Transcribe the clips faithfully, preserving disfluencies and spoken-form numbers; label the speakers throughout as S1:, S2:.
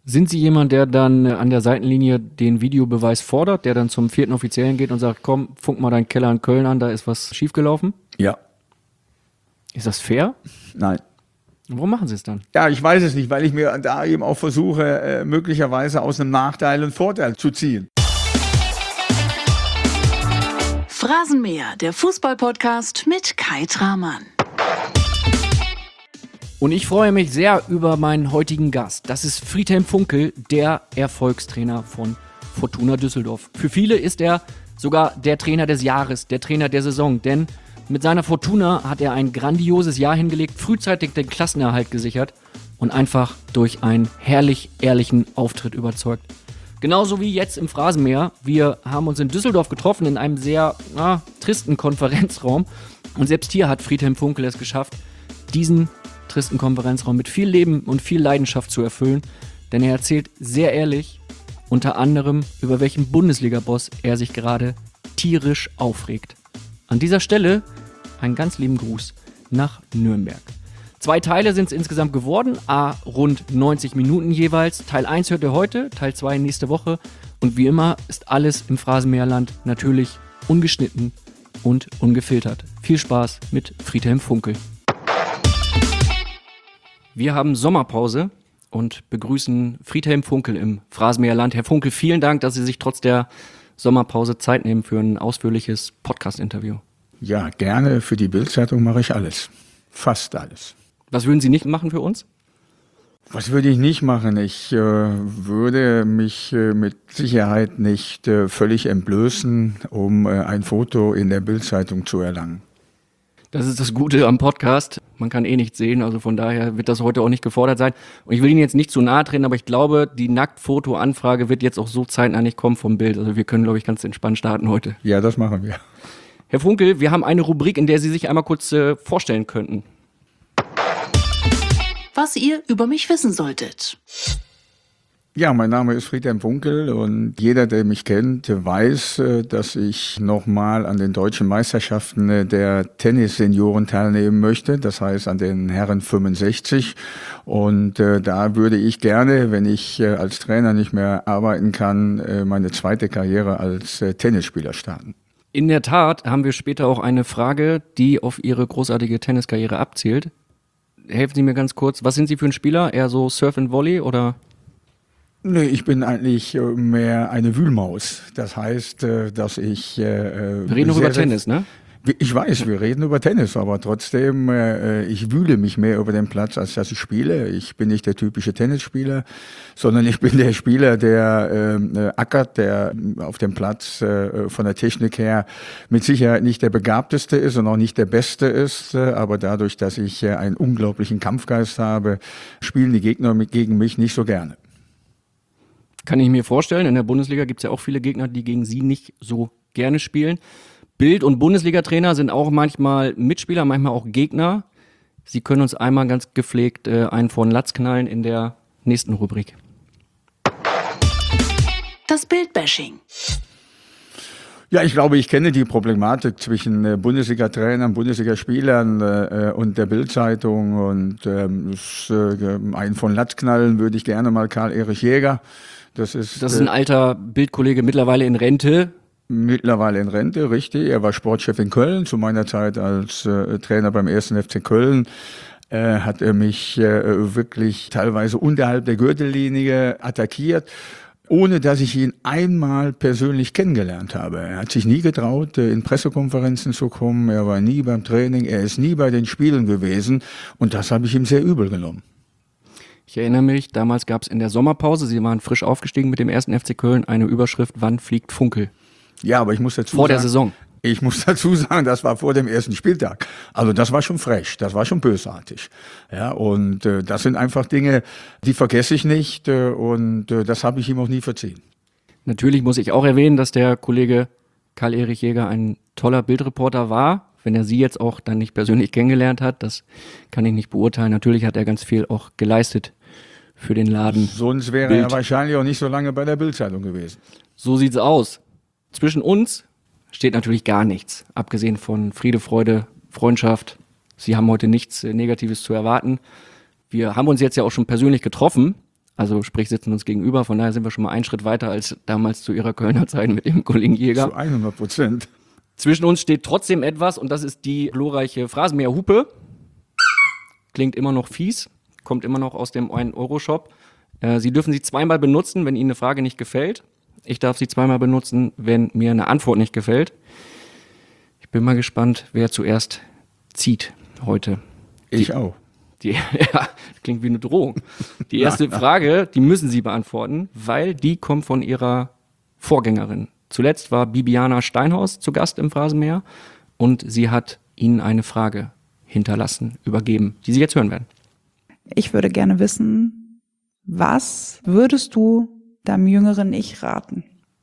S1: Sind Sie jemand, der dann äh, an der Seitenlinie den Videobeweis fordert, der dann zum vierten Offiziellen geht und sagt, komm, funk mal deinen Keller in Köln an, da ist was schiefgelaufen?
S2: Ja.
S1: Ist das fair?
S2: Nein.
S1: Warum machen Sie es dann?
S2: Ja, ich weiß es nicht, weil ich mir da eben auch versuche, äh, möglicherweise aus einem Nachteil einen Vorteil zu ziehen.
S3: Phrasenmäher, der Fußball-Podcast mit Kai Tramann.
S1: Und ich freue mich sehr über meinen heutigen Gast. Das ist Friedhelm Funkel, der Erfolgstrainer von Fortuna Düsseldorf. Für viele ist er sogar der Trainer des Jahres, der Trainer der Saison. Denn mit seiner Fortuna hat er ein grandioses Jahr hingelegt, frühzeitig den Klassenerhalt gesichert und einfach durch einen herrlich ehrlichen Auftritt überzeugt. Genauso wie jetzt im Phrasenmäher. Wir haben uns in Düsseldorf getroffen in einem sehr na, tristen Konferenzraum. Und selbst hier hat Friedhelm Funkel es geschafft, diesen tristen Konferenzraum mit viel Leben und viel Leidenschaft zu erfüllen, denn er erzählt sehr ehrlich, unter anderem, über welchen Bundesliga-Boss er sich gerade tierisch aufregt. An dieser Stelle einen ganz lieben Gruß nach Nürnberg. Zwei Teile sind es insgesamt geworden, a rund neunzig Minuten jeweils. Teil eins hört ihr heute, Teil zwei nächste Woche. Und wie immer ist alles im Phrasenmäherland natürlich ungeschnitten und ungefiltert. Viel Spaß mit Friedhelm Funkel. Wir haben Sommerpause und begrüßen Friedhelm Funkel im Phrasenmäherland. Herr Funkel, vielen Dank, dass Sie sich trotz der Sommerpause Zeit nehmen für ein ausführliches Podcast-Interview.
S2: Ja, gerne. Für die Bild-Zeitung mache ich alles. Fast alles.
S1: Was würden Sie nicht machen für uns?
S2: Was würde ich nicht machen? Ich äh, würde mich äh, mit Sicherheit nicht äh, völlig entblößen, um äh, ein Foto in der Bild-Zeitung zu erlangen.
S1: Das ist das Gute am Podcast. Man kann eh nichts sehen, also von daher wird das heute auch nicht gefordert sein. Und ich will Ihnen jetzt nicht zu nahe treten, aber ich glaube, die Nacktfoto-Anfrage wird jetzt auch so zeitnah nicht kommen vom Bild. Also wir können, glaube ich, ganz entspannt starten heute.
S2: Ja, das machen wir.
S1: Herr Funkel, wir haben eine Rubrik, in der Sie sich einmal kurz äh, vorstellen könnten.
S3: Was ihr über mich wissen solltet.
S2: Ja, mein Name ist Friedhelm Funkel und jeder, der mich kennt, weiß, dass ich nochmal an den deutschen Meisterschaften der Tennis-Senioren teilnehmen möchte, das heißt an den Herren fünfundsechzig. Und äh, da würde ich gerne, wenn ich äh, als Trainer nicht mehr arbeiten kann, äh, meine zweite Karriere als äh, Tennisspieler starten.
S1: In der Tat haben wir später auch eine Frage, die auf Ihre großartige Tenniskarriere abzielt. Helfen Sie mir ganz kurz, was sind Sie für ein Spieler? Eher so Surf and Volley oder?
S2: Nee, ich bin eigentlich mehr eine Wühlmaus. Das heißt, dass ich... Wir
S1: reden noch über Tennis, ne?
S2: Ich weiß, wir reden über Tennis, aber trotzdem, äh, ich wühle mich mehr über den Platz, als dass ich spiele. Ich bin nicht der typische Tennisspieler, sondern ich bin der Spieler, der äh, ackert, der auf dem Platz äh, von der Technik her mit Sicherheit nicht der Begabteste ist und auch nicht der Beste ist. Äh, aber dadurch, dass ich äh, einen unglaublichen Kampfgeist habe, spielen die Gegner mit, gegen mich nicht so gerne.
S1: Kann ich mir vorstellen. In der Bundesliga gibt es ja auch viele Gegner, die gegen Sie nicht so gerne spielen. Bild- und Bundesliga-Trainer sind auch manchmal Mitspieler, manchmal auch Gegner. Sie können uns einmal ganz gepflegt äh, einen vor den Latz knallen in der nächsten Rubrik.
S3: Das Bildbashing.
S2: Ja, ich glaube, ich kenne die Problematik zwischen äh, Bundesliga-Trainern, Bundesligaspielern äh, und der Bild-Zeitung. Und ähm, das, äh, einen von Latz knallen würde ich gerne mal Karl-Erich Jäger. Das ist,
S1: das ist ein alter Bildkollege, mittlerweile in Rente.
S2: Mittlerweile in Rente, richtig. Er war Sportchef in Köln. Zu meiner Zeit als äh, Trainer beim ersten F C Köln äh, hat er mich äh, wirklich teilweise unterhalb der Gürtellinie attackiert, ohne dass ich ihn einmal persönlich kennengelernt habe. Er hat sich nie getraut, äh, in Pressekonferenzen zu kommen. Er war nie beim Training. Er ist nie bei den Spielen gewesen. Und das habe ich ihm sehr übel genommen.
S1: Ich erinnere mich, damals gab es in der Sommerpause, Sie waren frisch aufgestiegen mit dem ersten F C Köln, eine Überschrift, wann fliegt Funkel?
S2: Ja, aber ich muss dazu
S1: vor
S2: sagen,
S1: der Saison.
S2: Ich muss dazu sagen, das war vor dem ersten Spieltag. Also das war schon frech, das war schon bösartig. Ja, und äh, das sind einfach Dinge, die vergesse ich nicht äh, und äh, das habe ich ihm auch nie verziehen.
S1: Natürlich muss ich auch erwähnen, dass der Kollege Karl-Erich Jäger ein toller Bildreporter war. Wenn er Sie jetzt auch dann nicht persönlich kennengelernt hat, das kann ich nicht beurteilen. Natürlich hat er ganz viel auch geleistet für den Laden.
S2: Sonst wäre
S1: Bild.
S2: er wahrscheinlich auch nicht so lange bei der Bild-Zeitung gewesen.
S1: So sieht's aus. Zwischen uns steht natürlich gar nichts, abgesehen von Friede, Freude, Freundschaft. Sie haben heute nichts Negatives zu erwarten. Wir haben uns jetzt ja auch schon persönlich getroffen, Also sprich, sitzen uns gegenüber. Von daher sind wir schon mal einen Schritt weiter als damals zu ihrer Kölner Zeit mit dem Kollegen Jäger.
S2: Zu hundert Prozent.
S1: Zwischen uns steht trotzdem etwas und das ist die glorreiche Phrasenmäher-Hupe. Klingt immer noch fies, kommt immer noch aus dem ein Euro Shop. Äh, Sie dürfen sie zweimal benutzen, wenn Ihnen eine Frage nicht gefällt. Ich darf sie zweimal benutzen, wenn mir eine Antwort nicht gefällt. Ich bin mal gespannt, wer zuerst zieht heute.
S2: Ich
S1: die,
S2: auch.
S1: Die, ja, klingt wie eine Drohung. Die erste Frage, die müssen Sie beantworten, weil die kommt von Ihrer Vorgängerin. Zuletzt war Bibiana Steinhaus zu Gast im Phrasenmäher und sie hat Ihnen eine Frage hinterlassen, übergeben, die Sie jetzt hören werden.
S4: Ich würde gerne wissen, was würdest du deinem jüngeren Ich raten?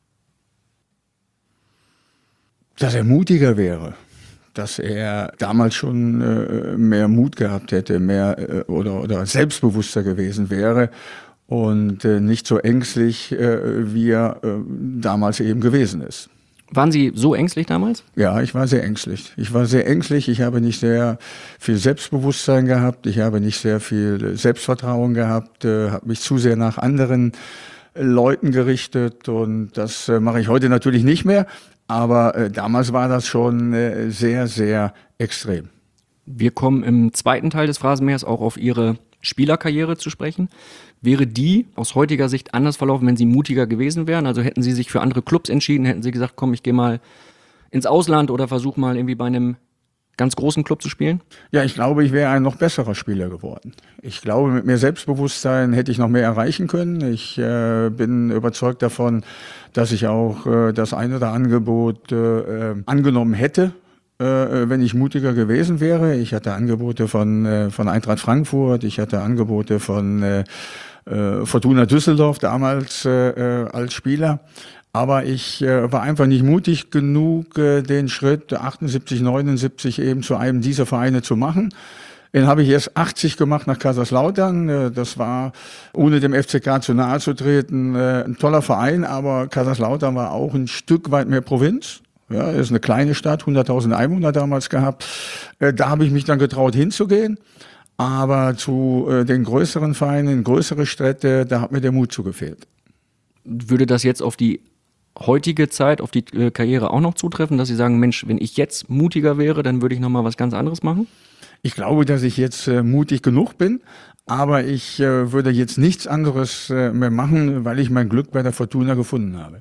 S2: Dass er mutiger wäre, dass er damals schon äh, mehr Mut gehabt hätte, mehr äh, oder, oder selbstbewusster gewesen wäre und äh, nicht so ängstlich, äh, wie er äh, damals eben gewesen ist.
S1: Waren Sie so ängstlich damals?
S2: Ja, ich war sehr ängstlich. Ich war sehr ängstlich. Ich habe nicht sehr viel Selbstbewusstsein gehabt. Ich habe nicht sehr viel Selbstvertrauen gehabt, äh, habe mich zu sehr nach anderen Leuten gerichtet und das äh, mache ich heute natürlich nicht mehr. Aber äh, damals war das schon äh, sehr, sehr extrem.
S1: Wir kommen im zweiten Teil des Phrasenmähers auch auf Ihre Spielerkarriere zu sprechen. Wäre die aus heutiger Sicht anders verlaufen, wenn Sie mutiger gewesen wären? Also hätten Sie sich für andere Clubs entschieden, hätten Sie gesagt, komm, ich gehe mal ins Ausland oder versuche mal irgendwie bei einem ganz großen Club zu spielen?
S2: Ja, ich glaube, ich wäre ein noch besserer Spieler geworden. Ich glaube, mit mehr Selbstbewusstsein hätte ich noch mehr erreichen können. Ich äh, bin überzeugt davon, dass ich auch äh, das ein oder andere Angebot äh, angenommen hätte, äh, wenn ich mutiger gewesen wäre. Ich hatte Angebote von, äh, von Eintracht Frankfurt, ich hatte Angebote von äh, äh, Fortuna Düsseldorf damals äh, als Spieler. Aber ich äh, war einfach nicht mutig genug, äh, den Schritt achtundsiebzig, neunundsiebzig eben zu einem dieser Vereine zu machen. Den habe ich erst achtzig gemacht nach Kaiserslautern. Äh, das war, ohne dem F C K zu nahe zu treten, äh, ein toller Verein. Aber Kaiserslautern war auch ein Stück weit mehr Provinz. Ja, ist eine kleine Stadt, hunderttausend Einwohner damals gehabt. Äh, da habe ich mich dann getraut hinzugehen. Aber zu äh, den größeren Vereinen, größere Städte, da hat mir der Mut zugefehlt.
S1: Würde das jetzt auf die heutige Zeit, auf die äh, Karriere auch noch zutreffen, dass Sie sagen, Mensch, wenn ich jetzt mutiger wäre, dann würde ich nochmal was ganz anderes machen?
S2: Ich glaube, dass ich jetzt äh, mutig genug bin, aber ich äh, würde jetzt nichts anderes äh, mehr machen, weil ich mein Glück bei der Fortuna gefunden habe.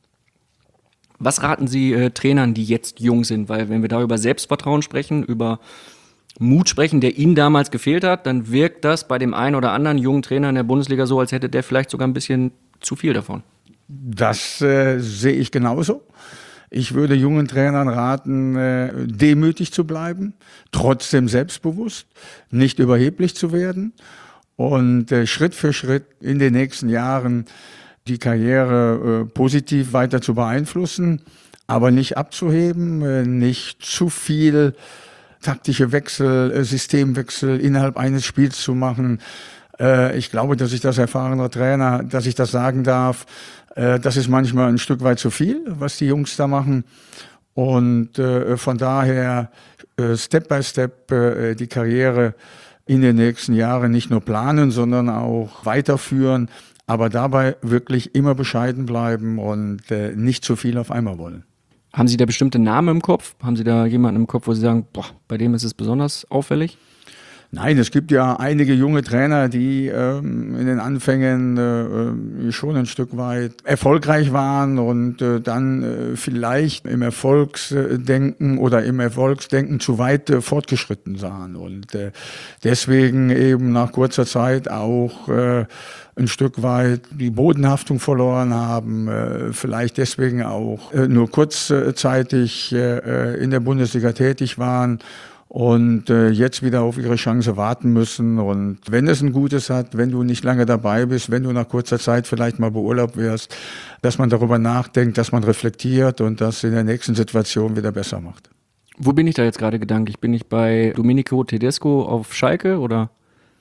S1: Was raten Sie äh, Trainern, die jetzt jung sind? Weil wenn wir da über Selbstvertrauen sprechen, über Mut sprechen, der Ihnen damals gefehlt hat, dann wirkt das bei dem einen oder anderen jungen Trainer in der Bundesliga so, als hätte der vielleicht sogar ein bisschen zu viel davon.
S2: Das äh, sehe ich genauso. Ich würde jungen Trainern raten, äh, demütig zu bleiben, trotzdem selbstbewusst, nicht überheblich zu werden und äh, Schritt für Schritt in den nächsten Jahren die Karriere äh, positiv weiter zu beeinflussen, aber nicht abzuheben, äh, nicht zu viel taktische Wechsel, äh, Systemwechsel innerhalb eines Spiels zu machen. Äh, ich glaube, dass ich das erfahrener Trainer, dass ich das sagen darf, das ist manchmal ein Stück weit zu viel, was die Jungs da machen. Und äh, von daher äh, Step by Step äh, die Karriere in den nächsten Jahren nicht nur planen, sondern auch weiterführen, aber dabei wirklich immer bescheiden bleiben und äh, nicht zu viel auf einmal wollen.
S1: Haben Sie da bestimmte Namen im Kopf? Haben Sie da jemanden im Kopf, wo Sie sagen, boah, bei dem ist es besonders auffällig?
S2: Nein, es gibt ja einige junge Trainer, die ähm, in den Anfängen äh, schon ein Stück weit erfolgreich waren und äh, dann äh, vielleicht im Erfolgsdenken oder im Erfolgsdenken zu weit äh, fortgeschritten sahen und äh, deswegen eben nach kurzer Zeit auch äh, ein Stück weit die Bodenhaftung verloren haben, äh, vielleicht deswegen auch äh, nur kurzzeitig äh, in der Bundesliga tätig waren. Und äh, jetzt wieder auf ihre Chance warten müssen. Und wenn es ein Gutes hat, wenn du nicht lange dabei bist, wenn du nach kurzer Zeit vielleicht mal beurlaubt wirst, dass man darüber nachdenkt, dass man reflektiert und das in der nächsten Situation wieder besser macht.
S1: Wo bin ich da jetzt gerade gedanklich? Bin ich bei Domenico Tedesco auf Schalke oder?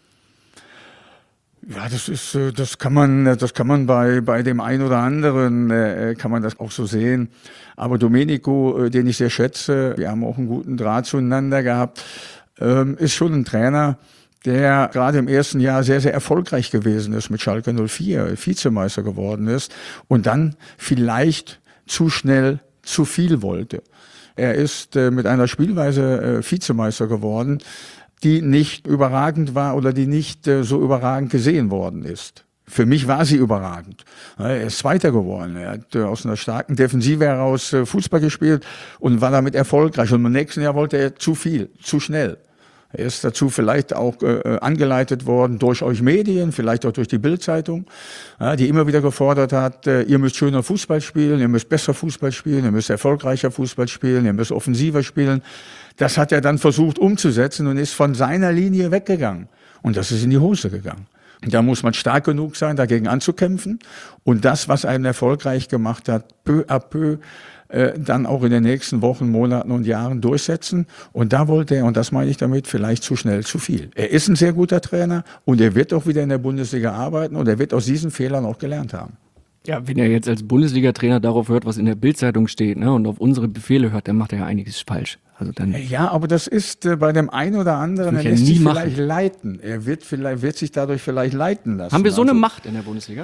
S2: Ja, das ist, das kann man, das kann man bei, bei dem einen oder anderen, äh, kann man das auch so sehen. Aber Domenico, den ich sehr schätze, wir haben auch einen guten Draht zueinander gehabt, ähm, ist schon ein Trainer, der gerade im ersten Jahr sehr, sehr erfolgreich gewesen ist, mit Schalke null vier Vizemeister geworden ist und dann vielleicht zu schnell zu viel wollte. Er ist äh, mit einer Spielweise äh, Vizemeister geworden, die nicht überragend war oder die nicht äh, so überragend gesehen worden ist. Für mich war sie überragend. Er ist Zweiter geworden. Er hat äh, aus einer starken Defensive heraus äh, Fußball gespielt und war damit erfolgreich. Und im nächsten Jahr wollte er zu viel, zu schnell. Er ist dazu vielleicht auch äh, angeleitet worden durch euch Medien, vielleicht auch durch die Bild-Zeitung, ja, die immer wieder gefordert hat, äh, ihr müsst schöner Fußball spielen, ihr müsst besser Fußball spielen, ihr müsst erfolgreicher Fußball spielen, ihr müsst offensiver spielen. Das hat er dann versucht umzusetzen und ist von seiner Linie weggegangen. Und das ist in die Hose gegangen. Da muss man stark genug sein, dagegen anzukämpfen und das, was einen erfolgreich gemacht hat, peu à peu äh, dann auch in den nächsten Wochen, Monaten und Jahren durchsetzen. Und da wollte er, und das meine ich damit, vielleicht zu schnell zu viel. Er ist ein sehr guter Trainer und er wird auch wieder in der Bundesliga arbeiten und er wird aus diesen Fehlern auch gelernt haben.
S1: Ja, wenn er jetzt als Bundesliga-Trainer darauf hört, was in der Bild-Zeitung steht, ne, und auf unsere Befehle hört, dann macht er ja einiges falsch. Also dann
S2: ja, aber das ist äh, bei dem einen oder anderen, er
S1: ja
S2: lässt
S1: nie
S2: sich
S1: machen.
S2: vielleicht leiten. Er wird, vielleicht, wird sich dadurch vielleicht leiten lassen.
S1: haben wir so
S2: Also,
S1: eine Macht in der Bundesliga?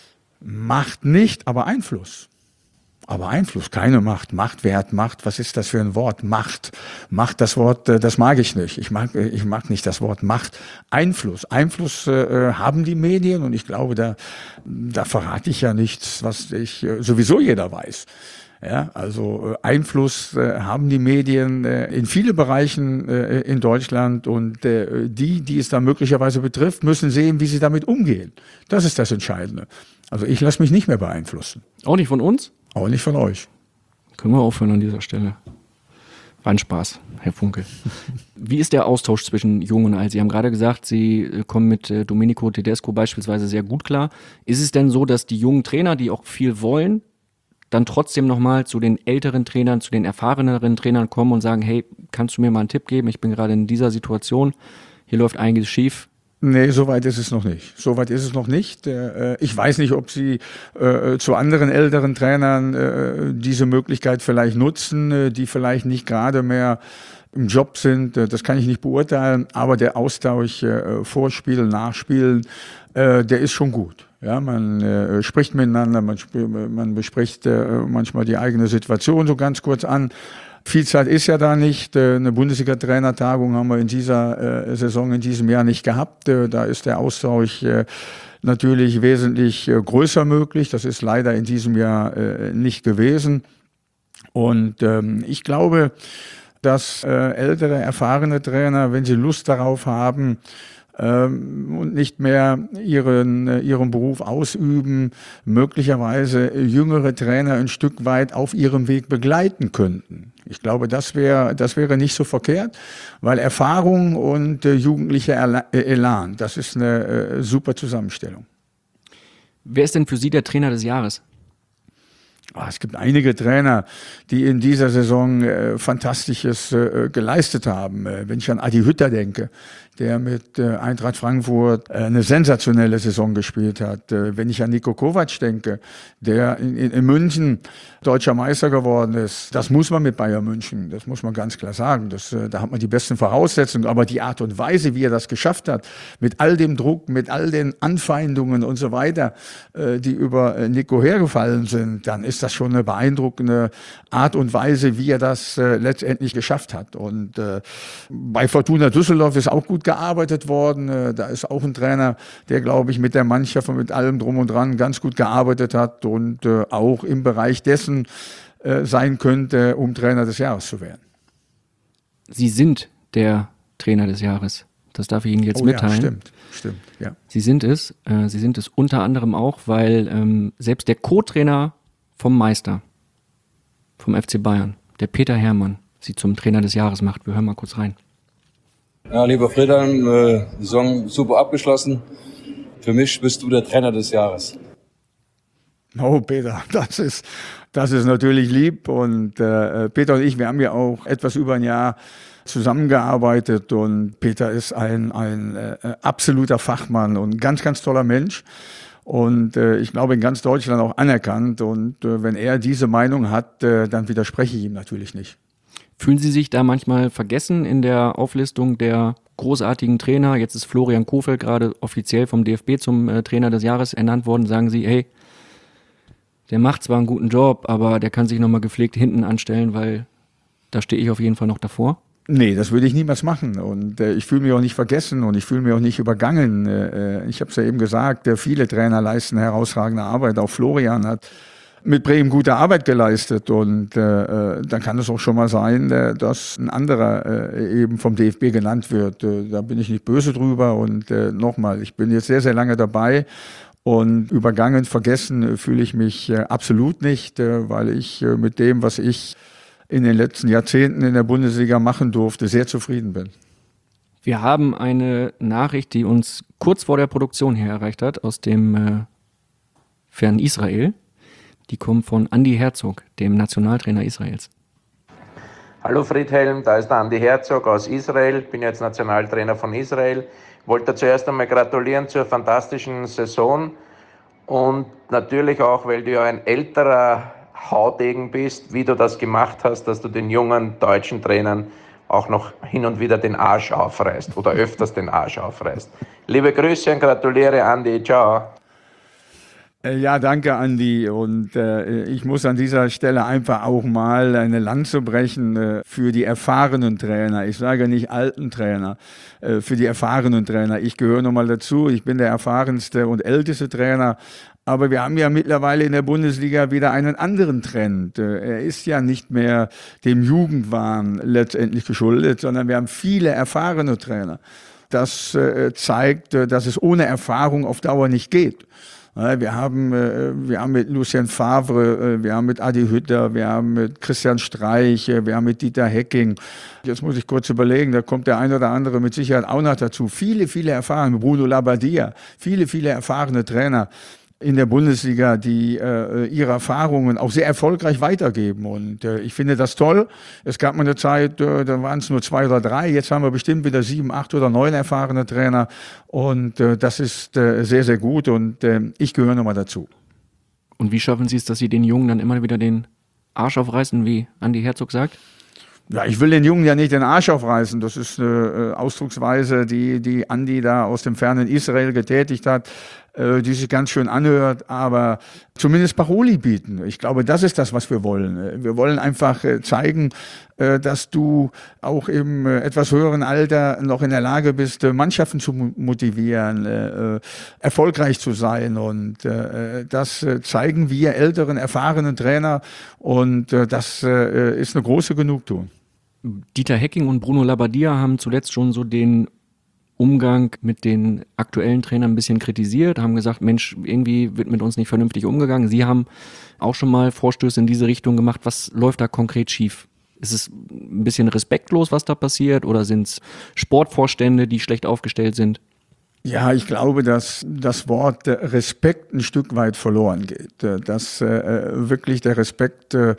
S2: Macht nicht, aber Einfluss. Aber Einfluss, keine Macht. Machtwert, Macht, was ist das für ein Wort? Macht. Macht, das Wort, äh, das mag ich nicht. Ich mag, ich mag nicht das Wort Macht. Einfluss. Einfluss äh, haben die Medien und ich glaube, da, da verrate ich ja nichts, was ich äh, sowieso jeder weiß. Ja, also äh, Einfluss äh, haben die Medien äh, in viele Bereichen äh, in Deutschland und äh, die, die es da möglicherweise betrifft, müssen sehen, wie sie damit umgehen. Das ist das Entscheidende. Also ich lasse mich nicht mehr beeinflussen.
S1: Auch nicht von uns?
S2: Auch nicht von euch.
S1: Können wir aufhören an dieser Stelle. War ein Spaß, Herr Funkel. Wie ist der Austausch zwischen Jung und Alt? Sie haben gerade gesagt, Sie äh, kommen mit äh, Domenico Tedesco beispielsweise sehr gut klar. Ist es denn so, dass die jungen Trainer, die auch viel wollen, dann trotzdem nochmal zu den älteren Trainern, zu den erfahreneren Trainern kommen und sagen, hey, kannst du mir mal einen Tipp geben? Ich bin gerade in dieser Situation, hier läuft einiges schief.
S2: Nee, so weit ist es noch nicht. So weit ist es noch nicht. Ich weiß nicht, ob Sie äh, zu anderen älteren Trainern äh, diese Möglichkeit vielleicht nutzen, die vielleicht nicht gerade mehr im Job sind. Das kann ich nicht beurteilen, aber der Austausch äh, Vorspielen, Nachspielen, äh, der ist schon gut. Ja, man äh, spricht miteinander, man, sp- man bespricht äh, manchmal die eigene Situation so ganz kurz an. Viel Zeit ist ja da nicht. Eine Bundesliga-Trainertagung haben wir in dieser äh, Saison, in diesem Jahr nicht gehabt. Äh, da ist der Austausch äh, natürlich wesentlich äh, größer möglich. Das ist leider in diesem Jahr äh, nicht gewesen. Und ähm, ich glaube, dass äh, ältere, erfahrene Trainer, wenn sie Lust darauf haben, und nicht mehr ihren, ihren Beruf ausüben, möglicherweise jüngere Trainer ein Stück weit auf ihrem Weg begleiten könnten. Ich glaube, das wäre, das wäre nicht so verkehrt, weil Erfahrung und äh, jugendlicher Elan, das ist eine äh, super Zusammenstellung.
S1: Wer ist denn für Sie der Trainer des Jahres?
S2: Oh, es gibt einige Trainer, die in dieser Saison äh, Fantastisches äh, geleistet haben. Äh, wenn ich an Adi Hütter denke, der mit äh, Eintracht Frankfurt äh, eine sensationelle Saison gespielt hat. Äh, wenn ich an Niko Kovac denke, der in, in, in München deutscher Meister geworden ist. Das muss man mit Bayern München, das muss man ganz klar sagen. Das, äh, da hat man die besten Voraussetzungen, aber die Art und Weise, wie er das geschafft hat, mit all dem Druck, mit all den Anfeindungen und so weiter, äh, die über äh, Nico hergefallen sind, dann ist das schon eine beeindruckende Art und Weise, wie er das äh, letztendlich geschafft hat. Und äh, bei Fortuna Düsseldorf ist auch gut gearbeitet worden. Äh, da ist auch ein Trainer, der, glaube ich, mit der Mannschaft und mit allem drum und dran ganz gut gearbeitet hat und äh, auch im Bereich dessen äh, sein könnte, um Trainer des Jahres zu werden.
S1: Sie sind der Trainer des Jahres. Das darf ich Ihnen jetzt
S2: Oh,
S1: mitteilen.
S2: Ja, stimmt, stimmt, ja.
S1: Sie sind es. Äh, Sie sind es unter anderem auch, weil ähm, selbst der Co-Trainer vom Meister, vom F C Bayern, der Peter Hermann, Sie zum Trainer des Jahres macht. Wir hören mal kurz rein.
S5: Ja, lieber Friedan, äh, Saison super abgeschlossen. Für mich bist du der Trainer des Jahres.
S2: Oh, Peter, das ist, das ist natürlich lieb. Und äh, Peter und ich, wir haben ja auch etwas über ein Jahr zusammengearbeitet. Und Peter ist ein, ein äh, absoluter Fachmann und ein ganz, ganz toller Mensch. Und äh, ich glaube, in ganz Deutschland auch anerkannt. Und äh, wenn er diese Meinung hat, äh, dann widerspreche ich ihm natürlich nicht.
S1: Fühlen Sie sich da manchmal vergessen in der Auflistung der großartigen Trainer? Jetzt ist Florian Kohfeldt gerade offiziell vom D F B zum äh, Trainer des Jahres ernannt worden. Sagen Sie, hey, der macht zwar einen guten Job, aber der kann sich nochmal gepflegt hinten anstellen, weil da stehe ich auf jeden Fall noch davor?
S2: Nee, das würde ich niemals machen und äh, ich fühle mich auch nicht vergessen und ich fühle mich auch nicht übergangen. Äh, ich habe es ja eben gesagt, äh, viele Trainer leisten herausragende Arbeit. Auch Florian hat mit Bremen gute Arbeit geleistet und äh, dann kann es auch schon mal sein, äh, dass ein anderer äh, eben vom D F B genannt wird. Äh, da bin ich nicht böse drüber und äh, nochmal, ich bin jetzt sehr, sehr lange dabei und übergangen, vergessen äh, fühle ich mich äh, absolut nicht, äh, weil ich äh, mit dem, was ich in den letzten Jahrzehnten in der Bundesliga machen durfte, sehr zufrieden bin.
S1: Wir haben eine Nachricht, die uns kurz vor der Produktion hier erreicht hat, aus dem äh, fernen Israel. Die kommt von Andi Herzog, dem Nationaltrainer Israels.
S6: Hallo Friedhelm, da ist der Andi Herzog aus Israel. Ich bin jetzt Nationaltrainer von Israel. Wollte zuerst einmal gratulieren zur fantastischen Saison und natürlich auch, weil du ja ein älterer Haudegen bist, wie du das gemacht hast, dass du den jungen deutschen Trainern auch noch hin und wieder den Arsch aufreißt oder öfters den Arsch aufreißt. Liebe Grüße und gratuliere Andi, ciao.
S2: Ja, danke Andi und äh, ich muss an dieser Stelle einfach auch mal eine Lanze brechen äh, für die erfahrenen Trainer. Ich sage nicht alten Trainer, äh, für die erfahrenen Trainer. Ich gehöre nochmal dazu, ich bin der erfahrenste und älteste Trainer. Aber wir haben ja mittlerweile in der Bundesliga wieder einen anderen Trend. Er ist ja nicht mehr dem Jugendwahn letztendlich geschuldet, sondern wir haben viele erfahrene Trainer. Das äh, zeigt, dass es ohne Erfahrung auf Dauer nicht geht. Wir haben, wir haben mit Lucien Favre, wir haben mit Adi Hütter, wir haben mit Christian Streich, wir haben mit Dieter Hecking. Jetzt muss ich kurz überlegen, da kommt der ein oder andere mit Sicherheit auch noch dazu. Viele, viele erfahrene, Bruno Labbadia, viele, viele erfahrene Trainer in der Bundesliga, die äh, ihre Erfahrungen auch sehr erfolgreich weitergeben. Und äh, ich finde das toll. Es gab mal eine Zeit, äh, da waren es nur zwei oder drei. Jetzt haben wir bestimmt wieder sieben, acht oder neun erfahrene Trainer. Und äh, das ist äh, sehr, sehr gut. Und äh, ich gehöre nochmal dazu.
S1: Und wie schaffen Sie es, dass Sie den Jungen dann immer wieder den Arsch aufreißen, wie Andi Herzog sagt?
S2: Ja, ich will den Jungen ja nicht den Arsch aufreißen. Das ist eine äh, Ausdrucksweise, die, die Andi da aus dem fernen Israel getätigt hat, äh, die sich ganz schön anhört, aber zumindest Paroli bieten. Ich glaube, das ist das, was wir wollen. Wir wollen einfach äh, zeigen, äh, dass du auch im äh, etwas höheren Alter noch in der Lage bist, äh, Mannschaften zu motivieren, äh, erfolgreich zu sein. Und äh, das äh, zeigen wir älteren, erfahrenen Trainer. Und äh, das äh, ist eine große Genugtuung.
S1: Dieter Hecking und Bruno Labbadia haben zuletzt schon so den Umgang mit den aktuellen Trainern ein bisschen kritisiert, haben gesagt, Mensch, irgendwie wird mit uns nicht vernünftig umgegangen. Sie haben auch schon mal Vorstöße in diese Richtung gemacht. Was läuft da konkret schief? Ist es ein bisschen respektlos, was da passiert, oder sind es Sportvorstände, die schlecht aufgestellt sind?
S2: Ja, ich glaube, dass das Wort Respekt ein Stück weit verloren geht. Dass äh, wirklich der Respekt äh,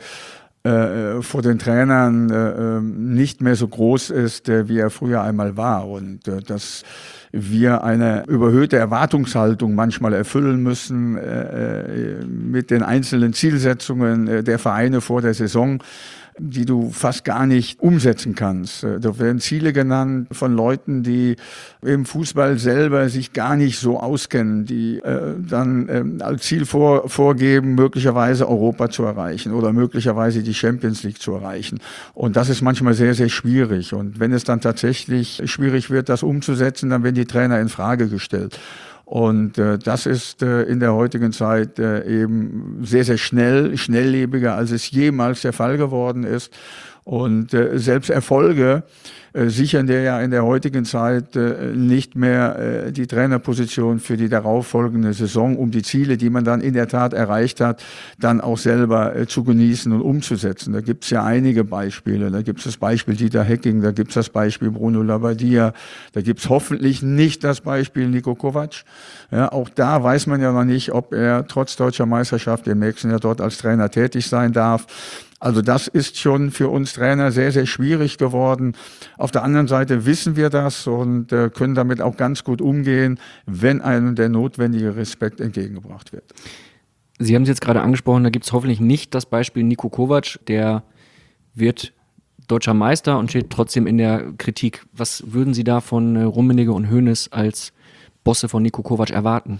S2: Äh, vor den Trainern äh, nicht mehr so groß ist, äh, wie er früher einmal war, und äh, dass wir eine überhöhte Erwartungshaltung manchmal erfüllen müssen äh, mit den einzelnen Zielsetzungen äh, der Vereine vor der Saison, die du fast gar nicht umsetzen kannst. Da werden Ziele genannt von Leuten, die im Fußball selber sich gar nicht so auskennen, die äh, dann äh, als Ziel vor, vorgeben, möglicherweise Europa zu erreichen oder möglicherweise die Champions League zu erreichen. Und das ist manchmal sehr, sehr schwierig. Und wenn es dann tatsächlich schwierig wird, das umzusetzen, dann werden die Trainer in Frage gestellt. Und äh, das ist äh, in der heutigen Zeit äh, eben sehr, sehr schnell, schnelllebiger, als es jemals der Fall geworden ist. Und äh, selbst Erfolge äh, sichern dir ja in der heutigen Zeit äh, nicht mehr äh, die Trainerposition für die darauffolgende Saison, um die Ziele, die man dann in der Tat erreicht hat, dann auch selber äh, zu genießen und umzusetzen. Da gibt es ja einige Beispiele. Da gibt es das Beispiel Dieter Hecking, da gibt es das Beispiel Bruno Labbadia, da gibt es hoffentlich nicht das Beispiel Niko Kovac. Ja, auch da weiß man ja noch nicht, ob er trotz deutscher Meisterschaft im nächsten Jahr dort als Trainer tätig sein darf. Also das ist schon für uns Trainer sehr, sehr schwierig geworden. Auf der anderen Seite wissen wir das und äh, können damit auch ganz gut umgehen, wenn einem der notwendige Respekt entgegengebracht wird.
S1: Sie haben es jetzt gerade angesprochen, da gibt es hoffentlich nicht das Beispiel Niko Kovac, der wird deutscher Meister und steht trotzdem in der Kritik. Was würden Sie da von äh, Rummenigge und Hoeneß als Bosse von Niko Kovac erwarten?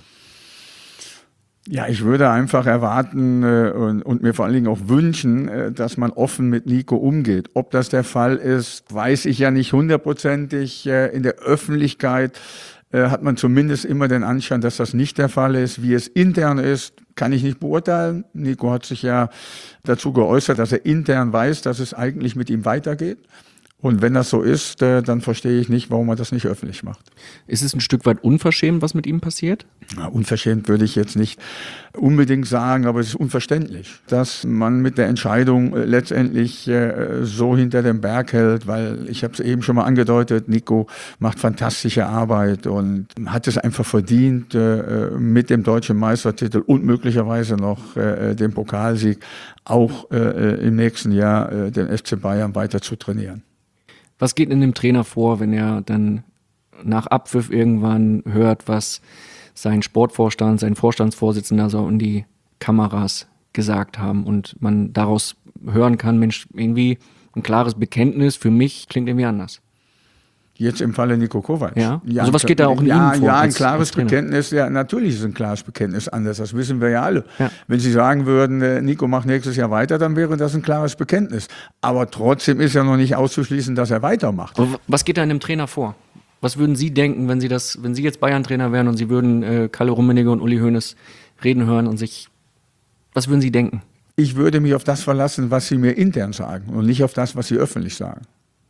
S2: Ja, ich würde einfach erwarten äh, und, und mir vor allen Dingen auch wünschen, äh, dass man offen mit Nico umgeht. Ob das der Fall ist, weiß ich ja nicht hundertprozentig. Äh, in der Öffentlichkeit äh, hat man zumindest immer den Anschein, dass das nicht der Fall ist. Wie es intern ist, kann ich nicht beurteilen. Nico hat sich ja dazu geäußert, dass er intern weiß, dass es eigentlich mit ihm weitergeht. Und wenn das so ist, äh, dann verstehe ich nicht, warum man das nicht öffentlich macht.
S1: Ist es ein Stück weit unverschämt, was mit ihm passiert?
S2: Na, unverschämt würde ich jetzt nicht unbedingt sagen, aber es ist unverständlich, dass man mit der Entscheidung äh, letztendlich äh, so hinter dem Berg hält, weil ich habe es eben schon mal angedeutet, Nico macht fantastische Arbeit und hat es einfach verdient, äh, mit dem deutschen Meistertitel und möglicherweise noch äh, dem Pokalsieg auch äh, im nächsten Jahr äh, den F C Bayern weiter zu trainieren.
S1: Was geht in dem Trainer vor, wenn er dann nach Abpfiff irgendwann hört, was sein Sportvorstand, sein Vorstandsvorsitzender so in die Kameras gesagt haben und man daraus hören kann, Mensch, irgendwie ein klares Bekenntnis für mich klingt irgendwie anders.
S2: Jetzt im Falle Niko Kovac.
S1: Ja, ja also was geht da auch in
S2: ja,
S1: Ihnen vor?
S2: Ja, ein
S1: als,
S2: klares
S1: als
S2: Bekenntnis, ja, natürlich ist ein klares Bekenntnis anders, das wissen wir ja alle.
S1: Ja.
S2: Wenn Sie sagen würden, äh, Nico macht nächstes Jahr weiter, dann wäre das ein klares Bekenntnis. Aber trotzdem ist ja noch nicht auszuschließen, dass er weitermacht.
S1: Aber was geht da in einem Trainer vor? Was würden Sie denken, wenn Sie das, wenn Sie jetzt Bayern-Trainer wären und Sie würden äh, Kalle Rummenigge und Uli Hoeneß reden hören und sich, was würden Sie denken?
S2: Ich würde mich auf das verlassen, was Sie mir intern sagen und nicht auf das, was Sie öffentlich sagen.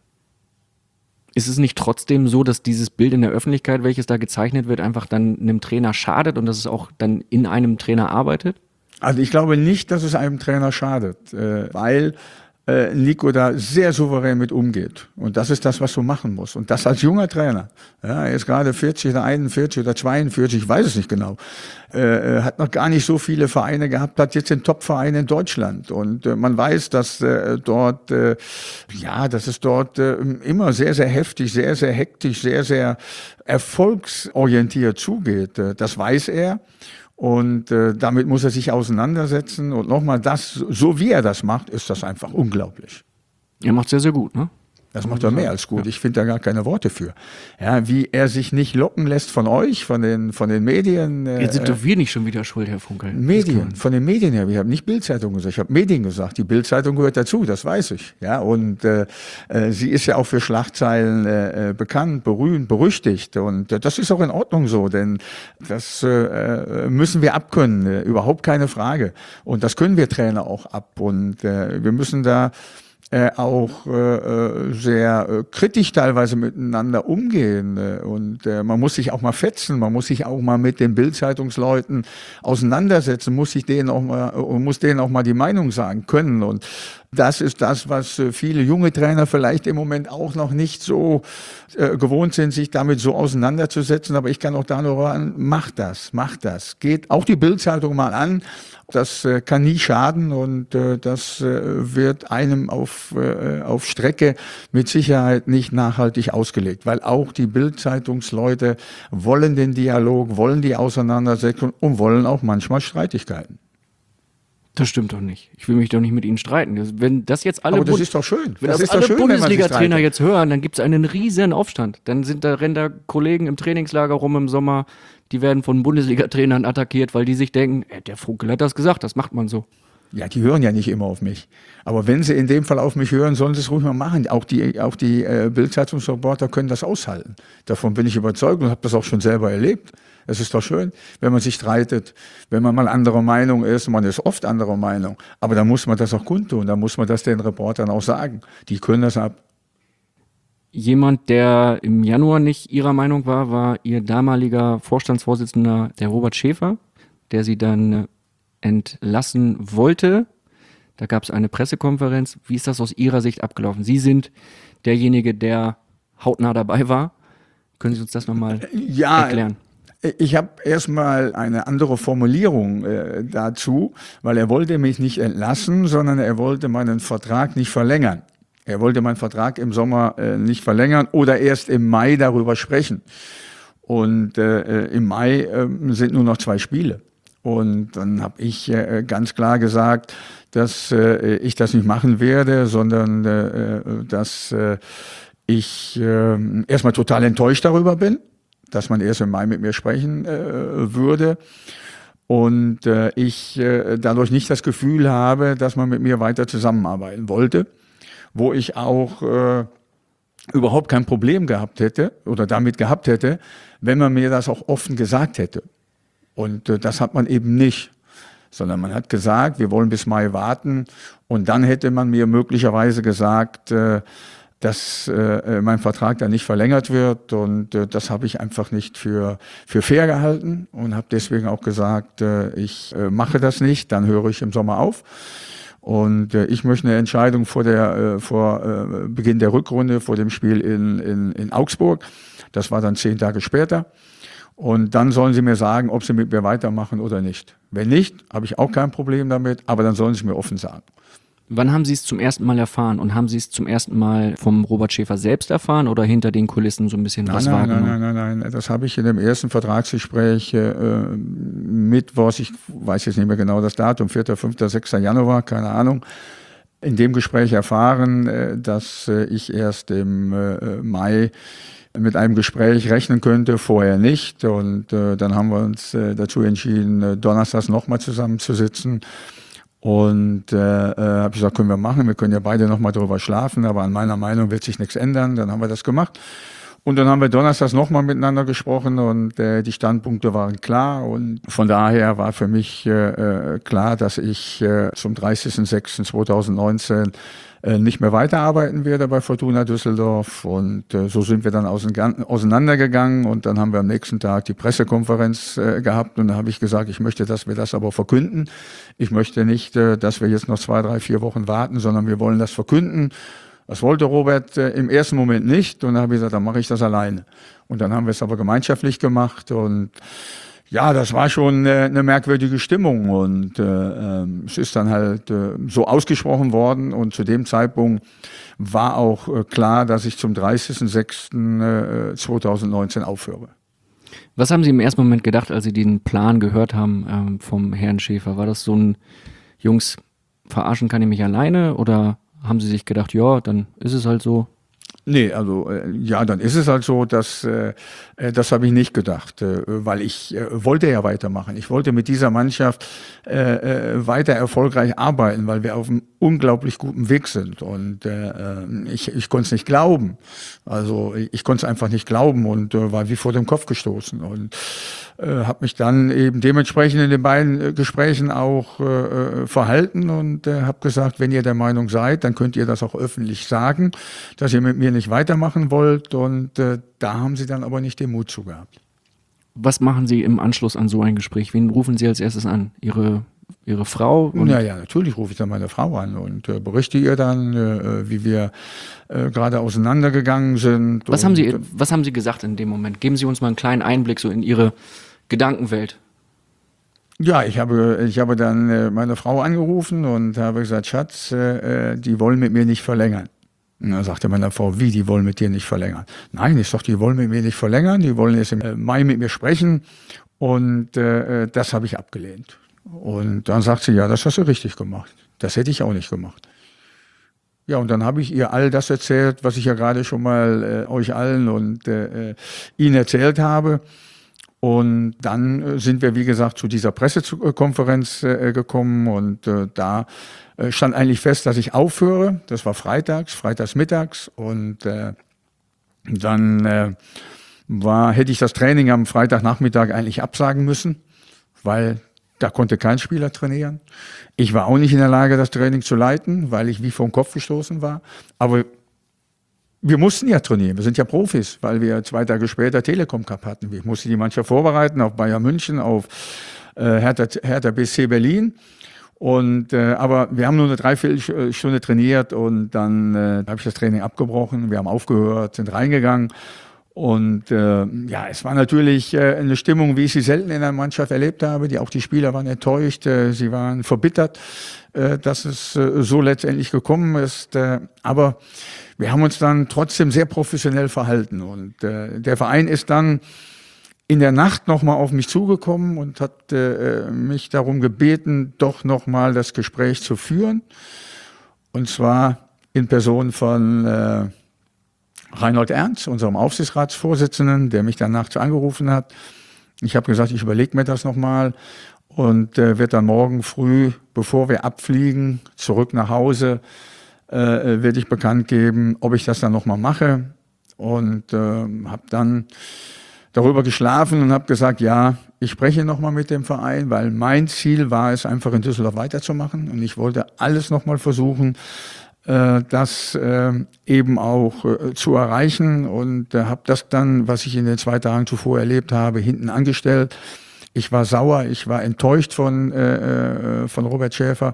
S1: Ist es nicht trotzdem so, dass dieses Bild in der Öffentlichkeit, welches da gezeichnet wird, einfach dann einem Trainer schadet und dass es auch dann in einem Trainer arbeitet?
S2: Also ich glaube nicht, dass es einem Trainer schadet, äh, weil äh, Nico da sehr souverän mit umgeht. Und das ist das, was du machen musst. Und das als junger Trainer. Ja, er ist gerade vierzig oder einundvierzig oder zweiundvierzig, ich weiß es nicht genau. Äh, hat noch gar nicht so viele Vereine gehabt, hat jetzt den Top-Verein in Deutschland. Und äh, man weiß, dass äh, dort, äh, ja, dass es dort äh, immer sehr, sehr heftig, sehr, sehr hektisch, sehr, sehr erfolgsorientiert zugeht. Äh, das weiß er. Und äh, damit muss er sich auseinandersetzen. Und nochmal, das, so wie er das macht, ist das einfach unglaublich.
S1: Er macht sehr, sehr gut, ne?
S2: Das macht er mehr als gut. Ich finde da gar keine Worte für. Ja, wie er sich nicht locken lässt von euch, von den, von den Medien. Äh,
S1: Jetzt sind doch wir nicht schon wieder schuld, Herr Funkel.
S2: Medien, von den Medien her. Ich habe nicht Bild-Zeitung gesagt, ich habe Medien gesagt. Die Bild-Zeitung gehört dazu, das weiß ich. Ja, und äh, äh, sie ist ja auch für Schlagzeilen äh, bekannt, berühmt, berüchtigt. Und äh, das ist auch in Ordnung so, denn das äh, müssen wir abkönnen, äh, überhaupt keine Frage. Und das können wir Trainer auch ab. Und äh, wir müssen da Äh, auch äh, sehr äh, kritisch teilweise miteinander umgehen. Äh, und äh, man muss sich auch mal fetzen, man muss sich auch mal mit den Bild-Zeitungsleuten auseinandersetzen, muss sich denen auch mal, äh, muss denen auch mal die Meinung sagen können. Und das ist das, was äh, viele junge Trainer vielleicht im Moment auch noch nicht so äh, gewohnt sind, sich damit so auseinanderzusetzen. Aber ich kann auch da nur raten, macht das, macht das. Geht auch die Bild-Zeitung mal an. Das äh, kann nie schaden und äh, das äh, wird einem auf, äh, auf Strecke mit Sicherheit nicht nachhaltig ausgelegt, weil auch die Bild-Zeitungsleute wollen den Dialog, wollen die Auseinandersetzung und wollen auch manchmal Streitigkeiten.
S1: Das stimmt doch nicht. Ich will mich doch nicht mit Ihnen streiten. Wenn das jetzt alle,
S2: Aber das
S1: Bund-
S2: ist doch schön.
S1: Wenn
S2: Das
S1: das,
S2: ist doch
S1: alle
S2: schön, wenn man sich
S1: Bundesliga-Trainer
S2: streitet.
S1: jetzt hören, dann gibt es einen riesen Aufstand. Dann sind da, rennen da Kollegen im Trainingslager rum im Sommer, die werden von Bundesliga-Trainern attackiert, weil die sich denken, äh, der Funkel hat das gesagt, das macht man so.
S2: Ja, die hören ja nicht immer auf mich. Aber wenn sie in dem Fall auf mich hören, sollen sie es ruhig mal machen. Auch die, auch die äh, Bild-Zeitungsreporter können das aushalten. Davon bin ich überzeugt und habe das auch schon selber erlebt. Es ist doch schön, wenn man sich streitet, wenn man mal anderer Meinung ist. Man ist oft anderer Meinung. Aber dann muss man das auch kundtun. Dann muss man das den Reportern auch sagen. Die können das ab.
S1: Jemand, der im Januar nicht Ihrer Meinung war, war Ihr damaliger Vorstandsvorsitzender, der Robert Schäfer, der Sie dann äh, entlassen wollte. Da gab es eine Pressekonferenz. Wie ist das aus Ihrer Sicht abgelaufen? Sie sind derjenige, der hautnah dabei war. Können Sie uns das nochmal
S2: Ja,
S1: erklären?
S2: Ich habe erstmal eine andere Formulierung äh, dazu, weil er wollte mich nicht entlassen, sondern er wollte meinen Vertrag nicht verlängern. Er wollte meinen Vertrag im Sommer äh, nicht verlängern oder erst im Mai darüber sprechen. Und äh, im Mai äh, sind nur noch zwei Spiele. Und dann habe ich äh, ganz klar gesagt, dass äh, ich das nicht machen werde, sondern äh, dass äh, ich äh, erstmal total enttäuscht darüber bin, dass man erst im Mai mit mir sprechen äh, würde. Und äh, ich äh, dadurch nicht das Gefühl habe, dass man mit mir weiter zusammenarbeiten wollte, wo ich auch äh, überhaupt kein Problem gehabt hätte oder damit gehabt hätte, wenn man mir das auch offen gesagt hätte. Und äh, das hat man eben nicht, sondern man hat gesagt, wir wollen bis Mai warten, und dann hätte man mir möglicherweise gesagt, äh, dass äh, mein Vertrag dann nicht verlängert wird, und äh, das habe ich einfach nicht für für fair gehalten und habe deswegen auch gesagt, äh, ich äh, mache das nicht, dann höre ich im Sommer auf. Und äh, ich möchte eine Entscheidung vor der äh, vor äh, Beginn der Rückrunde, vor dem Spiel in, in in Augsburg. Das war dann zehn Tage später. Und dann sollen sie mir sagen, ob sie mit mir weitermachen oder nicht. Wenn nicht, habe ich auch kein Problem damit, aber dann sollen sie mir offen sagen.
S1: Wann haben Sie es zum ersten Mal erfahren? Und haben Sie es zum ersten Mal vom Robert Schäfer selbst erfahren oder hinter den Kulissen so ein bisschen was
S2: nein, nein,
S1: wahrgenommen?
S2: Nein, nein, nein, das habe ich in dem ersten Vertragsgespräch äh, Mittwochs, ich weiß jetzt nicht mehr genau das Datum, vierter, fünfter, sechster Januar, keine Ahnung, in dem Gespräch erfahren, äh, dass äh, ich erst im äh, Mai mit einem Gespräch rechnen könnte, vorher nicht. Und äh, dann haben wir uns äh, dazu entschieden, äh, donnerstags nochmal zusammenzusitzen. Und äh, äh, habe ich gesagt, können wir machen, wir können ja beide nochmal drüber schlafen, aber an meiner Meinung wird sich nichts ändern. Dann haben wir das gemacht. Und dann haben wir donnerstags nochmal miteinander gesprochen, und äh, die Standpunkte waren klar. Und von daher war für mich äh, klar, dass ich äh, zum dreißigsten sechsten zweitausendneunzehn äh, nicht mehr weiterarbeiten werde bei Fortuna Düsseldorf. Und äh, so sind wir dann auseinandergegangen, und dann haben wir am nächsten Tag die Pressekonferenz äh, gehabt, und da habe ich gesagt, ich möchte, dass wir das aber verkünden. Ich möchte nicht, äh, dass wir jetzt noch zwei, drei, vier Wochen warten, sondern wir wollen das verkünden. Das wollte Robert äh, im ersten Moment nicht, und dann habe ich gesagt, dann mache ich das alleine. Und dann haben wir es aber gemeinschaftlich gemacht, und ja, das war schon äh, eine merkwürdige Stimmung, und äh, äh, es ist dann halt äh, so ausgesprochen worden, und zu dem Zeitpunkt war auch äh, klar, dass ich zum dreißigsten sechsten zweitausendneunzehn aufhöre.
S1: Was haben Sie im ersten Moment gedacht, als Sie den Plan gehört haben ähm, vom Herrn Schäfer? War das so ein, Jungs, verarschen kann ich mich alleine, oder haben Sie sich gedacht, ja, dann ist es halt so?
S2: Nee, also äh, ja, dann ist es halt so, dass äh, das habe ich nicht gedacht, äh, weil ich äh, wollte ja weitermachen. Ich wollte mit dieser Mannschaft äh, äh, weiter erfolgreich arbeiten, weil wir auf einem unglaublich guten Weg sind, und äh, ich, ich konnte es nicht glauben. Also ich, ich konnte es einfach nicht glauben, und äh, war wie vor dem Kopf gestoßen, und äh, habe mich dann eben dementsprechend in den beiden äh, Gesprächen auch äh, verhalten und äh, habe gesagt, wenn ihr der Meinung seid, dann könnt ihr das auch öffentlich sagen, dass ihr mit mir nicht weitermachen wollt, und äh, da haben sie dann aber nicht den Mut zu gehabt.
S1: Was machen Sie im Anschluss an so ein Gespräch? Wen rufen Sie als erstes an? Ihre, Ihre Frau? Und
S2: ja, ja, natürlich rufe ich dann meine Frau an und äh, berichte ihr dann, äh, wie wir äh, gerade auseinandergegangen sind.
S1: Was
S2: und,
S1: haben Sie, was haben Sie gesagt in dem Moment? Geben Sie uns mal einen kleinen Einblick so in Ihre Gedankenwelt.
S2: Ja, ich habe, ich habe dann äh, meine Frau angerufen und habe gesagt, Schatz, äh, die wollen mit mir nicht verlängern. Und dann sagte meine Frau, wie, die wollen mit dir nicht verlängern? Nein, ich sag, die wollen mit mir nicht verlängern, die wollen jetzt im Mai mit mir sprechen, und äh, das habe ich abgelehnt. Und dann sagt sie, ja, das hast du richtig gemacht. Das hätte ich auch nicht gemacht. Ja, und dann habe ich ihr all das erzählt, was ich ja gerade schon mal äh, euch allen und äh, Ihnen erzählt habe. Und dann äh, sind wir, wie gesagt, zu dieser Pressekonferenz äh, gekommen, und äh, da äh, stand eigentlich fest, dass ich aufhöre. Das war freitags, freitags mittags, und äh, dann äh, war, hätte ich das Training am Freitagnachmittag eigentlich absagen müssen, weil da konnte kein Spieler trainieren. Ich war auch nicht in der Lage, das Training zu leiten, weil ich wie vom Kopf gestoßen war. Aber wir mussten ja trainieren, wir sind ja Profis, weil wir zwei Tage später Telekom Cup hatten. Ich musste die Mannschaft vorbereiten auf Bayern München, auf äh, Hertha, Hertha B S C Berlin. Und, äh, aber wir haben nur eine Dreiviertelstunde trainiert, und dann äh, habe ich das Training abgebrochen. Wir haben aufgehört, sind reingegangen. Und äh, ja, es war natürlich äh, eine Stimmung, wie ich sie selten in einer Mannschaft erlebt habe. Die, auch die Spieler waren enttäuscht, äh, sie waren verbittert, äh, dass es äh, so letztendlich gekommen ist. Äh, aber wir haben uns dann trotzdem sehr professionell verhalten. Und äh, der Verein ist dann in der Nacht nochmal auf mich zugekommen und hat äh, mich darum gebeten, doch nochmal das Gespräch zu führen. Und zwar in Person von äh, Reinhold Ernst, unserem Aufsichtsratsvorsitzenden, der mich dann nachts angerufen hat. Ich habe gesagt, ich überlege mir das nochmal und äh, werde dann morgen früh, bevor wir abfliegen, zurück nach Hause, äh, werde ich bekannt geben, ob ich das dann nochmal mache. Und äh, habe dann darüber geschlafen und habe gesagt, ja, ich spreche nochmal mit dem Verein, weil mein Ziel war es, einfach in Düsseldorf weiterzumachen. Und ich wollte alles nochmal versuchen, äh, das äh, eben auch äh, zu erreichen. Und äh, habe das dann, was ich in den zwei Tagen zuvor erlebt habe, hinten angestellt. Ich war sauer, ich war enttäuscht von, äh, von Robert Schäfer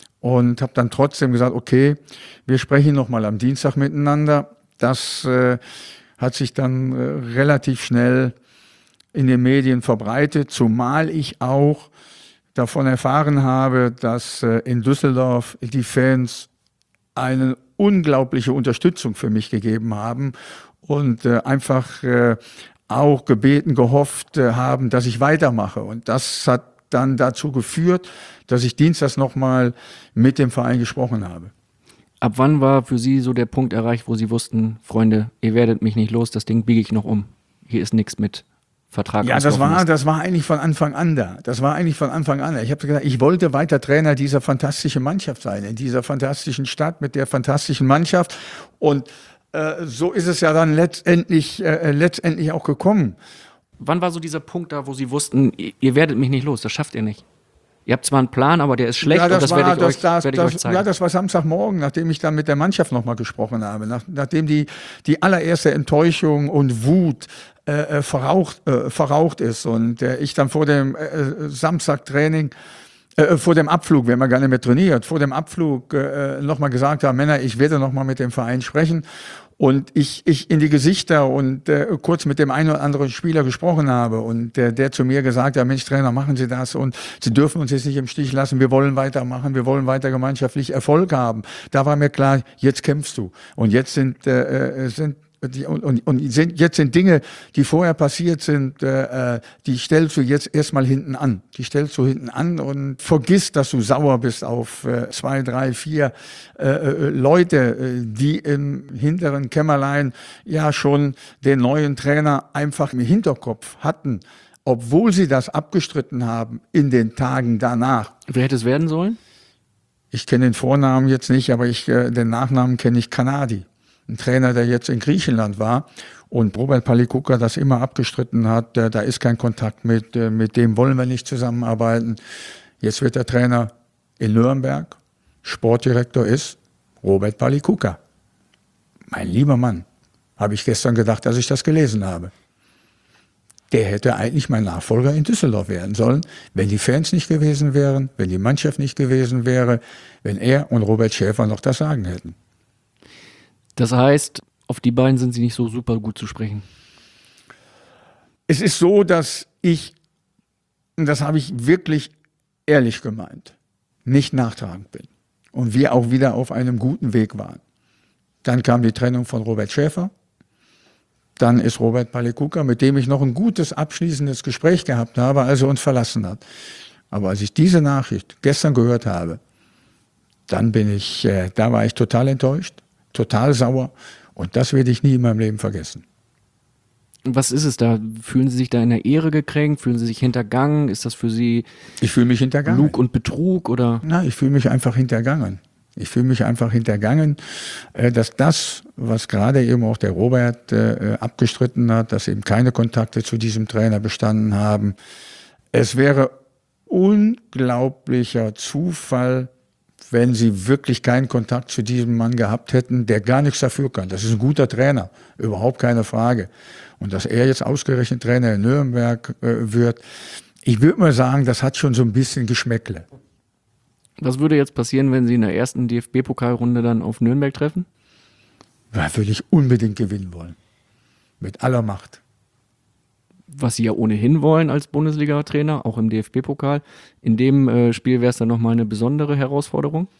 S2: und habe dann trotzdem gesagt, okay, wir sprechen nochmal am Dienstag miteinander. Das äh, hat sich dann äh, relativ schnell in den Medien verbreitet, zumal ich auch davon erfahren habe, dass äh, in Düsseldorf die Fans eine unglaubliche Unterstützung für mich gegeben haben und äh, einfach äh, auch gebeten, gehofft äh, haben, dass ich weitermache. Und das hat dann dazu geführt, dass ich dienstags nochmal mit dem Verein gesprochen habe.
S1: Ab wann war für Sie so der Punkt erreicht, wo Sie wussten, Freunde, ihr werdet mich nicht los, das Ding biege ich noch um. Hier ist nichts mit Vertrag.
S2: Ja, das war, das war eigentlich von Anfang an da. Das war eigentlich von Anfang an. Ich habe gesagt, ich wollte weiter Trainer dieser fantastischen Mannschaft sein, in dieser fantastischen Stadt mit der fantastischen Mannschaft. Und äh, so ist es ja dann letztendlich, äh, letztendlich auch gekommen.
S1: Wann war so dieser Punkt da, wo Sie wussten, ihr, ihr werdet mich nicht los, das schafft ihr nicht? Ihr habt zwar einen Plan, aber der ist schlecht
S2: ja, das
S1: und das
S2: war,
S1: werde ich,
S2: das,
S1: euch,
S2: das,
S1: werde ich
S2: das,
S1: euch zeigen.
S2: Ja, das war Samstagmorgen, nachdem ich dann mit der Mannschaft nochmal gesprochen habe. Nach, nachdem die, die allererste Enttäuschung und Wut äh, verraucht, äh, verraucht ist und äh, ich dann vor dem äh, Samstagtraining, äh, vor dem Abflug, wir haben ja gar nicht mehr trainiert, vor dem Abflug äh, nochmal gesagt habe, Männer, ich werde nochmal mit dem Verein sprechen. Und ich, ich in die Gesichter und äh, kurz mit dem einen oder anderen Spieler gesprochen habe und äh, der zu mir gesagt hat, Mensch Trainer, machen Sie das und Sie dürfen uns jetzt nicht im Stich lassen, wir wollen weitermachen, wir wollen weiter gemeinschaftlich Erfolg haben. Da war mir klar, jetzt kämpfst du. Und jetzt sind, äh, sind Die, und, und, und sind, jetzt sind Dinge, die vorher passiert sind, äh, die stellst du jetzt erstmal hinten an. Die stellst du hinten an und vergiss, dass du sauer bist auf äh, zwei, drei, vier äh, Leute, äh, die im hinteren Kämmerlein ja schon den neuen Trainer einfach im Hinterkopf hatten, obwohl sie das abgestritten haben in den Tagen danach.
S1: Wer hätte es werden sollen?
S2: Ich kenne den Vornamen jetzt nicht, aber ich, äh, den Nachnamen kenne ich, Kanadi. Ein Trainer, der jetzt in Griechenland war und Robert Palikuka das immer abgestritten hat, da ist kein Kontakt mit, mit dem wollen wir nicht zusammenarbeiten. Jetzt wird der Trainer in Nürnberg, Sportdirektor ist Robert Palikuka. Mein lieber Mann, habe ich gestern gedacht, als ich das gelesen habe. Der hätte eigentlich mein Nachfolger in Düsseldorf werden sollen, wenn die Fans nicht gewesen wären, wenn die Mannschaft nicht gewesen wäre, wenn er und Robert Schäfer noch das Sagen hätten.
S1: Das heißt, auf die beiden sind Sie nicht so super gut zu sprechen.
S2: Es ist so, dass ich, und das habe ich wirklich ehrlich gemeint, nicht nachtragend bin. Und wir auch wieder auf einem guten Weg waren. Dann kam die Trennung von Robert Schäfer. Dann ist Robert Palikuka, mit dem ich noch ein gutes abschließendes Gespräch gehabt habe, als er uns verlassen hat. Aber als ich diese Nachricht gestern gehört habe, dann bin ich, äh, da war ich total enttäuscht. Total sauer und das werde ich nie in meinem Leben vergessen.
S1: Was ist es da? Fühlen Sie sich da in der Ehre gekränkt? Fühlen Sie sich hintergangen? Ist das für Sie
S2: ich fühle mich hintergangen.
S1: Lug und Betrug? Oder?
S2: Na, ich fühle mich einfach hintergangen. Ich fühle mich einfach hintergangen, dass das, was gerade eben auch der Robert äh, abgestritten hat, dass eben keine Kontakte zu diesem Trainer bestanden haben. Es wäre unglaublicher Zufall, wenn sie wirklich keinen Kontakt zu diesem Mann gehabt hätten, der gar nichts dafür kann. Das ist ein guter Trainer, überhaupt keine Frage. Und dass er jetzt ausgerechnet Trainer in Nürnberg äh, wird, ich würde mal sagen, das hat schon so ein bisschen Geschmäckle.
S1: Was würde jetzt passieren, wenn Sie in der ersten D F B-Pokalrunde dann auf Nürnberg treffen?
S2: Da würde ich unbedingt gewinnen wollen. Mit aller Macht.
S1: Was Sie ja ohnehin wollen als Bundesliga-Trainer, auch im D F B-Pokal. In dem äh, Spiel wäre es dann nochmal eine besondere Herausforderung?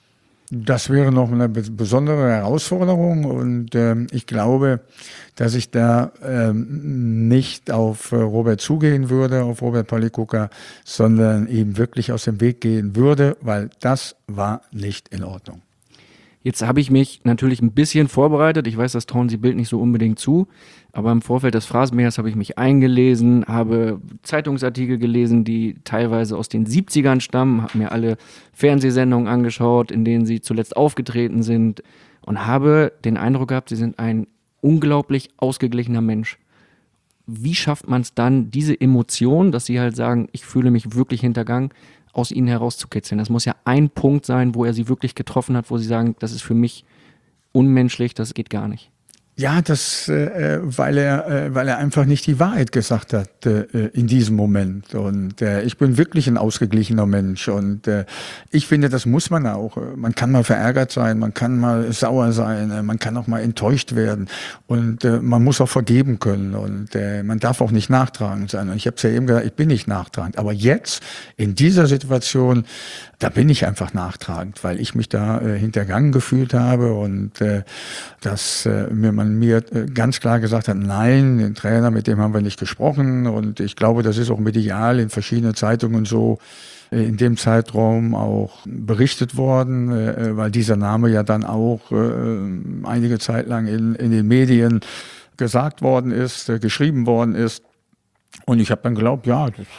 S2: Das wäre noch eine besondere Herausforderung und äh, ich glaube, dass ich da äh, nicht auf äh, Robert zugehen würde, auf Robert Palikuka, sondern ihm wirklich aus dem Weg gehen würde, weil das war nicht in Ordnung.
S1: Jetzt habe ich mich natürlich ein bisschen vorbereitet. Ich weiß, das trauen Sie Bild nicht so unbedingt zu. Aber im Vorfeld des Phrasenmähers habe ich mich eingelesen, habe Zeitungsartikel gelesen, die teilweise aus den siebzigern stammen, habe mir alle Fernsehsendungen angeschaut, in denen Sie zuletzt aufgetreten sind und habe den Eindruck gehabt, Sie sind ein unglaublich ausgeglichener Mensch. Wie schafft man es dann, diese Emotion, dass Sie halt sagen, ich fühle mich wirklich hintergangen, aus ihnen herauszukitzeln? Das muss ja ein Punkt sein, wo er sie wirklich getroffen hat, wo sie sagen, das ist für mich unmenschlich, das geht gar nicht.
S2: Ja, das, äh, weil er, äh, weil er einfach nicht die Wahrheit gesagt hat äh, in diesem Moment. Und äh, ich bin wirklich ein ausgeglichener Mensch. Und äh, ich finde, das muss man auch. Man kann mal verärgert sein, man kann mal sauer sein, äh, man kann auch mal enttäuscht werden. Und äh, man muss auch vergeben können. Und äh, man darf auch nicht nachtragend sein. Und ich habe es ja eben gesagt, ich bin nicht nachtragend. Aber jetzt, in dieser Situation, da bin ich einfach nachtragend, weil ich mich da äh, hintergangen gefühlt habe und äh, dass äh, mir man mir äh, ganz klar gesagt hat, nein, den Trainer, mit dem haben wir nicht gesprochen und ich glaube, das ist auch medial in verschiedenen Zeitungen so äh, in dem Zeitraum auch berichtet worden, äh, weil dieser Name ja dann auch äh, einige Zeit lang in, in den Medien gesagt worden ist, äh, geschrieben worden ist und ich habe dann geglaubt, ja, das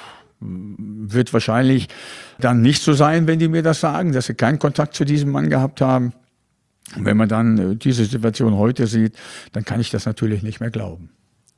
S2: wird wahrscheinlich dann nicht so sein, wenn die mir das sagen, dass sie keinen Kontakt zu diesem Mann gehabt haben. Und wenn man dann diese Situation heute sieht, dann kann ich das natürlich nicht mehr glauben.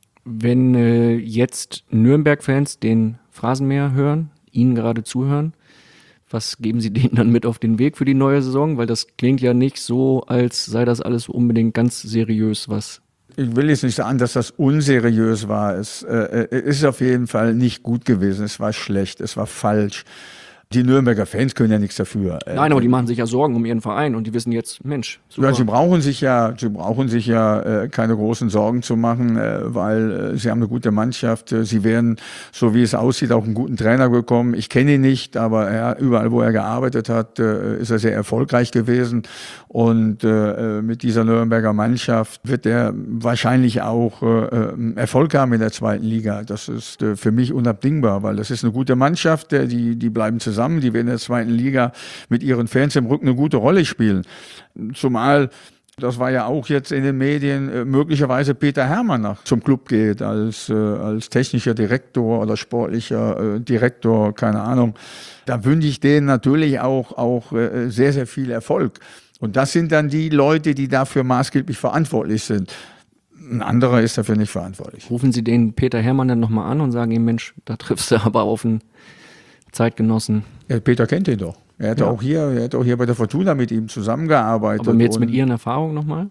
S1: Wenn äh, jetzt Nürnberg-Fans den Phrasenmäher hören, Ihnen gerade zuhören, was geben Sie denen dann mit auf den Weg für die neue Saison? Weil das klingt ja nicht so, als sei das alles unbedingt ganz seriös, was...
S2: Ich will jetzt nicht sagen, dass das unseriös war. Es äh, ist auf jeden Fall nicht gut gewesen. Es war schlecht, es war falsch. Die Nürnberger Fans können ja nichts dafür.
S1: Nein, aber die machen sich ja Sorgen um ihren Verein und die wissen jetzt, Mensch, super.
S2: Ja, sie brauchen sich ja, sie brauchen sich ja äh, keine großen Sorgen zu machen, äh, weil äh, sie haben eine gute Mannschaft. Äh, sie werden, so wie es aussieht, auch einen guten Trainer bekommen. Ich kenne ihn nicht, aber er, überall, wo er gearbeitet hat, äh, ist er sehr erfolgreich gewesen. Und äh, mit dieser Nürnberger Mannschaft wird er wahrscheinlich auch äh, Erfolg haben in der zweiten Liga. Das ist äh, für mich unabdingbar, weil das ist eine gute Mannschaft, äh, die, die bleiben zusammen. Die werden in der zweiten Liga mit ihren Fans im Rücken eine gute Rolle spielen. Zumal, das war ja auch jetzt in den Medien, möglicherweise Peter Hermann nach zum Club geht als, äh, als technischer Direktor oder sportlicher äh, Direktor, keine Ahnung. Da wünsche ich denen natürlich auch, auch äh, sehr, sehr viel Erfolg. Und das sind dann die Leute, die dafür maßgeblich verantwortlich sind. Ein anderer ist dafür nicht verantwortlich.
S1: Rufen Sie den Peter Hermann dann nochmal an und sagen ihm, Mensch, da triffst du aber auf einen Zeitgenossen.
S2: Ja, Peter kennt ihn doch. Er hat ja. auch hier, er hat auch hier bei der Fortuna mit ihm zusammengearbeitet.
S1: Aber jetzt mit Ihren Erfahrungen nochmal?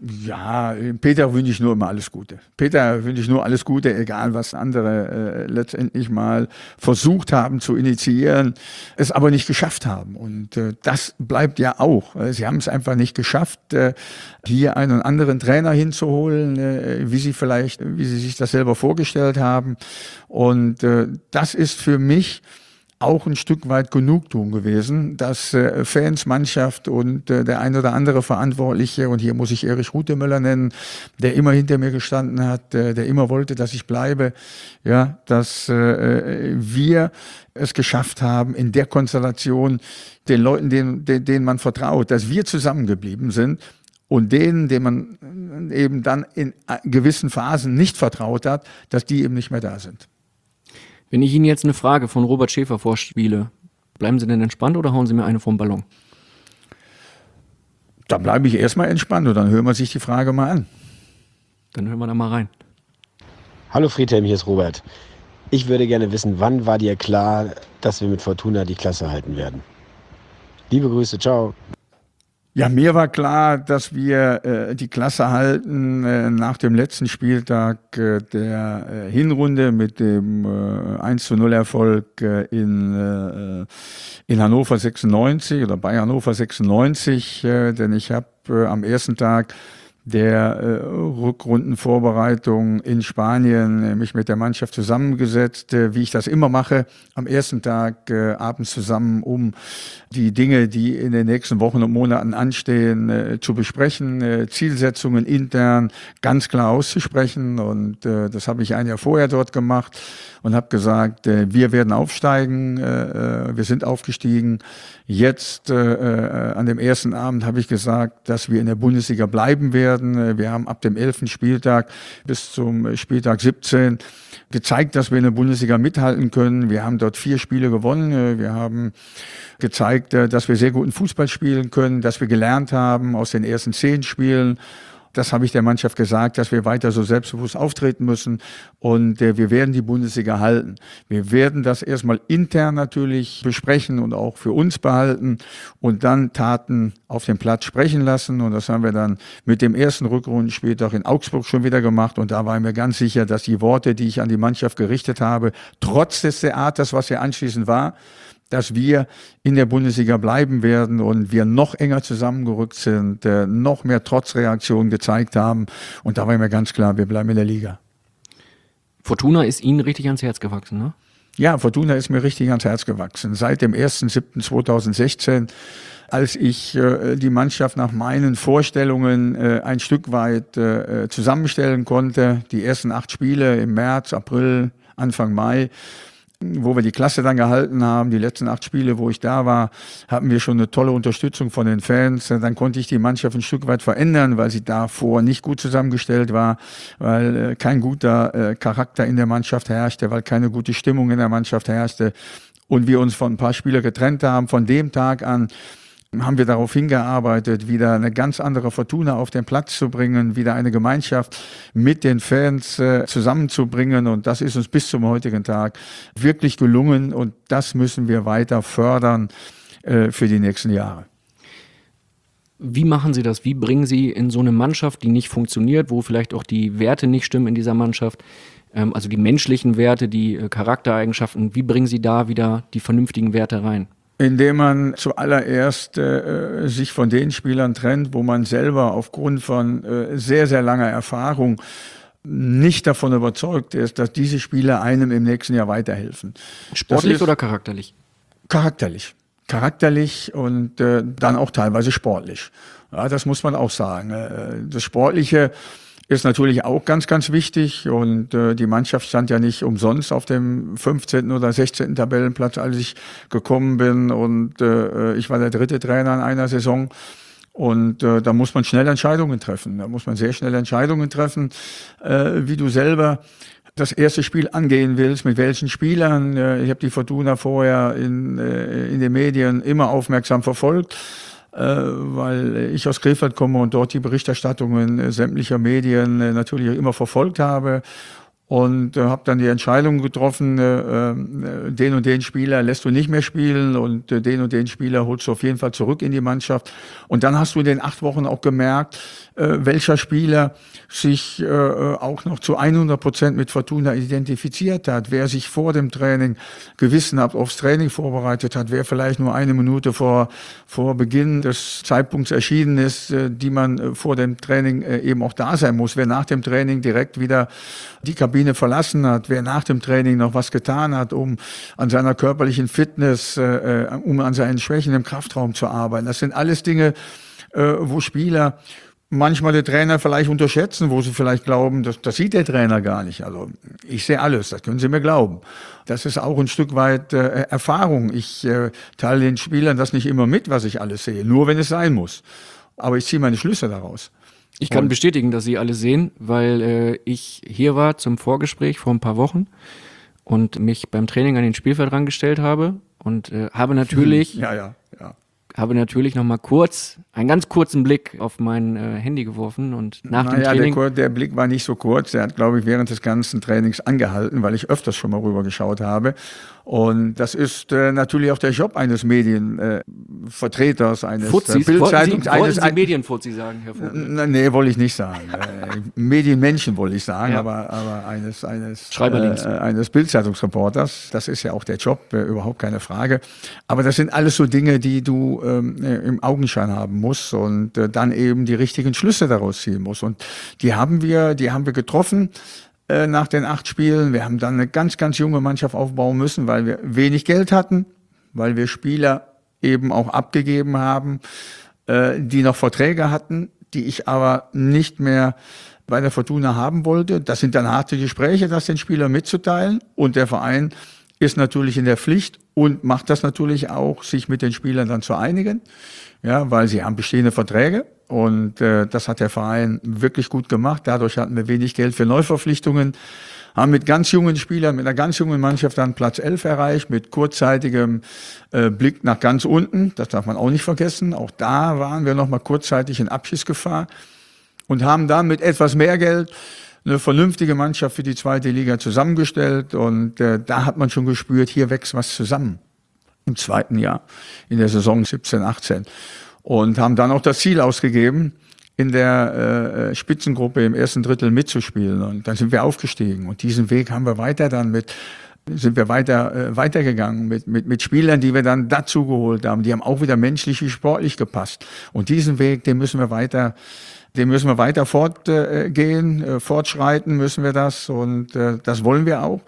S2: Ja, Peter wünsche ich nur immer alles Gute. Peter wünsche ich nur alles Gute, egal was andere äh, letztendlich mal versucht haben zu initiieren, es aber nicht geschafft haben. Und äh, das bleibt ja auch. Sie haben es einfach nicht geschafft, äh, hier einen anderen Trainer hinzuholen, äh, wie sie vielleicht, wie sie sich das selber vorgestellt haben. Und äh, das ist für mich auch ein Stück weit Genugtuung gewesen, dass äh, Fans, Mannschaft und äh, der ein oder andere Verantwortliche, und hier muss ich Erich Rutemöller nennen, der immer hinter mir gestanden hat, äh, der immer wollte, dass ich bleibe, ja, dass äh, wir es geschafft haben, in der Konstellation den Leuten, denen, denen man vertraut, dass wir zusammengeblieben sind. Und denen, denen man eben dann in gewissen Phasen nicht vertraut hat, dass die eben nicht mehr da sind.
S1: Wenn ich Ihnen jetzt eine Frage von Robert Schäfer vorspiele, bleiben Sie denn entspannt oder hauen Sie mir eine vom Ballon?
S2: Dann bleibe ich erstmal entspannt und dann hören wir sich die Frage mal an.
S1: Dann hören wir da mal rein.
S7: Hallo Friedhelm, hier ist Robert. Ich würde gerne wissen, wann war dir klar, dass wir mit Fortuna die Klasse halten werden? Liebe Grüße, ciao.
S2: Ja, mir war klar, dass wir äh, die Klasse halten äh, nach dem letzten Spieltag äh, der äh, Hinrunde mit dem äh, eins zu null Erfolg äh, in, äh, in Hannover sechsundneunzig oder bei Hannover sechsundneunzig, äh, denn ich habe äh, am ersten Tag der äh, Rückrundenvorbereitung in Spanien äh, mich mit der Mannschaft zusammengesetzt, äh, wie ich das immer mache, am ersten Tag äh, abends zusammen, um die Dinge, die in den nächsten Wochen und Monaten anstehen, äh, zu besprechen, äh, Zielsetzungen intern ganz klar auszusprechen. Und äh, das habe ich ein Jahr vorher dort gemacht und habe gesagt, äh, wir werden aufsteigen, äh, wir sind aufgestiegen. Jetzt äh, äh, an dem ersten Abend habe ich gesagt, dass wir in der Bundesliga bleiben werden. Wir haben ab dem elften Spieltag bis zum Spieltag siebzehn gezeigt, dass wir in der Bundesliga mithalten können. Wir haben dort vier Spiele gewonnen. Wir haben gezeigt, dass wir sehr guten Fußball spielen können, dass wir gelernt haben aus den ersten zehn Spielen. Das habe ich der Mannschaft gesagt, dass wir weiter so selbstbewusst auftreten müssen und äh, wir werden die Bundesliga halten. Wir werden das erstmal intern natürlich besprechen und auch für uns behalten und dann Taten auf dem Platz sprechen lassen und das haben wir dann mit dem ersten Rückrundenspieltag in Augsburg schon wieder gemacht und da war ich mir ganz sicher, dass die Worte, die ich an die Mannschaft gerichtet habe, trotz des Theaters, was ja anschließend war, dass wir in der Bundesliga bleiben werden und wir noch enger zusammengerückt sind, äh, noch mehr Trotzreaktionen gezeigt haben. Und da war mir ganz klar, wir bleiben in der Liga.
S1: Fortuna ist Ihnen richtig ans Herz gewachsen, ne?
S2: Ja, Fortuna ist mir richtig ans Herz gewachsen. Seit dem ersten siebten zweitausendsechzehn, als ich äh, die Mannschaft nach meinen Vorstellungen äh, ein Stück weit äh, zusammenstellen konnte. Die ersten acht Spiele im März, April, Anfang Mai, wo wir die Klasse dann gehalten haben, die letzten acht Spiele, wo ich da war, hatten wir schon eine tolle Unterstützung von den Fans. Dann konnte ich die Mannschaft ein Stück weit verändern, weil sie davor nicht gut zusammengestellt war, weil äh, kein guter äh, Charakter in der Mannschaft herrschte, weil keine gute Stimmung in der Mannschaft herrschte und wir uns von ein paar Spielern getrennt haben. Von dem Tag an haben wir darauf hingearbeitet, wieder eine ganz andere Fortuna auf den Platz zu bringen, wieder eine Gemeinschaft mit den Fans äh, zusammenzubringen. Und das ist uns bis zum heutigen Tag wirklich gelungen. Und das müssen wir weiter fördern äh, für die nächsten Jahre.
S1: Wie machen Sie das? Wie bringen Sie in so eine Mannschaft, die nicht funktioniert, wo vielleicht auch die Werte nicht stimmen in dieser Mannschaft, ähm, also die menschlichen Werte, die äh, Charaktereigenschaften, wie bringen Sie da wieder die vernünftigen Werte rein?
S2: Indem man zuallererst äh, sich von den Spielern trennt, wo man selber aufgrund von äh, sehr, sehr langer Erfahrung nicht davon überzeugt ist, dass diese Spieler einem im nächsten Jahr weiterhelfen.
S1: Sportlich oder charakterlich?
S2: Charakterlich. Charakterlich und äh, dann auch teilweise sportlich. Ja, das muss man auch sagen. Äh, das Sportliche ist natürlich auch ganz, ganz wichtig und äh, die Mannschaft stand ja nicht umsonst auf dem fünfzehnten oder sechzehnten Tabellenplatz, als ich gekommen bin und äh, ich war der dritte Trainer in einer Saison und äh, da muss man schnell Entscheidungen treffen, da muss man sehr schnell Entscheidungen treffen, äh, wie du selber das erste Spiel angehen willst, mit welchen Spielern. Äh, ich habe die Fortuna vorher in, äh, in den Medien immer aufmerksam verfolgt, weil ich aus Krefeld komme und dort die Berichterstattungen sämtlicher Medien natürlich immer verfolgt habe und äh, habe dann die Entscheidung getroffen, äh, äh, den und den Spieler lässt du nicht mehr spielen und äh, den und den Spieler holst du auf jeden Fall zurück in die Mannschaft. Und dann hast du in den acht Wochen auch gemerkt, äh, welcher Spieler sich äh, auch noch zu hundert Prozent mit Fortuna identifiziert hat, wer sich vor dem Training gewissenhaft aufs Training vorbereitet hat, wer vielleicht nur eine Minute vor, vor Beginn des Zeitpunkts erschienen ist, äh, die man äh, vor dem Training äh, eben auch da sein muss, wer nach dem Training direkt wieder die Kabine verlassen hat, wer nach dem Training noch was getan hat, um an seiner körperlichen Fitness, äh, um an seinen Schwächen im Kraftraum zu arbeiten. Das sind alles Dinge, äh, wo Spieler manchmal der Trainer vielleicht unterschätzen, wo sie vielleicht glauben, das, das sieht der Trainer gar nicht. Also ich sehe alles, das können Sie mir glauben. Das ist auch ein Stück weit äh, Erfahrung. Ich äh, teile den Spielern das nicht immer mit, was ich alles sehe, nur wenn es sein muss. Aber ich ziehe meine Schlüsse daraus.
S1: Ich kann
S2: Und
S1: bestätigen, dass Sie alle sehen, weil äh, ich hier war zum Vorgespräch vor ein paar Wochen und mich beim Training an den Spielfeld rangestellt habe und äh, habe natürlich,
S2: ja, ja, ja.
S1: habe natürlich noch mal kurz, einen ganz kurzen Blick auf mein äh, Handy geworfen und nach dem
S2: Naja,
S1: Training...
S2: der, der Blick war nicht so kurz. Der hat, glaube ich, während des ganzen Trainings angehalten, weil ich öfters schon mal rüber geschaut habe. Und das ist äh, natürlich auch der Job eines Medienverantwortlichen, Vertreters eines
S1: Fuzis?
S2: Bildzeitungs,
S1: Wollten
S2: eines
S1: Sie, wollten Sie Medienfuzzi sagen, Herr Vogel?
S2: Na, nee, wollte ich nicht sagen. äh, Medienmenschen wollte ich sagen,
S1: Ja.
S2: aber, aber eines, eines,
S1: Schreiberlings.
S2: äh, eines Bildzeitungsreporters. Das ist ja auch der Job, äh, überhaupt keine Frage. Aber das sind alles so Dinge, die du ähm, äh, im Augenschein haben musst und äh, dann eben die richtigen Schlüsse daraus ziehen musst. Und die haben wir, die haben wir getroffen äh, nach den acht Spielen. Wir haben dann eine ganz, ganz junge Mannschaft aufbauen müssen, weil wir wenig Geld hatten, weil wir Spieler eben auch abgegeben haben, äh, die noch Verträge hatten, die ich aber nicht mehr bei der Fortuna haben wollte. Das sind dann harte Gespräche, das den Spielern mitzuteilen. Und der Verein ist natürlich in der Pflicht und macht das natürlich auch, sich mit den Spielern dann zu einigen, ja, weil sie haben bestehende Verträge. Und äh, das hat der Verein wirklich gut gemacht. Dadurch hatten wir wenig Geld für Neuverpflichtungen, haben mit ganz jungen Spielern, mit einer ganz jungen Mannschaft dann Platz elf erreicht, mit kurzzeitigem äh, Blick nach ganz unten. Das darf man auch nicht vergessen. Auch da waren wir noch mal kurzzeitig in Abschiedsgefahr und haben dann mit etwas mehr Geld eine vernünftige Mannschaft für die zweite Liga zusammengestellt. Und äh, da hat man schon gespürt, hier wächst was zusammen im zweiten Jahr, in der Saison siebzehn, achtzehn. Und haben dann auch das Ziel ausgegeben, in der äh, Spitzengruppe im ersten Drittel mitzuspielen. Und dann sind wir aufgestiegen. Und diesen Weg haben wir weiter dann mit, sind wir weiter äh, weitergegangen mit, mit, mit Spielern, die wir dann dazu geholt haben. Die haben auch wieder menschlich wie sportlich gepasst. Und diesen Weg, den müssen wir weiter, den müssen wir weiter fortgehen, äh, fortschreiten müssen wir das. Und äh, das wollen wir auch.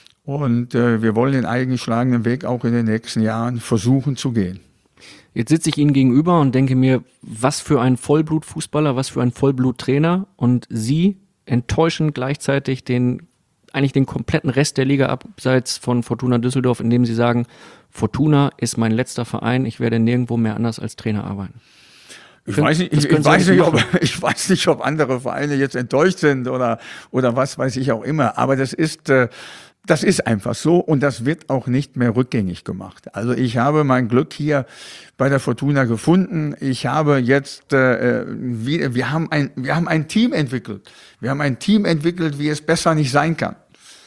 S2: Und äh, wir wollen den eingeschlagenen Weg auch in den nächsten Jahren versuchen zu gehen.
S1: Jetzt sitze ich Ihnen gegenüber und denke mir, was für ein Vollblutfußballer, was für ein Vollbluttrainer, und Sie enttäuschen gleichzeitig den, eigentlich den kompletten Rest der Liga abseits von Fortuna Düsseldorf, indem Sie sagen, Fortuna ist mein letzter Verein, ich werde nirgendwo mehr anders als Trainer arbeiten.
S2: Ich weiß nicht, ich, ich, weiß nicht, ob, ich weiß nicht, ob andere Vereine jetzt enttäuscht sind oder, oder was weiß ich auch immer. Aber das ist, äh, das ist einfach so und das wird auch nicht mehr rückgängig gemacht. Also ich habe mein Glück hier bei der Fortuna gefunden. Ich habe jetzt, äh, wir, wir haben ein, wir haben ein Team entwickelt. Wir haben ein Team entwickelt, wie es besser nicht sein kann,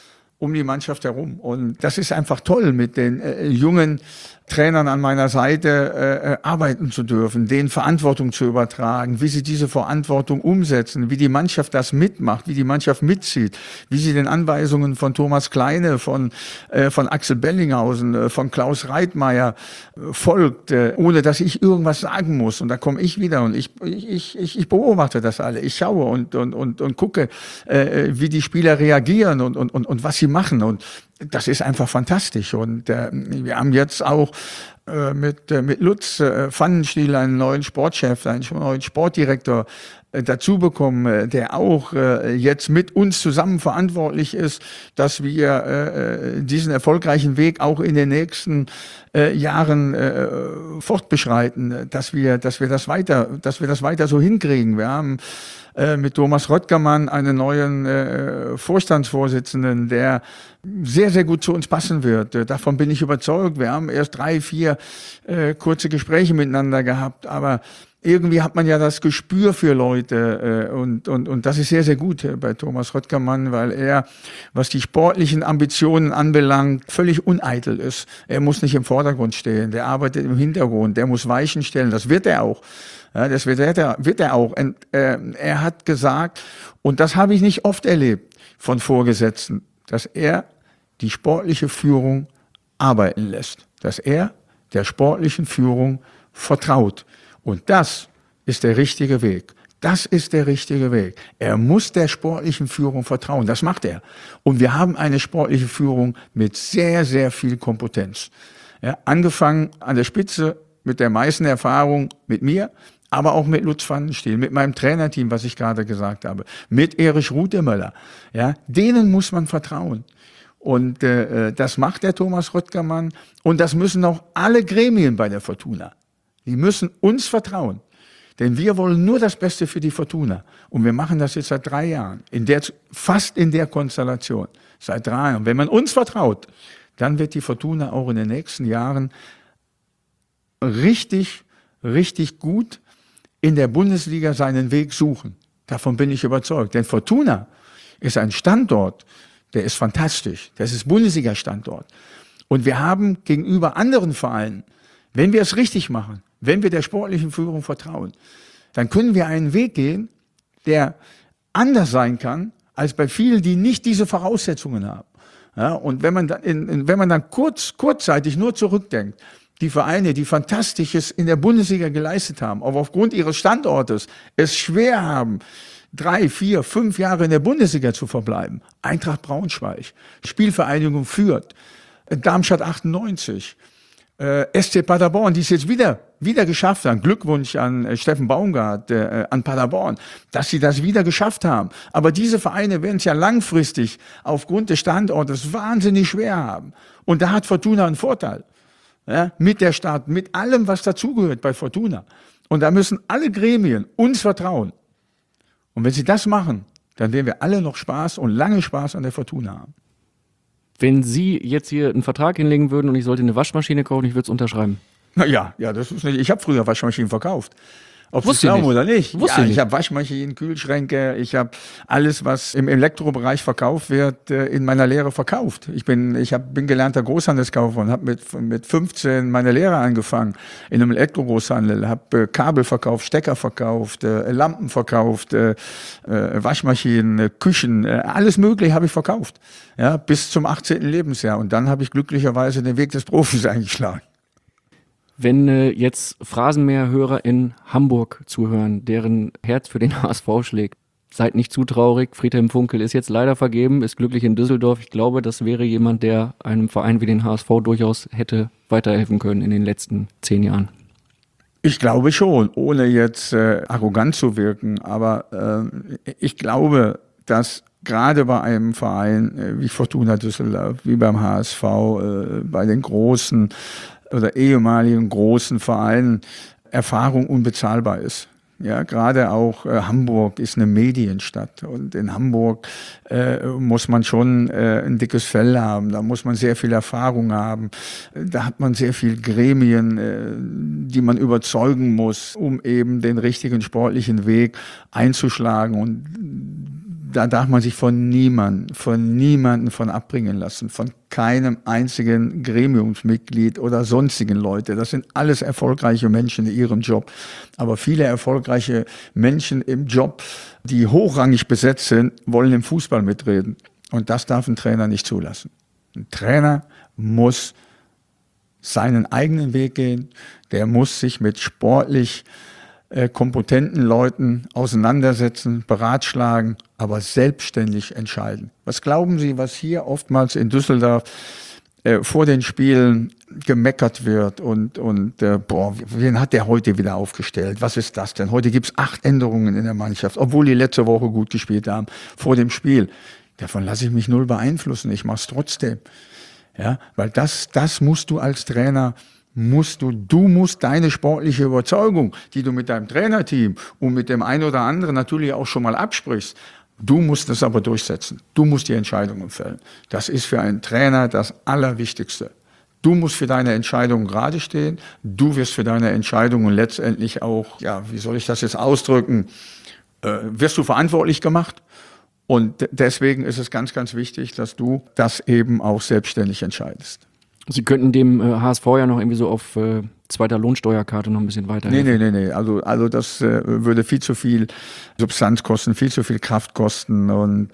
S2: um die Mannschaft herum. Und das ist einfach toll, mit den äh, jungen Trainern an meiner Seite äh, arbeiten zu dürfen, denen Verantwortung zu übertragen, wie sie diese Verantwortung umsetzen, wie die Mannschaft das mitmacht, wie die Mannschaft mitzieht, wie sie den Anweisungen von Thomas Kleine, von äh, von Axel Bellinghausen, äh, von Klaus Reitmeier äh, folgt, äh, ohne dass ich irgendwas sagen muss. Und da komme ich wieder und ich ich ich, ich beobachte das alle, ich schaue und und und, und gucke, äh, wie die Spieler reagieren und und und und was sie machen. Und das ist einfach fantastisch. Und äh, wir haben jetzt auch äh, mit, äh, mit Lutz äh, Pfannenstiel einen neuen Sportchef, einen neuen Sportdirektor äh, dazu bekommen, äh, der auch äh, jetzt mit uns zusammen verantwortlich ist, dass wir äh, diesen erfolgreichen Weg auch in den nächsten äh, Jahren äh, fortbeschreiten, dass wir, dass wir das weiter, dass wir das weiter so hinkriegen. Wir haben mit Thomas Röttgermann einen neuen äh, Vorstandsvorsitzenden, der sehr, sehr gut zu uns passen wird. Äh, davon bin ich überzeugt. Wir haben erst drei, vier äh, kurze Gespräche miteinander gehabt, aber irgendwie hat man ja das Gespür für Leute äh, und, und, und das ist sehr, sehr gut äh, bei Thomas Röttgermann, weil er, was die sportlichen Ambitionen anbelangt, völlig uneitel ist. Er muss nicht im Vordergrund stehen, der arbeitet im Hintergrund, der muss Weichen stellen, das wird er auch. Ja, das wird er, wird er auch. Und, äh, er hat gesagt, und das habe ich nicht oft erlebt von Vorgesetzten, dass er die sportliche Führung arbeiten lässt, dass er der sportlichen Führung vertraut. Und das ist der richtige Weg. Das ist der richtige Weg. Er muss der sportlichen Führung vertrauen. Das macht er. Und wir haben eine sportliche Führung mit sehr, sehr viel Kompetenz. Ja, angefangen an der Spitze mit der meisten Erfahrung mit mir, aber auch mit Lutz Pfannenstiel, mit meinem Trainerteam, was ich gerade gesagt habe, mit Erich Rutemöller. Ja, denen muss man vertrauen. Und äh, das macht der Thomas Röttgermann. Und das müssen auch alle Gremien bei der Fortuna. Die müssen uns vertrauen. Denn wir wollen nur das Beste für die Fortuna. Und wir machen das jetzt seit drei Jahren. In der, fast in der Konstellation. Seit drei Jahren. Wenn man uns vertraut, dann wird die Fortuna auch in den nächsten Jahren richtig, richtig gut in der Bundesliga seinen Weg suchen. Davon bin ich überzeugt. Denn Fortuna ist ein Standort, der ist fantastisch. Das ist Bundesliga-Standort. Und wir haben gegenüber anderen Vereinen, wenn wir es richtig machen, wenn wir der sportlichen Führung vertrauen, dann können wir einen Weg gehen, der anders sein kann, als bei vielen, die nicht diese Voraussetzungen haben. Ja, und wenn man dann, in, in, wenn man dann kurz, kurzzeitig nur zurückdenkt, die Vereine, die Fantastisches in der Bundesliga geleistet haben, aber aufgrund ihres Standortes es schwer haben, drei, vier, fünf Jahre in der Bundesliga zu verbleiben. Eintracht Braunschweig, Spielvereinigung Fürth, Darmstadt achtundneunzig, äh, S C Paderborn, die es jetzt wieder, wieder geschafft haben. Glückwunsch an äh, Steffen Baumgart, äh, an Paderborn, dass sie das wieder geschafft haben. Aber diese Vereine werden es ja langfristig aufgrund des Standortes wahnsinnig schwer haben. Und da hat Fortuna einen Vorteil. Ja, mit der Stadt, mit allem, was dazugehört bei Fortuna. Und da müssen alle Gremien uns vertrauen. Und wenn sie das machen, dann werden wir alle noch Spaß und lange Spaß an der Fortuna haben.
S1: Wenn Sie jetzt hier einen Vertrag hinlegen würden und ich sollte eine Waschmaschine kaufen, ich würde es unterschreiben.
S2: Na ja, ja, das ist nicht. Ich habe früher Waschmaschinen verkauft. Ob Sie es
S1: Wusste
S2: glauben
S1: nicht.
S2: oder nicht.
S1: Wusste
S2: Ja,
S1: nicht.
S2: ich habe Waschmaschinen, Kühlschränke, ich habe alles, was im Elektrobereich verkauft wird, äh, in meiner Lehre verkauft. Ich bin, ich hab, bin gelernter Großhandelskaufmann, habe mit, mit fünfzehn meine Lehre angefangen in einem Elektrogroßhandel, habe äh, Kabel verkauft, Stecker verkauft, äh, Lampen verkauft, äh, äh, Waschmaschinen, äh, Küchen, äh, alles Mögliche habe ich verkauft. Ja, bis zum achtzehnten Lebensjahr. Und dann habe ich glücklicherweise den Weg des Profis eingeschlagen.
S1: Wenn äh, jetzt Phrasenmäher-Hörer in Hamburg zuhören, deren Herz für den H S V schlägt, seid nicht zu traurig. Friedhelm Funkel ist jetzt leider vergeben, ist glücklich in Düsseldorf. Ich glaube, das wäre jemand, der einem Verein wie den H S V durchaus hätte weiterhelfen können in den letzten zehn Jahren.
S2: Ich glaube schon, ohne jetzt äh, arrogant zu wirken. Aber äh, ich glaube, dass gerade bei einem Verein äh, wie Fortuna Düsseldorf, wie beim H S V, äh, bei den großen oder ehemaligen großen Vereinen Erfahrung unbezahlbar ist. Ja, gerade auch äh, Hamburg ist eine Medienstadt und in Hamburg äh, muss man schon äh, ein dickes Fell haben, da muss man sehr viel Erfahrung haben, da hat man sehr viel Gremien, äh, die man überzeugen muss, um eben den richtigen sportlichen Weg einzuschlagen, und da darf man sich von niemandem, von niemandem von abbringen lassen, von keinem einzigen Gremiumsmitglied oder sonstigen Leute. Das sind alles erfolgreiche Menschen in ihrem Job. Aber viele erfolgreiche Menschen im Job, die hochrangig besetzt sind, wollen im Fußball mitreden. Und das darf ein Trainer nicht zulassen. Ein Trainer muss seinen eigenen Weg gehen. Der muss sich mit sportlich äh, kompetenten Leuten auseinandersetzen, beratschlagen, aber selbstständig entscheiden. Was glauben Sie, was hier oftmals in Düsseldorf äh, vor den Spielen gemeckert wird und, und äh, boah, wen hat der heute wieder aufgestellt? Was ist das denn? Heute gibt's acht Änderungen in der Mannschaft, obwohl die letzte Woche gut gespielt haben, vor dem Spiel. Davon lasse ich mich null beeinflussen, ich mache es trotzdem. Ja, weil das, das musst du als Trainer musst du, du musst deine sportliche Überzeugung, die du mit deinem Trainerteam und mit dem einen oder anderen natürlich auch schon mal absprichst, du musst es aber durchsetzen. Du musst die Entscheidungen fällen. Das ist für einen Trainer das Allerwichtigste. Du musst für deine Entscheidungen gerade stehen. Du wirst für deine Entscheidungen letztendlich auch, ja, wie soll ich das jetzt ausdrücken, äh, wirst du verantwortlich gemacht. Und deswegen ist es ganz, ganz wichtig, dass du das eben auch selbstständig entscheidest.
S1: Sie könnten dem äh, H S V ja noch irgendwie so auf äh, zweiter Lohnsteuerkarte noch ein bisschen weiterhelfen.
S2: Nee, nee, nee, nee. Also, also das äh, würde viel zu viel Substanz kosten, viel zu viel Kraft kosten. Und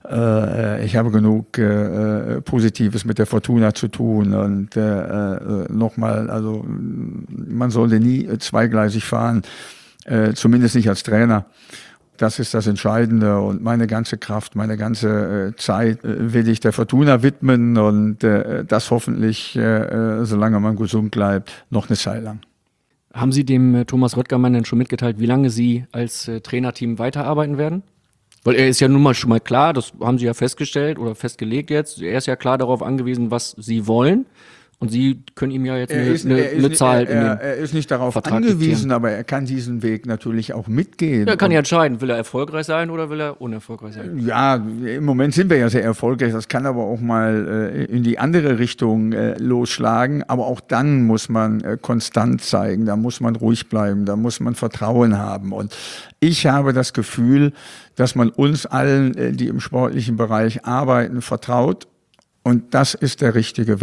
S2: äh, ich habe genug äh, Positives mit der Fortuna zu tun. Und äh, äh, nochmal, also man sollte nie zweigleisig fahren, äh, zumindest nicht als Trainer. Das ist das Entscheidende, und meine ganze Kraft, meine ganze äh, Zeit äh, will ich der Fortuna widmen, und äh, das hoffentlich, äh, solange man gesund bleibt, noch eine Zeit lang.
S1: Haben Sie dem äh, Thomas Röttgermann denn schon mitgeteilt, wie lange Sie als äh, Trainerteam weiterarbeiten werden? Weil er ist ja nun mal schon mal klar, das haben Sie ja festgestellt oder festgelegt jetzt, er ist ja klar darauf angewiesen, was Sie wollen. Und Sie können ihm ja jetzt eine,
S2: ist,
S1: eine, eine Zahl
S2: er,
S1: in den
S2: er, er ist nicht darauf
S1: Vertrag
S2: angewiesen,
S1: diktieren.
S2: aber er kann diesen Weg natürlich auch mitgehen.
S1: Er kann
S2: Und
S1: ja entscheiden, will er erfolgreich sein oder will er unerfolgreich sein?
S2: ja, im Moment sind wir ja sehr erfolgreich. Das kann aber auch mal äh, in die andere Richtung äh, losschlagen. Aber auch dann muss man äh, konstant zeigen. Da muss man ruhig bleiben. Da muss man Vertrauen haben. Und ich habe das Gefühl, dass man uns allen, äh, die im sportlichen Bereich arbeiten, vertraut. Und das ist der richtige Weg.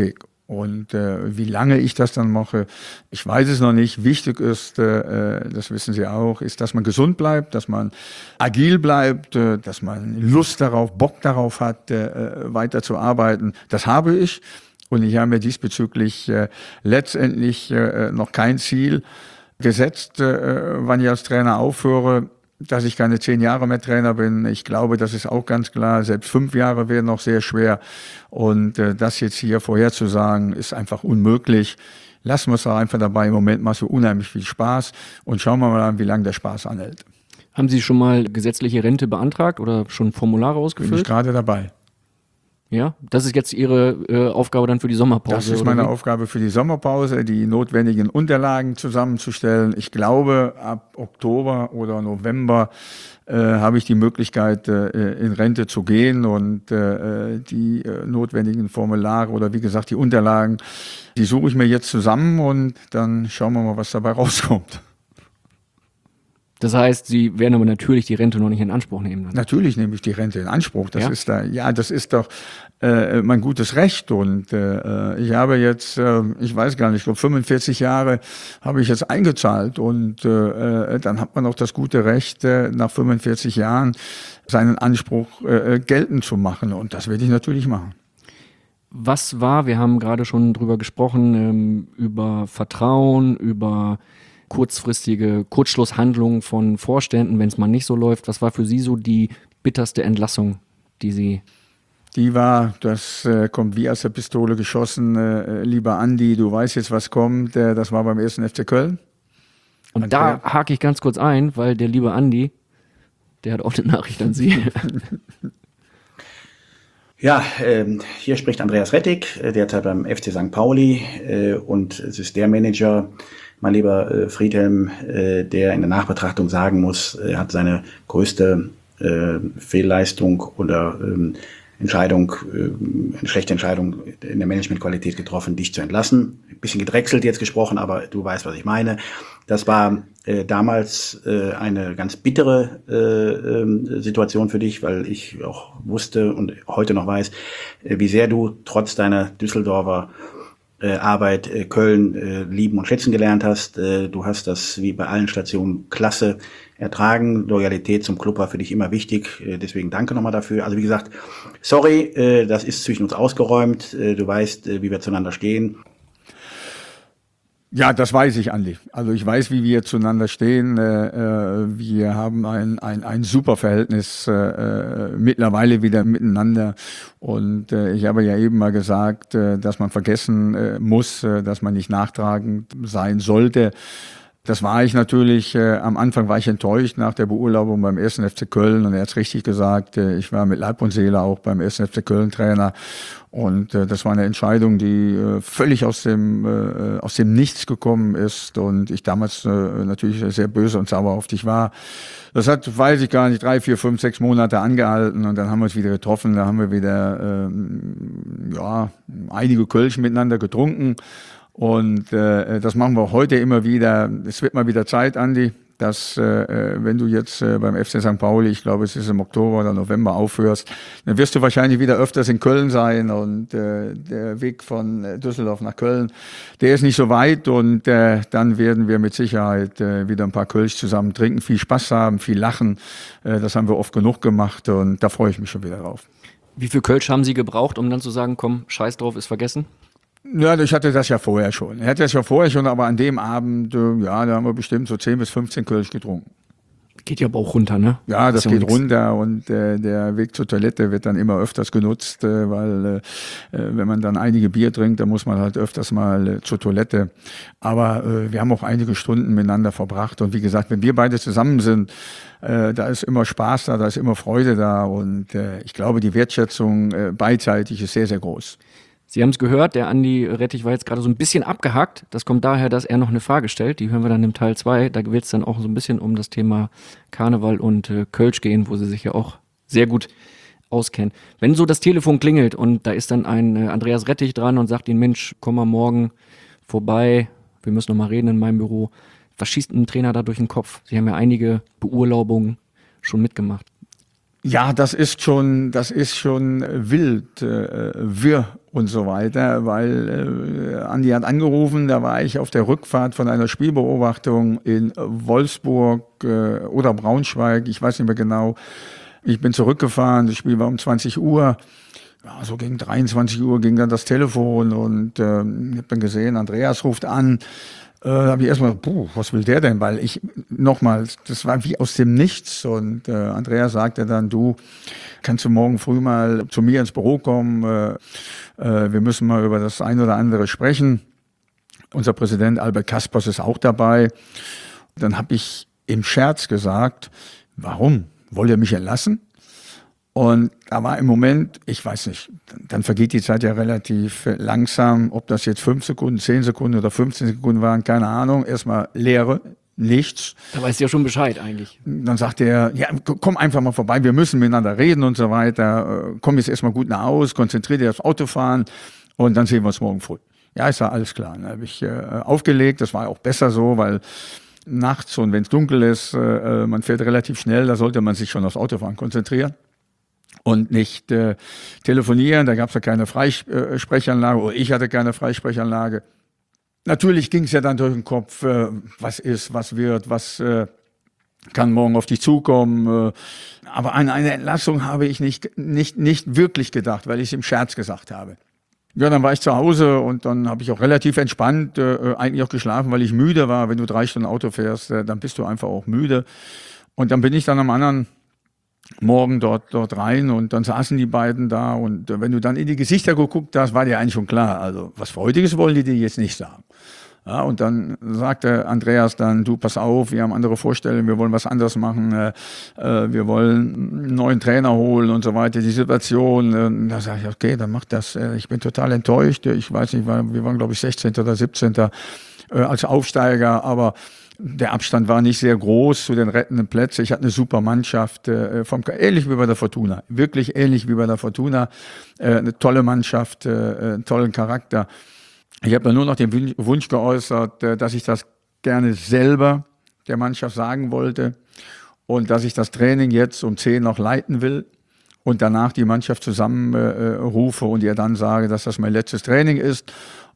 S2: Und äh, wie lange ich das dann mache, ich weiß es noch nicht. Wichtig ist, äh, das wissen Sie auch, ist, dass man gesund bleibt, dass man agil bleibt, äh, dass man Lust darauf, Bock darauf hat, äh, weiter zu arbeiten. Das habe ich. Und ich habe mir diesbezüglich äh, letztendlich äh, noch kein Ziel gesetzt, äh, wann ich als Trainer aufhöre, dass ich keine zehn Jahre mehr Trainer bin. Ich glaube, das ist auch ganz klar. Selbst fünf Jahre wären noch sehr schwer. Und äh, das jetzt hier vorherzusagen, ist einfach unmöglich. Lassen wir es doch einfach dabei. Im Moment macht es so unheimlich viel Spaß. Und schauen wir mal an, wie lange der Spaß anhält.
S1: Haben Sie schon mal gesetzliche Rente beantragt oder schon Formulare ausgefüllt?
S2: Bin ich gerade dabei.
S1: Ja, das ist jetzt Ihre äh, Aufgabe dann für die Sommerpause?
S2: Das ist meine
S1: oder wie?
S2: Aufgabe für die Sommerpause, die notwendigen Unterlagen zusammenzustellen. Ich glaube, ab Oktober oder November äh, habe ich die Möglichkeit, äh, in Rente zu gehen und äh, die äh, notwendigen Formulare oder wie gesagt die Unterlagen, die suche ich mir jetzt zusammen und dann schauen wir mal, was dabei rauskommt.
S1: Das heißt, Sie werden aber natürlich die Rente noch nicht in Anspruch nehmen. Dann.
S2: Natürlich nehme ich die Rente in Anspruch. Das
S1: Ja?
S2: ist da, ja, das ist doch äh, mein gutes Recht. Und äh, ich habe jetzt, äh, ich weiß gar nicht, ich glaube fünfundvierzig Jahre habe ich jetzt eingezahlt. Und äh, dann hat man auch das gute Recht, äh, nach fünfundvierzig Jahren seinen Anspruch äh, geltend zu machen. Und das werde ich natürlich machen.
S1: Was war, wir haben gerade schon drüber gesprochen, ähm, über Vertrauen, über kurzfristige Kurzschlusshandlungen von Vorständen, wenn es mal nicht so läuft. Was war für Sie so die bitterste Entlassung, die Sie...
S2: Die war, das äh, kommt wie aus der Pistole geschossen, äh, lieber Andi, du weißt jetzt, was kommt. Äh, das war beim ersten F C Köln.
S1: Und
S2: Okay.
S1: da hake ich ganz kurz ein, weil der liebe Andi, der hat auch eine Nachricht an Sie.
S8: Ja, ähm, hier spricht Andreas Rettig, äh, derzeit beim F C Sankt Pauli äh, und es ist der Manager, mein lieber äh, Friedhelm, äh, der in der Nachbetrachtung sagen muss, er hat seine größte äh, Fehlleistung oder ähm, Entscheidung, äh, eine schlechte Entscheidung in der Managementqualität getroffen, dich zu entlassen. Ein bisschen gedrechselt jetzt gesprochen, aber du weißt, was ich meine. Das war äh, damals äh, eine ganz bittere äh, äh, Situation für dich, weil ich auch wusste und heute noch weiß, äh, wie sehr du trotz deiner Düsseldorfer Äh, Arbeit äh, Köln äh, lieben und schätzen gelernt hast. Äh, du hast das wie bei allen Stationen klasse ertragen. Loyalität zum Club war für dich immer wichtig. Äh, deswegen danke nochmal dafür. Also wie gesagt, sorry, äh, das ist zwischen uns ausgeräumt. Äh, du weißt, äh, wie wir zueinander stehen.
S2: Ja, das weiß ich, Andi. Also ich weiß, wie wir zueinander stehen. Äh, wir haben ein, ein, ein super Verhältnis äh, mittlerweile wieder miteinander. Und äh, ich habe ja eben mal gesagt, äh, dass man vergessen äh, muss, äh, dass man nicht nachtragend sein sollte. Das war ich natürlich, äh, am Anfang war ich enttäuscht nach der Beurlaubung beim ersten F C Köln und er hat es richtig gesagt, äh, ich war mit Leib und Seele auch beim ersten F C Köln Trainer und äh, das war eine Entscheidung, die äh, völlig aus dem, äh, aus dem Nichts gekommen ist und ich damals äh, natürlich sehr böse und sauer auf dich war. Das hat, weiß ich gar nicht, drei, vier, fünf, sechs Monate angehalten und dann haben wir uns wieder getroffen, da haben wir wieder ähm, ja, einige Kölsch miteinander getrunken. Und äh, das machen wir heute immer wieder. Es wird mal wieder Zeit, Andi, dass äh, wenn du jetzt äh, beim F C Sankt Pauli, ich glaube es ist im Oktober oder November aufhörst, dann wirst du wahrscheinlich wieder öfters in Köln sein und äh, der Weg von Düsseldorf nach Köln, der ist nicht so weit und äh, dann werden wir mit Sicherheit äh, wieder ein paar Kölsch zusammen trinken, viel Spaß haben, viel lachen. Äh, das haben wir oft genug gemacht und da freue ich mich schon wieder drauf.
S1: Wie viel Kölsch haben Sie gebraucht, um dann zu sagen, komm, scheiß drauf, ist vergessen?
S2: Ja, ich hatte das ja vorher schon. Ich hatte das ja vorher schon, aber an dem Abend, ja, da haben wir bestimmt so zehn bis fünfzehn Kölsch getrunken.
S1: Geht ja aber auch runter, ne?
S2: Ja, das
S1: Ist ja
S2: geht
S1: nix.
S2: runter und äh, der Weg zur Toilette wird dann immer öfters genutzt, äh, weil äh, wenn man dann einige Bier trinkt, dann muss man halt öfters mal äh, zur Toilette. Aber äh, wir haben auch einige Stunden miteinander verbracht und wie gesagt, wenn wir beide zusammen sind, äh, da ist immer Spaß da, da ist immer Freude da und äh, ich glaube, die Wertschätzung äh, beidseitig ist sehr, sehr groß.
S1: Sie haben es gehört, der Andi Rettig war jetzt gerade so ein bisschen abgehackt. Das kommt daher, dass er noch eine Frage stellt. Die hören wir dann im Teil zwei. Da wird es dann auch so ein bisschen um das Thema Karneval und äh, Kölsch gehen, wo Sie sich ja auch sehr gut auskennen. Wenn so das Telefon klingelt und da ist dann ein äh, Andreas Rettig dran und sagt Ihnen, Mensch, komm mal morgen vorbei, wir müssen noch mal reden in meinem Büro. Was schießt ein Trainer da durch den Kopf? Sie haben ja einige Beurlaubungen schon mitgemacht.
S2: Ja, das ist schon, das ist schon wild, äh, wirr und so weiter, weil äh, Andi hat angerufen, da war ich auf der Rückfahrt von einer Spielbeobachtung in Wolfsburg äh, oder Braunschweig, ich weiß nicht mehr genau. Ich bin zurückgefahren, das Spiel war um zwanzig Uhr. Ja, so gegen dreiundzwanzig Uhr ging dann das Telefon und äh, ich habe dann gesehen, Andreas ruft an. Äh, da habe ich erstmal, puh, was will der denn? Weil ich, nochmal, das war wie aus dem Nichts. Und äh, Andreas sagte dann, du, kannst du morgen früh mal zu mir ins Büro kommen? Äh, äh, wir müssen mal über das ein oder andere sprechen. Unser Präsident Albert Kaspers ist auch dabei. Dann habe ich im Scherz gesagt, warum? Wollt ihr mich entlassen? Und da war im Moment, ich weiß nicht, dann vergeht die Zeit ja relativ langsam, ob das jetzt fünf Sekunden, zehn Sekunden oder fünfzehn Sekunden waren, keine Ahnung. Erstmal Leere, nichts.
S1: Da weißt du ja schon Bescheid eigentlich.
S2: Dann sagt er, ja, komm einfach mal vorbei, wir müssen miteinander reden und so weiter. Komm jetzt erstmal gut nach Hause, konzentrier dich aufs Autofahren und dann sehen wir uns morgen früh. Ja, ist ja alles klar. Dann habe ich äh, aufgelegt, das war auch besser so, weil nachts und wenn es dunkel ist, äh, man fährt relativ schnell, da sollte man sich schon aufs Autofahren konzentrieren. Und nicht äh, telefonieren, da gab es ja keine Freisprechanlage oder ich hatte keine Freisprechanlage. Natürlich ging es ja dann durch den Kopf, äh, was ist, was wird, was äh, kann morgen auf dich zukommen. Äh, aber an eine Entlassung habe ich nicht, nicht, nicht wirklich gedacht, weil ich es im Scherz gesagt habe. Ja, dann war ich zu Hause und dann habe ich auch relativ entspannt äh, eigentlich auch geschlafen, weil ich müde war. Wenn du drei Stunden Auto fährst, äh, dann bist du einfach auch müde. Und dann bin ich dann am anderen Morgen dort, dort rein und dann saßen die beiden da und wenn du dann in die Gesichter geguckt hast, war dir eigentlich schon klar, also was Freudiges wollen die dir jetzt nicht sagen. Ja, und dann sagte Andreas dann, du pass auf, wir haben andere Vorstellungen, wir wollen was anderes machen, äh, wir wollen einen neuen Trainer holen und so weiter, die Situation. Und da sage ich, okay, dann mach das, ich bin total enttäuscht, ich weiß nicht, wir waren glaube ich sechzehnter oder siebzehnter äh, als Aufsteiger, aber der Abstand war nicht sehr groß zu den rettenden Plätzen. Ich hatte eine super Mannschaft, äh, vom, ähnlich wie bei der Fortuna. Wirklich ähnlich wie bei der Fortuna. Äh, eine tolle Mannschaft, äh, einen tollen Charakter. Ich habe dann nur noch den Wunsch geäußert, äh, dass ich das gerne selber der Mannschaft sagen wollte und dass ich das Training jetzt um zehn noch leiten will und danach die Mannschaft zusammenrufe äh, und ihr dann sage, dass das mein letztes Training ist.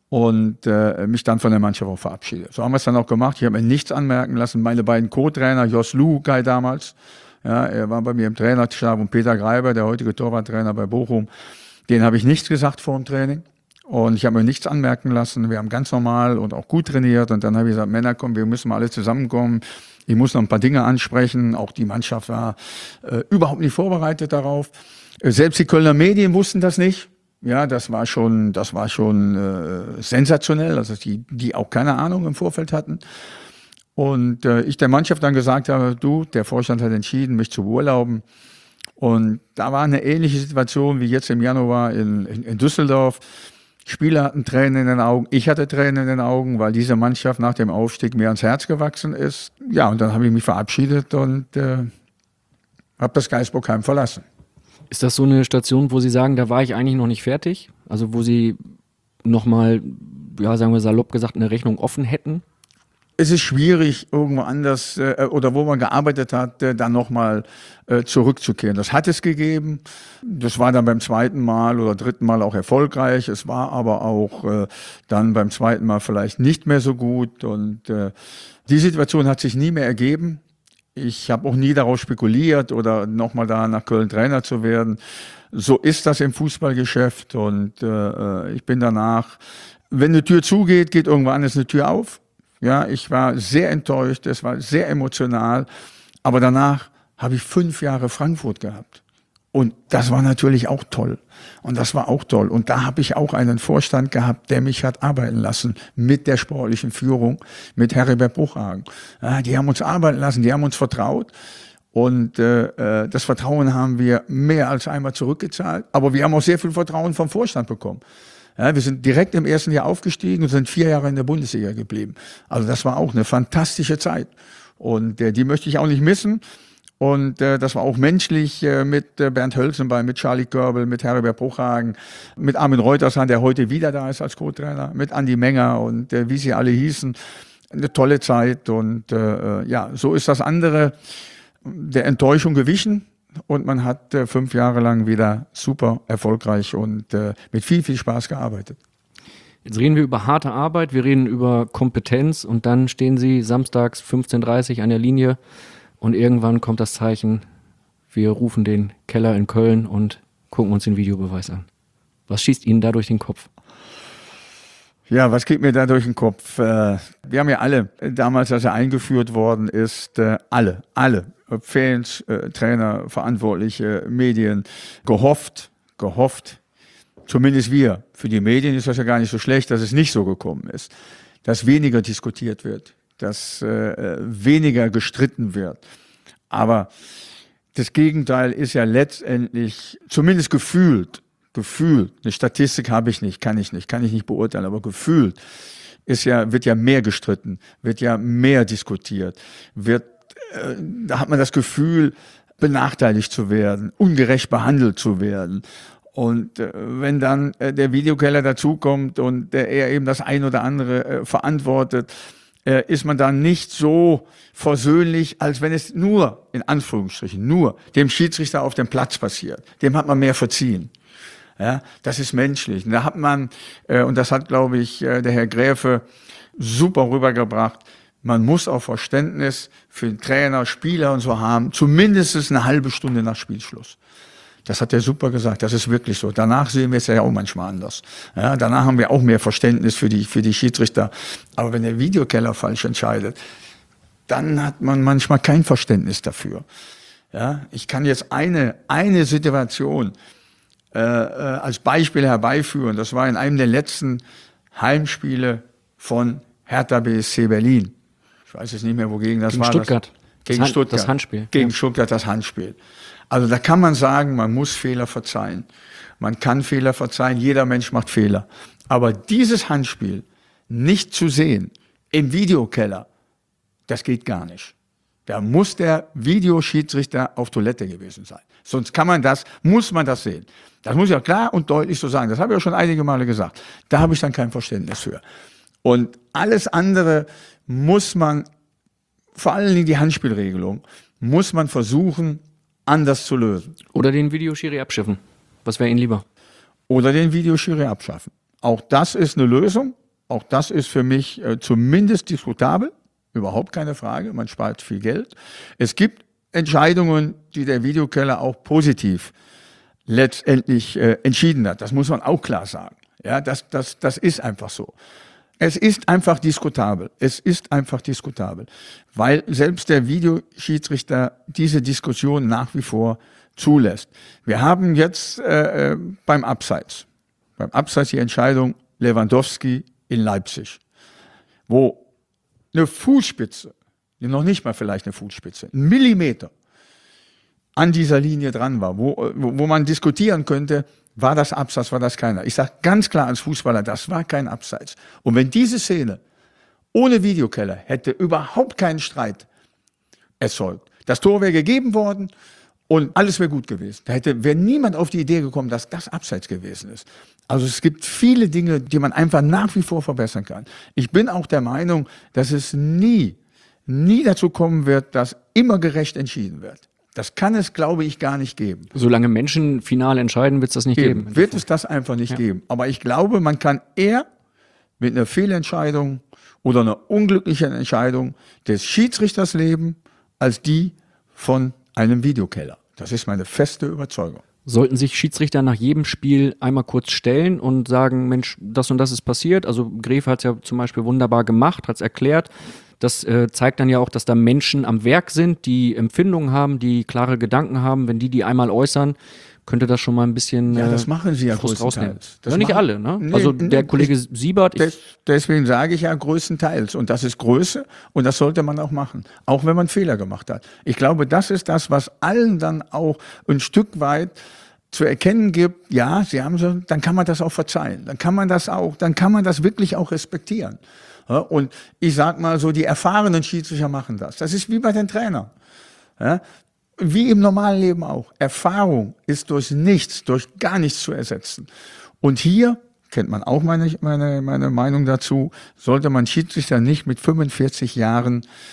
S2: Und äh, mich dann von der Mannschaft auch verabschiede. So haben wir es dann auch gemacht. Ich habe mir nichts anmerken lassen. Meine beiden Co-Trainer, Jos Luhukai damals, ja, er war bei mir im Trainerstab, und Peter Greiber, der heutige Torwarttrainer bei Bochum, den habe ich nichts gesagt vor dem Training. Und ich habe mir nichts anmerken lassen. Wir haben ganz normal und auch gut trainiert. Und dann habe ich gesagt, Männer, komm, wir müssen mal alle zusammenkommen. Ich muss noch ein paar Dinge ansprechen. Auch die Mannschaft war äh, überhaupt nicht vorbereitet darauf. Äh, selbst die Kölner Medien wussten das nicht. Ja, das war schon, das war schon äh, sensationell, also die, die auch keine Ahnung im Vorfeld hatten. Und äh, ich der Mannschaft dann gesagt habe, du, der Vorstand hat entschieden, mich zu beurlauben. Und da war eine ähnliche Situation wie jetzt im Januar in, in, in Düsseldorf. Spieler hatten Tränen in den Augen, ich hatte Tränen in den Augen, weil diese Mannschaft nach dem Aufstieg mir ans Herz gewachsen ist. Ja, und dann habe ich mich verabschiedet und äh, habe das Geisbockheim verlassen.
S1: Ist das so eine Station, wo Sie sagen, da war ich eigentlich noch nicht fertig? Also wo Sie nochmal, ja, sagen wir salopp gesagt, eine Rechnung offen hätten?
S2: Es ist schwierig, irgendwo anders äh, oder wo man gearbeitet hat, äh, dann nochmal äh, zurückzukehren. Das hat es gegeben. Das war dann beim zweiten Mal oder dritten Mal auch erfolgreich. Es war aber auch äh, dann beim zweiten Mal vielleicht nicht mehr so gut. Und äh, die Situation hat sich nie mehr ergeben. Ich habe auch nie darauf spekuliert oder nochmal da nach Köln Trainer zu werden. So ist das im Fußballgeschäft und äh, ich bin danach, wenn eine Tür zugeht, geht irgendwann anders eine Tür auf. Ja, ich war sehr enttäuscht, es war sehr emotional, aber danach habe ich fünf Jahre Frankfurt gehabt. Und das war natürlich auch toll. Und das war auch toll. Und da habe ich auch einen Vorstand gehabt, der mich hat arbeiten lassen mit der sportlichen Führung, mit Heribert Bruchhagen. Ja, die haben uns arbeiten lassen, die haben uns vertraut. Und äh, das Vertrauen haben wir mehr als einmal zurückgezahlt. Aber wir haben auch sehr viel Vertrauen vom Vorstand bekommen. Ja, wir sind direkt im ersten Jahr aufgestiegen und sind vier Jahre in der Bundesliga geblieben. Also das war auch eine fantastische Zeit. Und äh, die möchte ich auch nicht missen. Und äh, das war auch menschlich äh, mit äh, Bernd Hölzenbein, mit Charlie Körbel, mit Heribert Bruchhagen, mit Armin Reutersson, der heute wieder da ist als Co-Trainer, mit Andi Menger und äh, wie sie alle hießen. Eine tolle Zeit und äh, ja, so ist das andere der Enttäuschung gewichen. und man hat äh, fünf Jahre lang wieder super erfolgreich und äh, mit viel, viel Spaß gearbeitet.
S1: Jetzt reden wir über harte Arbeit, wir reden über Kompetenz und dann stehen Sie samstags fünfzehn Uhr dreißig an der Linie und irgendwann kommt das Zeichen, wir rufen den Keller in Köln und gucken uns den Videobeweis an. Was schießt Ihnen da durch den Kopf?
S2: Ja, was geht mir da durch den Kopf? Wir haben ja alle, damals, als er eingeführt worden ist, alle, alle, Fans, Trainer, Verantwortliche, Medien, gehofft, gehofft, zumindest wir. Für die Medien ist das ja gar nicht so schlecht, dass es nicht so gekommen ist, dass weniger diskutiert wird, dass äh, weniger gestritten wird. Aber das Gegenteil ist ja letztendlich, zumindest gefühlt, gefühlt, eine Statistik habe ich nicht, kann ich nicht, kann ich nicht beurteilen, aber gefühlt ist ja, wird ja mehr gestritten, wird ja mehr diskutiert, wird, äh, da hat man das Gefühl, benachteiligt zu werden, ungerecht behandelt zu werden. Und äh, wenn dann äh, der Videokeller dazukommt und äh, er eben das ein oder andere äh, verantwortet, äh, ist man dann nicht so versöhnlich, als wenn es nur, in Anführungsstrichen, nur dem Schiedsrichter auf dem Platz passiert. Dem hat man mehr verziehen. Ja, das ist menschlich. Und da hat man, äh, und das hat, glaube ich, äh, der Herr Gräfe super rübergebracht, man muss auch Verständnis für den Trainer, Spieler und so haben, zumindest eine halbe Stunde nach Spielschluss. Das hat er super gesagt, das ist wirklich so. Danach sehen wir es ja auch manchmal anders. Ja, danach haben wir auch mehr Verständnis für die, für die Schiedsrichter. Aber wenn der Videokeller falsch entscheidet, dann hat man manchmal kein Verständnis dafür. Ja, ich kann jetzt eine, eine Situation äh, als Beispiel herbeiführen. Das war in einem der letzten Heimspiele von Hertha B S C Berlin. Ich weiß jetzt nicht mehr, wogegen das
S1: gegen
S2: war.
S1: Stuttgart.
S2: Das, gegen
S1: das
S2: Stuttgart.
S1: Das Handspiel.
S2: Gegen
S1: ja.
S2: Stuttgart das Handspiel. Also da kann man sagen, man muss Fehler verzeihen. Man kann Fehler verzeihen, jeder Mensch macht Fehler. Aber dieses Handspiel nicht zu sehen im Videokeller, das geht gar nicht. Da muss der Videoschiedsrichter auf Toilette gewesen sein. Sonst kann man das, muss man das sehen. Das muss ich auch klar und deutlich so sagen. Das habe ich auch schon einige Male gesagt. Da habe ich dann kein Verständnis für. Und alles andere muss man, vor allem die Handspielregelung, muss man versuchen, anders zu lösen.
S1: Oder den Videoschiri abschiffen. Was wäre Ihnen lieber?
S2: Oder den Videoschiri abschaffen. Auch das ist eine Lösung. Auch das ist für mich äh, zumindest diskutabel. Überhaupt keine Frage. Man spart viel Geld. Es gibt Entscheidungen, die der Videokeller auch positiv letztendlich äh, entschieden hat. Das muss man auch klar sagen. Ja, das, das, das ist einfach so. Es ist einfach diskutabel. Es ist einfach diskutabel, weil selbst der Videoschiedsrichter diese Diskussion nach wie vor zulässt. Wir haben jetzt äh, beim Abseits, beim Abseits die Entscheidung Lewandowski in Leipzig, wo eine Fußspitze, noch nicht mal vielleicht eine Fußspitze, ein Millimeter an dieser Linie dran war, wo, wo man diskutieren könnte, war das Abseits, war das keiner. Ich sage ganz klar als Fußballer, das war kein Abseits. Und wenn diese Szene ohne Videokeller hätte überhaupt keinen Streit erzeugt, das Tor wäre gegeben worden und alles wäre gut gewesen. Da hätte, wäre niemand auf die Idee gekommen, dass das Abseits gewesen ist. Also es gibt viele Dinge, die man einfach nach wie vor verbessern kann. Ich bin auch der Meinung, dass es nie, nie dazu kommen wird, dass immer gerecht entschieden wird. Das kann es, glaube ich, gar nicht geben.
S1: Solange Menschen final entscheiden, wird es das nicht
S2: Eben,
S1: geben.
S2: wird es das einfach nicht
S1: ja.
S2: geben. Aber ich glaube, man kann eher mit einer Fehlentscheidung oder einer unglücklichen Entscheidung des Schiedsrichters leben, als die von einem Videokeller. Das ist meine feste Überzeugung.
S1: Sollten sich Schiedsrichter nach jedem Spiel einmal kurz stellen und sagen, Mensch, das und das ist passiert. Also Gräfe hat es ja zum Beispiel wunderbar gemacht, hat es erklärt. Das äh, zeigt dann ja auch, dass da Menschen am Werk sind, die Empfindungen haben, die klare Gedanken haben. Wenn die die einmal äußern, könnte das schon mal ein bisschen
S2: Ja, das
S1: äh,
S2: machen sie ja
S1: Frust rausnehmen.
S2: größtenteils. Das
S1: Ja, nicht
S2: machen-
S1: alle, ne?
S2: Nee,
S1: also
S2: nee,
S1: der Kollege
S2: ich-
S1: Siebert, ich,
S2: Des, deswegen sage ich ja größtenteils. Und das ist Größe und das sollte man auch machen. Auch wenn man Fehler gemacht hat. Ich glaube, das ist das, was allen dann auch ein Stück weit zu erkennen gibt, ja, sie haben so, dann kann man das auch verzeihen. Dann kann man das auch, dann kann man das wirklich auch respektieren. Ja, und ich sag mal so, die erfahrenen Schiedsrichter machen das. Das ist wie bei den Trainern. Ja, wie im normalen Leben auch. Erfahrung ist durch nichts, durch gar nichts zu ersetzen. Und hier, kennt man auch meine, meine, meine Meinung dazu, sollte man Schiedsrichter nicht mit fünfundvierzig Jahren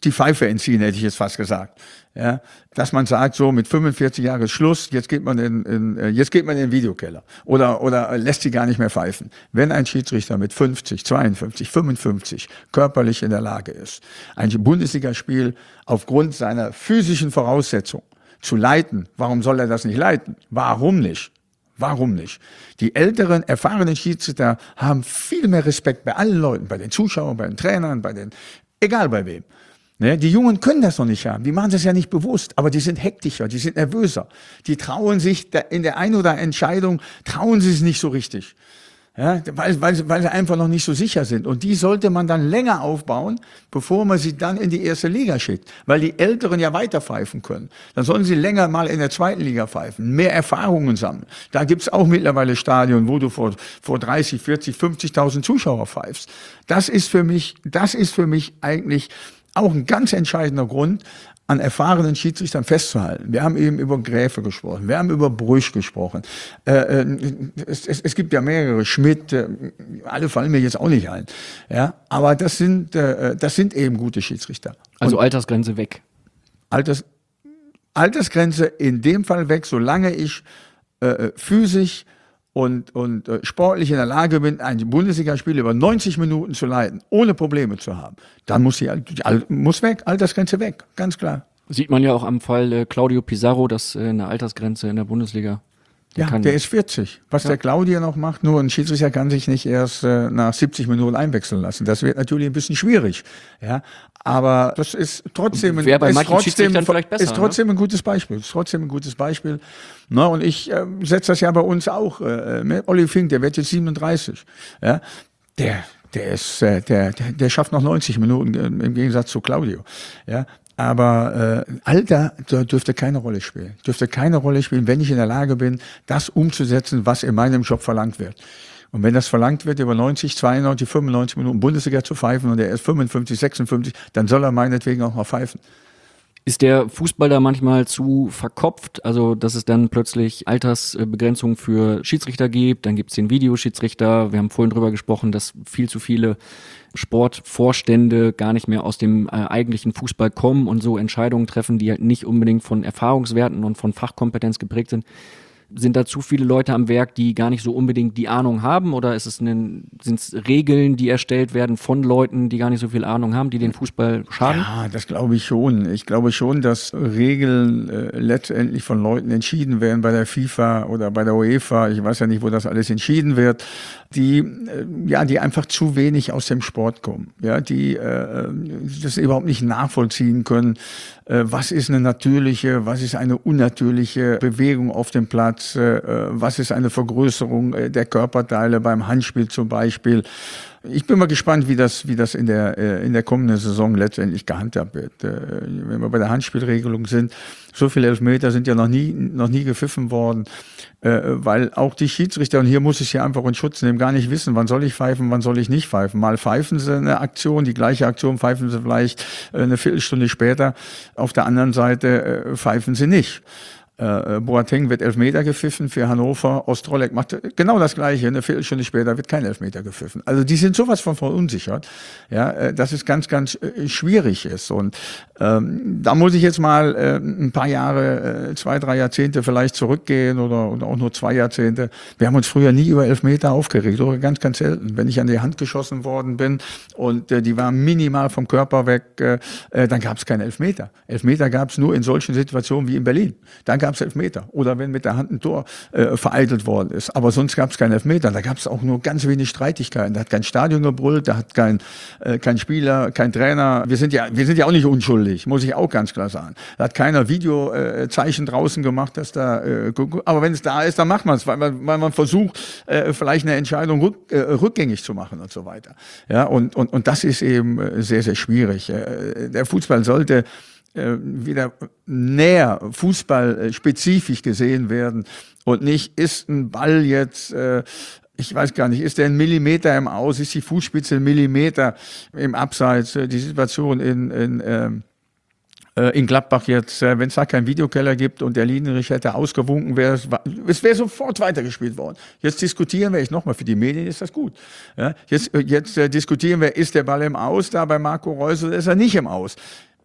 S2: die Pfeife entziehen, hätte ich jetzt fast gesagt. Ja, dass man sagt, so mit fünfundvierzig Jahren Schluss, jetzt geht man in, in, jetzt geht man in den Videokeller oder, oder lässt sie gar nicht mehr pfeifen. Wenn ein Schiedsrichter mit fünfzig, zweiundfünfzig, fünfundfünfzig körperlich in der Lage ist, ein Bundesligaspiel aufgrund seiner physischen Voraussetzung zu leiten, warum soll er das nicht leiten? Warum nicht? Warum nicht? Die älteren, erfahrenen Schiedsrichter haben viel mehr Respekt bei allen Leuten, bei den Zuschauern, bei den Trainern, bei den, egal bei wem. Ne, die Jungen können das noch nicht haben, die machen das ja nicht bewusst, aber die sind hektischer, die sind nervöser. Die trauen sich in der einen oder anderen Entscheidung, trauen sie es nicht so richtig. Ja, weil, weil, weil sie einfach noch nicht so sicher sind. Und die sollte man dann länger aufbauen, bevor man sie dann in die erste Liga schickt. Weil die Älteren ja weiter pfeifen können. Dann sollen sie länger mal in der zweiten Liga pfeifen, mehr Erfahrungen sammeln. Da gibt's auch mittlerweile Stadien, wo du vor, vor dreißig, vierzig, fünfzigtausend Zuschauer pfeifst. Das ist für mich, das ist für mich eigentlich auch ein ganz entscheidender Grund, an erfahrenen Schiedsrichtern festzuhalten. Wir haben eben über Gräfe gesprochen, wir haben über Brüch gesprochen. Äh, es, es, es gibt ja mehrere, Schmidt, äh, alle fallen mir jetzt auch nicht ein. Ja, aber das sind, äh, das sind eben gute Schiedsrichter.
S1: Also
S2: Und
S1: Altersgrenze weg.
S2: Alters, Altersgrenze in dem Fall weg, solange ich äh, physisch und, und äh, sportlich in der Lage bin, ein Bundesligaspiel über neunzig Minuten zu leiten, ohne Probleme zu haben, dann muss sie muss weg, Altersgrenze weg, ganz klar.
S1: Sieht man ja auch am Fall äh, Claudio Pizarro, dass äh, eine Altersgrenze in der Bundesliga.
S2: Ja, kann, der ist vierzig. Was ja. der Claudio noch macht, nur ein Schiedsrichter kann sich nicht erst äh, nach siebzig Minuten einwechseln lassen. Das wird natürlich ein bisschen schwierig. Ja, aber das ist trotzdem, ein,
S1: bei
S2: ist trotzdem,
S1: vielleicht besser,
S2: ist trotzdem
S1: ne?
S2: ein gutes Beispiel. Ist trotzdem ein gutes Beispiel. Na, und ich äh, setze das ja bei uns auch. Äh, mit Olli Fink, der wird jetzt siebenunddreißig. Ja, der, der ist, äh, der, der, der schafft noch neunzig Minuten äh, im Gegensatz zu Claudio. Ja. Aber äh, Alter dürfte keine Rolle spielen. Dürfte keine Rolle spielen, wenn ich in der Lage bin, das umzusetzen, was in meinem Job verlangt wird. Und wenn das verlangt wird, über neunzig, zweiundneunzig, fünfundneunzig Minuten Bundesliga zu pfeifen und er ist fünfundfünfzig, sechsundfünfzig, dann soll er meinetwegen auch noch pfeifen.
S1: Ist der Fußball da manchmal zu verkopft, also dass es dann plötzlich Altersbegrenzungen für Schiedsrichter gibt, dann gibt es den Videoschiedsrichter, wir haben vorhin drüber gesprochen, dass viel zu viele Sportvorstände gar nicht mehr aus dem äh, eigentlichen Fußball kommen und so Entscheidungen treffen, die halt nicht unbedingt von Erfahrungswerten und von Fachkompetenz geprägt sind. Sind da zu viele Leute am Werk, die gar nicht so unbedingt die Ahnung haben? Oder ist es sind es Regeln, die erstellt werden von Leuten, die gar nicht so viel Ahnung haben, die den Fußball schaden?
S2: Ja, das glaube ich schon. Ich glaube schon, dass Regeln äh, letztendlich von Leuten entschieden werden bei der FIFA oder bei der UEFA. Ich weiß ja nicht, wo das alles entschieden wird. Die, äh, ja, die einfach zu wenig aus dem Sport kommen. Ja, die äh, das überhaupt nicht nachvollziehen können. Äh, was ist eine natürliche, was ist eine unnatürliche Bewegung auf dem Platz? Was ist eine Vergrößerung der Körperteile beim Handspiel zum Beispiel? Ich bin mal gespannt, wie das, wie das in der, in der kommenden Saison letztendlich gehandhabt wird. Wenn wir bei der Handspielregelung sind, so viele Elfmeter sind ja noch nie, noch nie gepfiffen worden, weil auch die Schiedsrichter, und hier muss ich sie einfach in Schutz nehmen, gar nicht wissen, wann soll ich pfeifen, wann soll ich nicht pfeifen. Mal pfeifen sie eine Aktion, die gleiche Aktion pfeifen sie vielleicht eine Viertelstunde später. Auf der anderen Seite pfeifen sie nicht. Äh, Boateng wird Elfmeter gepfiffen für Hannover, Ostrolek macht genau das Gleiche, eine Viertelstunde später wird kein Elfmeter gepfiffen. Also die sind sowas von verunsichert, ja, äh, dass es ganz, ganz äh, schwierig ist. Und ähm, da muss ich jetzt mal äh, ein paar Jahre, äh, zwei, drei Jahrzehnte vielleicht zurückgehen oder, oder auch nur zwei Jahrzehnte. Wir haben uns früher nie über Elfmeter aufgeregt, oder ganz, ganz selten. Wenn ich an die Hand geschossen worden bin und äh, die waren minimal vom Körper weg, äh, dann gab es keinen Elfmeter. Elfmeter gab es nur in solchen Situationen wie in Berlin. Dann gab es Elfmeter. Oder wenn mit der Hand ein Tor äh, vereitelt worden ist. Aber sonst gab es keinen Elfmeter. Da gab es auch nur ganz wenig Streitigkeiten. Da hat kein Stadion gebrüllt, da hat kein, äh, kein Spieler, kein Trainer. Wir sind ja, wir sind ja auch nicht unschuldig, muss ich auch ganz klar sagen. Da hat keiner Videozeichen äh, draußen gemacht, dass da, äh, aber wenn es da ist, dann macht man es, weil man, weil man versucht, äh, vielleicht eine Entscheidung rück, äh, rückgängig zu machen und so weiter. Ja, und, und, und das ist eben sehr, sehr schwierig. Äh, der Fußball sollte wieder näher fußballspezifisch gesehen werden und nicht, ist ein Ball jetzt, äh, ich weiß gar nicht, ist der ein Millimeter im Aus, ist die Fußspitze ein Millimeter im Abseits, die Situation in, in ähm, in Gladbach jetzt, wenn es da keinen Videokeller gibt und der Linienrichter hätte ausgewunken, wäre es wäre sofort weitergespielt worden. Jetzt diskutieren wir, ich nochmal, für die Medien ist das gut. Ja, jetzt jetzt äh, diskutieren wir, ist der Ball im Aus da bei Marco Reus oder ist er nicht im Aus?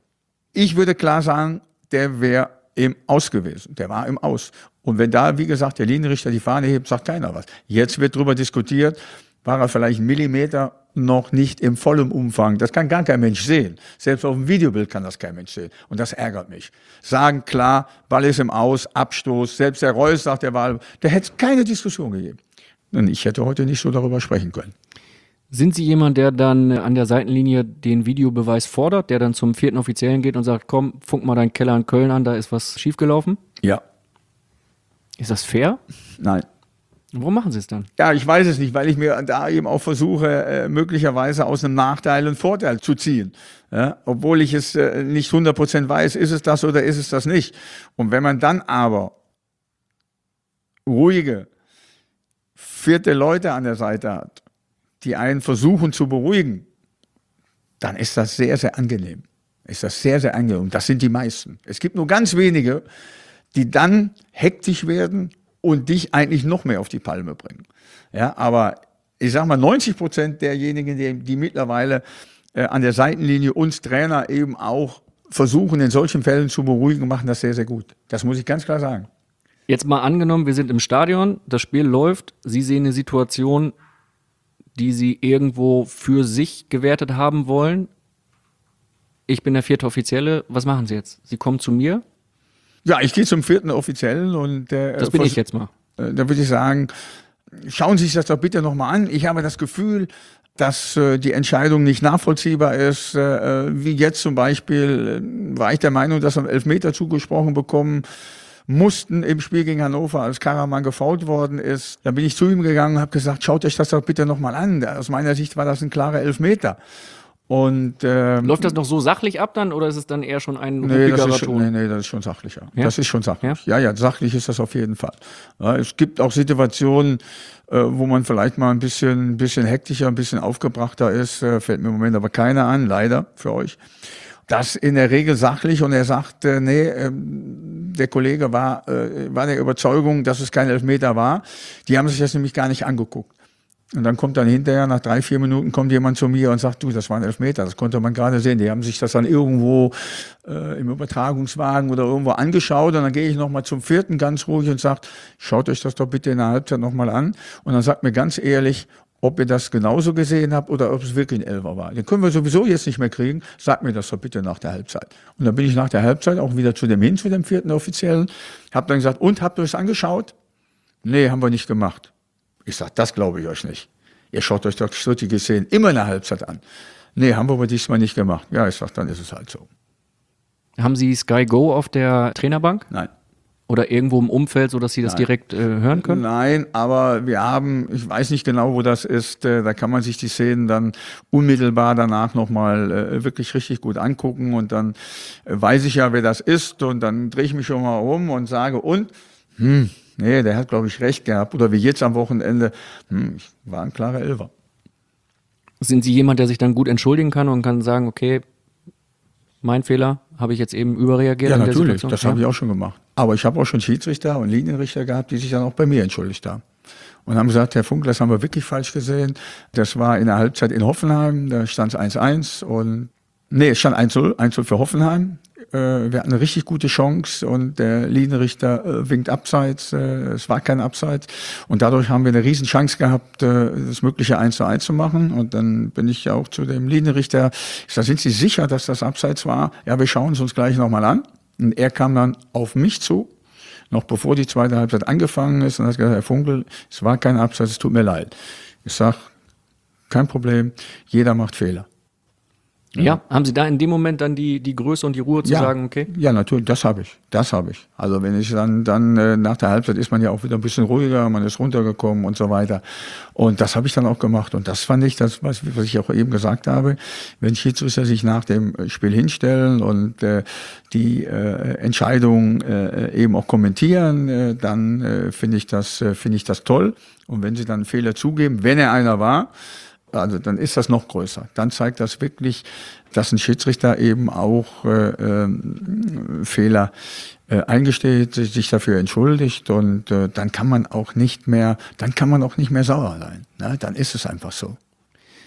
S2: Ich würde klar sagen, der wäre im Aus gewesen. Der war im Aus. Und wenn da, wie gesagt, der Linienrichter die Fahne hebt, sagt keiner was. Jetzt wird darüber diskutiert, war er vielleicht einen Millimeter noch nicht im vollen Umfang. Das kann gar kein Mensch sehen. Selbst auf dem Videobild kann das kein Mensch sehen. Und das ärgert mich. Sagen klar, Ball ist im Aus, Abstoß. Selbst der Reus sagt, der war, der hätte keine Diskussion gegeben. Und ich hätte heute nicht so darüber sprechen können.
S1: Sind Sie jemand, der dann an der Seitenlinie den Videobeweis fordert, der dann zum vierten Offiziellen geht und sagt, komm, funk mal deinen Keller in Köln an, da ist was schiefgelaufen?
S2: Ja.
S1: Ist das fair?
S2: Nein.
S1: Warum machen Sie es dann?
S2: Ja, ich weiß es nicht, weil ich mir da eben auch versuche, äh, möglicherweise aus einem Nachteil einen Vorteil zu ziehen. Ja, obwohl ich es äh, nicht hundert Prozent weiß, ist es das oder ist es das nicht. Und wenn man dann aber ruhige, vierte Leute an der Seite hat, die einen versuchen zu beruhigen, dann ist das sehr, sehr angenehm. Ist das sehr, sehr angenehm. Und das sind die meisten. Es gibt nur ganz wenige, die dann hektisch werden und dich eigentlich noch mehr auf die Palme bringen. Ja, aber ich sag mal, neunzig Prozent derjenigen, die, die mittlerweile äh, an der Seitenlinie uns Trainer eben auch versuchen, in solchen Fällen zu beruhigen, machen das sehr, sehr gut. Das muss ich ganz klar sagen.
S1: Jetzt mal angenommen, wir sind im Stadion, das Spiel läuft, Sie sehen eine Situation, die Sie irgendwo für sich gewertet haben wollen. Ich bin der vierte Offizielle. Was machen Sie jetzt? Sie kommen zu mir?
S2: Ja, ich gehe zum vierten Offiziellen und äh,
S1: das bin ich jetzt mal.
S2: Äh, da würde ich sagen, schauen Sie sich das doch bitte nochmal an. Ich habe das Gefühl, dass äh, die Entscheidung nicht nachvollziehbar ist. Äh, wie jetzt zum Beispiel äh, war ich der Meinung, dass wir Elfmeter zugesprochen bekommen mussten im Spiel gegen Hannover, als Karaman gefoult worden ist. Da bin ich zu ihm gegangen und habe gesagt, schaut euch das doch bitte nochmal an. Aus meiner Sicht war das ein klarer Elfmeter. Und, ähm,
S1: läuft das noch so sachlich ab dann oder ist es dann eher schon ein
S2: nee, das ist schon,
S1: Ton?
S2: nee, nee, das ist schon sachlicher.
S1: Ja?
S2: Das ist schon sachlich.
S1: Ja?
S2: ja, ja, sachlich ist das auf jeden Fall. Ja, es gibt auch Situationen, äh, wo man vielleicht mal ein bisschen, ein bisschen hektischer, ein bisschen aufgebrachter ist. Äh, fällt mir im Moment aber keiner an, leider für euch. Das in der Regel sachlich und er sagt, äh, nee, äh, der Kollege war, äh, war der Überzeugung, dass es kein Elfmeter war. Die haben sich das nämlich gar nicht angeguckt. Und dann kommt dann hinterher, nach drei, vier Minuten, kommt jemand zu mir und sagt, du, das war ein Elfmeter, das konnte man gerade sehen. Die haben sich das dann irgendwo äh, im Übertragungswagen oder irgendwo angeschaut und dann gehe ich nochmal zum vierten ganz ruhig und sage, schaut euch das doch bitte in der Halbzeit nochmal an. Und dann sagt mir ganz ehrlich, ob ihr das genauso gesehen habt oder ob es wirklich ein Elfer war. Den können wir sowieso jetzt nicht mehr kriegen, sagt mir das doch bitte nach der Halbzeit. Und dann bin ich nach der Halbzeit auch wieder zu dem hin, zu dem vierten Offiziellen, habe dann gesagt, und, habt ihr es angeschaut? Nee, haben wir nicht gemacht. Ich sage, das glaube ich euch nicht. Ihr schaut euch doch solche Szenen immer in der Halbzeit an. Nee, haben wir aber diesmal nicht gemacht. Ja, ich sage, dann ist es halt so.
S1: Haben Sie Sky Go auf der Trainerbank?
S2: Nein.
S1: Oder irgendwo im Umfeld, sodass Sie das
S2: Nein.
S1: direkt äh, hören können?
S2: Nein, aber wir haben, ich weiß nicht genau, wo das ist, äh, da kann man sich die Szenen dann unmittelbar danach nochmal äh, wirklich richtig gut angucken und dann äh, weiß ich ja, wer das ist und dann drehe ich mich schon mal um und sage, und, hm, nee, der hat, glaube ich, recht gehabt. Oder wie jetzt am Wochenende, hm, ich war ein klarer Elfer.
S1: Sind Sie jemand, der sich dann gut entschuldigen kann und kann sagen, okay, mein Fehler, habe ich jetzt eben überreagiert?
S2: Ja,
S1: in der
S2: natürlich,
S1: Situation?
S2: das
S1: Ja.
S2: habe ich auch schon gemacht. Aber ich habe auch schon Schiedsrichter und Linienrichter gehabt, die sich dann auch bei mir entschuldigt haben. Und haben gesagt, Herr Funk, das haben wir wirklich falsch gesehen. Das war in der Halbzeit in Hoffenheim, da stand es eins eins und nee, es stand eins null, eins null für Hoffenheim. Wir hatten eine richtig gute Chance und der Linienrichter äh, winkt abseits. Äh, es war kein Abseits. Und dadurch haben wir eine riesen Chance gehabt, äh, das mögliche eins zu eins zu machen. Und dann bin ich auch zu dem Linienrichter. Ich sage, sind Sie sicher, dass das Abseits war? Ja, wir schauen es uns gleich nochmal an. Und er kam dann auf mich zu, noch bevor die zweite Halbzeit angefangen ist. Und hat gesagt, Herr Funkel, es war kein Abseits, es tut mir leid. Ich sage, kein Problem, jeder macht Fehler.
S1: Ja. ja, haben Sie da in dem Moment dann die, die Größe und die Ruhe zu
S2: ja.
S1: sagen, okay?
S2: Ja, natürlich, das habe ich, das habe ich. Also wenn ich dann, dann äh, nach der Halbzeit ist man ja auch wieder ein bisschen ruhiger, man ist runtergekommen und so weiter. Und das habe ich dann auch gemacht. Und das fand ich, das, was, was ich auch eben gesagt habe, wenn Schiedsrichter sich nach dem Spiel hinstellen und äh, die äh, Entscheidung äh, eben auch kommentieren, äh, dann äh, finde ich das, äh, finde ich das toll. Und wenn sie dann Fehler zugeben, wenn er einer war, also dann ist das noch größer. Dann zeigt das wirklich, dass ein Schiedsrichter eben auch äh, äh, Fehler äh, eingesteht, sich dafür entschuldigt und äh, dann kann man auch nicht mehr, dann kann man auch nicht mehr sauer sein. Ne? Dann ist es einfach so.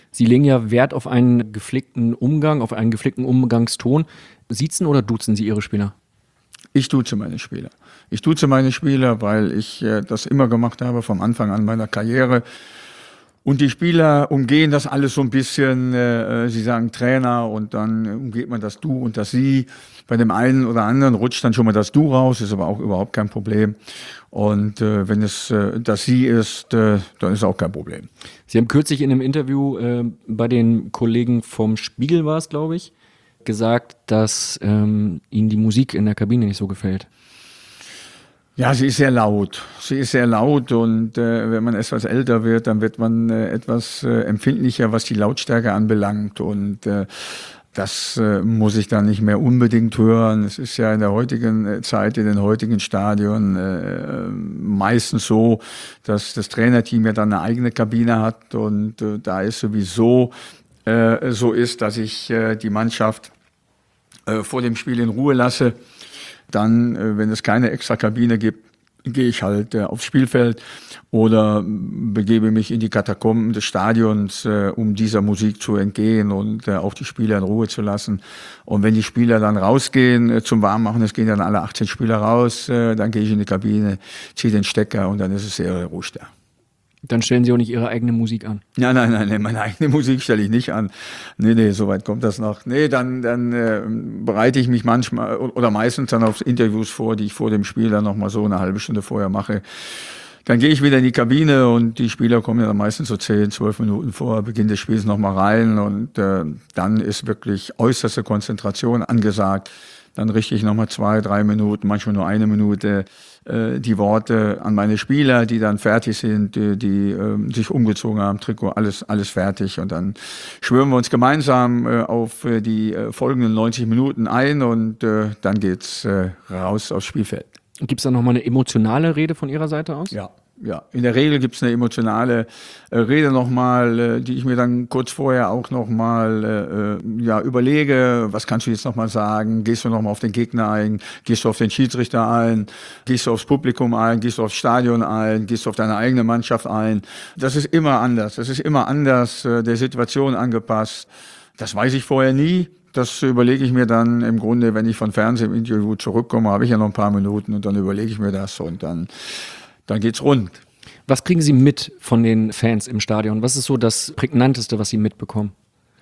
S1: Sie legen ja Wert auf einen gepflegten Umgang, auf einen gepflegten Umgangston. Siezen oder duzen Sie Ihre Spieler?
S2: Ich duze meine Spieler. Ich duze meine Spieler, weil ich äh, das immer gemacht habe vom Anfang an meiner Karriere. Und die Spieler umgehen das alles so ein bisschen, äh, sie sagen Trainer und dann umgeht man das Du und das Sie. Bei dem einen oder anderen rutscht dann schon mal das Du raus, ist aber auch überhaupt kein Problem. Und äh, wenn es äh, das Sie ist, äh, dann ist auch kein Problem.
S1: Sie haben kürzlich in einem Interview äh, bei den Kollegen vom Spiegel, war es, glaube ich, gesagt, dass ähm, Ihnen die Musik in der Kabine nicht so gefällt.
S2: Ja, sie ist sehr laut. Sie ist sehr laut und äh, wenn man etwas älter wird, dann wird man äh, etwas äh, empfindlicher, was die Lautstärke anbelangt und äh, das äh, muss ich dann nicht mehr unbedingt hören. Es ist ja in der heutigen äh, Zeit, in den heutigen Stadien äh, meistens so, dass das Trainerteam ja dann eine eigene Kabine hat und äh, da ist sowieso äh, so ist, dass ich äh, die Mannschaft äh, vor dem Spiel in Ruhe lasse. Dann, äh, wenn es keine extra Kabine gibt, gehe ich halt äh, aufs Spielfeld oder begebe mich in die Katakomben des Stadions, äh, um dieser Musik zu entgehen und äh, auch die Spieler in Ruhe zu lassen. Und wenn die Spieler dann rausgehen äh, zum Warmmachen, es gehen dann alle achtzehn Spieler raus, äh, dann gehe ich in die Kabine, ziehe den Stecker und dann ist es sehr ruhig da.
S1: Dann stellen Sie auch nicht Ihre eigene Musik an?
S2: Nein, nein, nein, nein, meine eigene Musik stelle ich nicht an. Nee, nee, so weit kommt das noch. Nee, dann, dann äh, bereite ich mich manchmal oder meistens dann auf Interviews vor, die ich vor dem Spiel dann nochmal so eine halbe Stunde vorher mache. Dann gehe ich wieder in die Kabine und die Spieler kommen ja dann meistens so zehn, zwölf Minuten vor Beginn des Spiels nochmal rein und äh, dann ist wirklich äußerste Konzentration angesagt. Dann richte ich nochmal zwei, drei Minuten, manchmal nur eine Minute äh, die Worte an meine Spieler, die dann fertig sind, die, die äh, sich umgezogen haben, Trikot, alles, alles fertig. Und dann schwören wir uns gemeinsam äh, auf äh, die äh, folgenden neunzig Minuten ein und äh, dann geht's äh, raus aufs Spielfeld.
S1: Gibt es da nochmal eine emotionale Rede von Ihrer Seite aus?
S2: Ja. Ja, in der Regel gibt's eine emotionale äh, Rede nochmal, äh, die ich mir dann kurz vorher auch nochmal äh, ja, überlege, was kannst du jetzt nochmal sagen, gehst du nochmal auf den Gegner ein, gehst du auf den Schiedsrichter ein, gehst du aufs Publikum ein, gehst du aufs Stadion ein, gehst du auf deine eigene Mannschaft ein. Das ist immer anders, das ist immer anders, äh, der Situation angepasst. Das weiß ich vorher nie. Das überlege ich mir dann im Grunde, wenn ich von Fernsehinterview zurückkomme, habe ich ja noch ein paar Minuten und dann überlege ich mir das und dann Dann geht's rund.
S1: Was kriegen Sie mit von den Fans im Stadion? Was ist so das Prägnanteste, was Sie mitbekommen?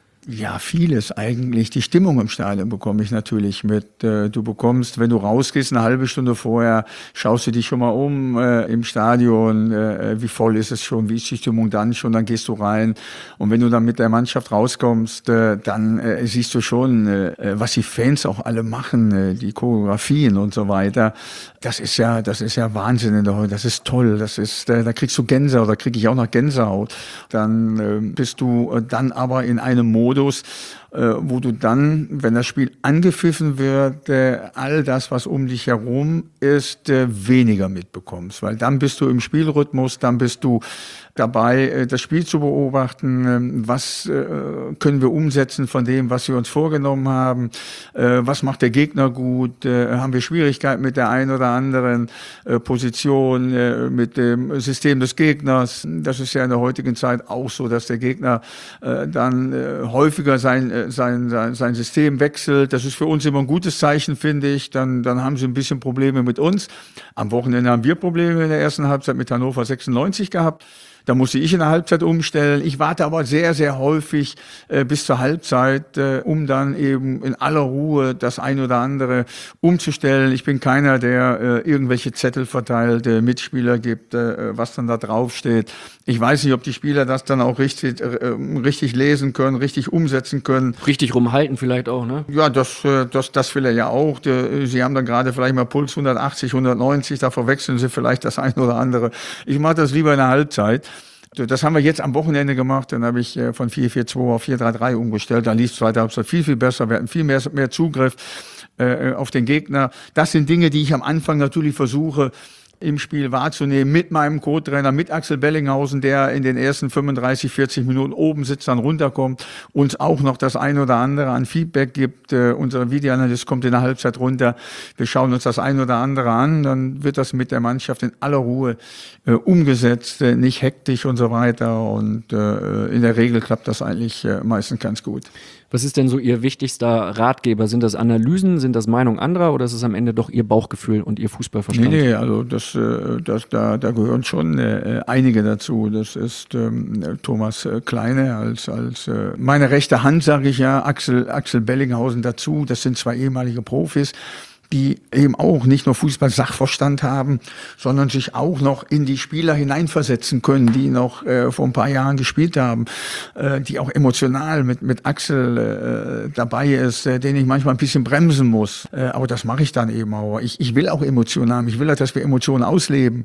S2: Ja, vieles eigentlich. Die Stimmung im Stadion bekomme ich natürlich mit. Du bekommst, wenn du rausgehst, eine halbe Stunde vorher, schaust du dich schon mal um äh, im Stadion, äh, wie voll ist es schon, wie ist die Stimmung dann schon, dann gehst du rein. Und wenn du dann mit der Mannschaft rauskommst, äh, dann äh, siehst du schon, äh, was die Fans auch alle machen, äh, die Choreografien und so weiter. Das ist ja, das ist ja Wahnsinn in der Heute. Das ist toll. Das ist, äh, da kriegst du Gänsehaut, da kriege ich auch noch Gänsehaut. Dann äh, bist du äh, dann aber in einem Modus, äh, wo du dann, wenn das Spiel angepfiffen wird, äh, all das, was um dich herum ist, äh, weniger mitbekommst. Weil dann bist du im Spielrhythmus, dann bist du dabei, äh, das Spiel zu beobachten. Äh, was äh, können wir umsetzen von dem, was wir uns vorgenommen haben? Äh, was macht der Gegner gut? Äh, haben wir Schwierigkeiten mit der einen oder anderen äh, Position, äh, mit dem System des Gegners? Das ist ja in der heutigen Zeit auch so, dass der Gegner äh, dann äh, häufiger sein, äh, sein, sein, sein System wechselt. Das ist für uns immer ein gutes Zeichen, finde ich. Dann, dann haben sie ein bisschen Probleme mit uns. Am Wochenende haben wir Probleme in der ersten Halbzeit mit Hannover sechsundneunzig gehabt. Da musste ich in der Halbzeit umstellen. Ich warte aber sehr, sehr häufig äh, bis zur Halbzeit, äh, um dann eben in aller Ruhe das ein oder andere umzustellen. Ich bin keiner, der äh, irgendwelche Zettel verteilt, äh, Mitspieler gibt, äh, was dann da draufsteht. Ich weiß nicht, ob die Spieler das dann auch richtig, äh, richtig lesen können, richtig umsetzen können.
S1: Richtig rumhalten vielleicht auch, ne?
S2: Ja, das, äh, das, das will er ja auch. Die, sie haben dann gerade vielleicht mal Puls hundertachtzig, hundertneunzig, da verwechseln sie vielleicht das ein oder andere. Ich mache das lieber in der Halbzeit. Das haben wir jetzt am Wochenende gemacht, dann habe ich von vier vier zwei auf vier drei drei umgestellt, dann lief es zweite Halbzeit viel, viel besser, wir hatten viel mehr, mehr Zugriff äh, auf den Gegner. Das sind Dinge, die ich am Anfang natürlich versuche, im Spiel wahrzunehmen mit meinem Co-Trainer, mit Axel Bellinghausen, der in den ersten fünfunddreißig, vierzig Minuten oben sitzt, dann runterkommt, uns auch noch das ein oder andere an Feedback gibt. Äh, unser Videoanalyst kommt in der Halbzeit runter. Wir schauen uns das ein oder andere an, dann wird das mit der Mannschaft in aller Ruhe äh, umgesetzt, äh, nicht hektisch und so weiter. Und äh, in der Regel klappt das eigentlich äh, meistens ganz gut.
S1: Was ist denn so Ihr wichtigster Ratgeber? Sind das Analysen, sind das Meinungen anderer oder ist es am Ende doch Ihr Bauchgefühl und Ihr Fußballverstand?
S2: Nee, nee, also das, äh, das, da, da gehören schon äh, einige dazu. Das ist ähm, Thomas Kleine als, als äh, meine rechte Hand, sage ich ja, Axel, Axel Bellinghausen dazu. Das sind zwei ehemalige Profis, die eben auch nicht nur Fußball-Sachverstand haben, sondern sich auch noch in die Spieler hineinversetzen können, die noch äh, vor ein paar Jahren gespielt haben, äh, die auch emotional mit mit Axel äh, dabei ist, äh, den ich manchmal ein bisschen bremsen muss. Äh, aber das mache ich dann eben auch. Ich, ich will auch Emotionen haben. Ich will, dass wir Emotionen ausleben.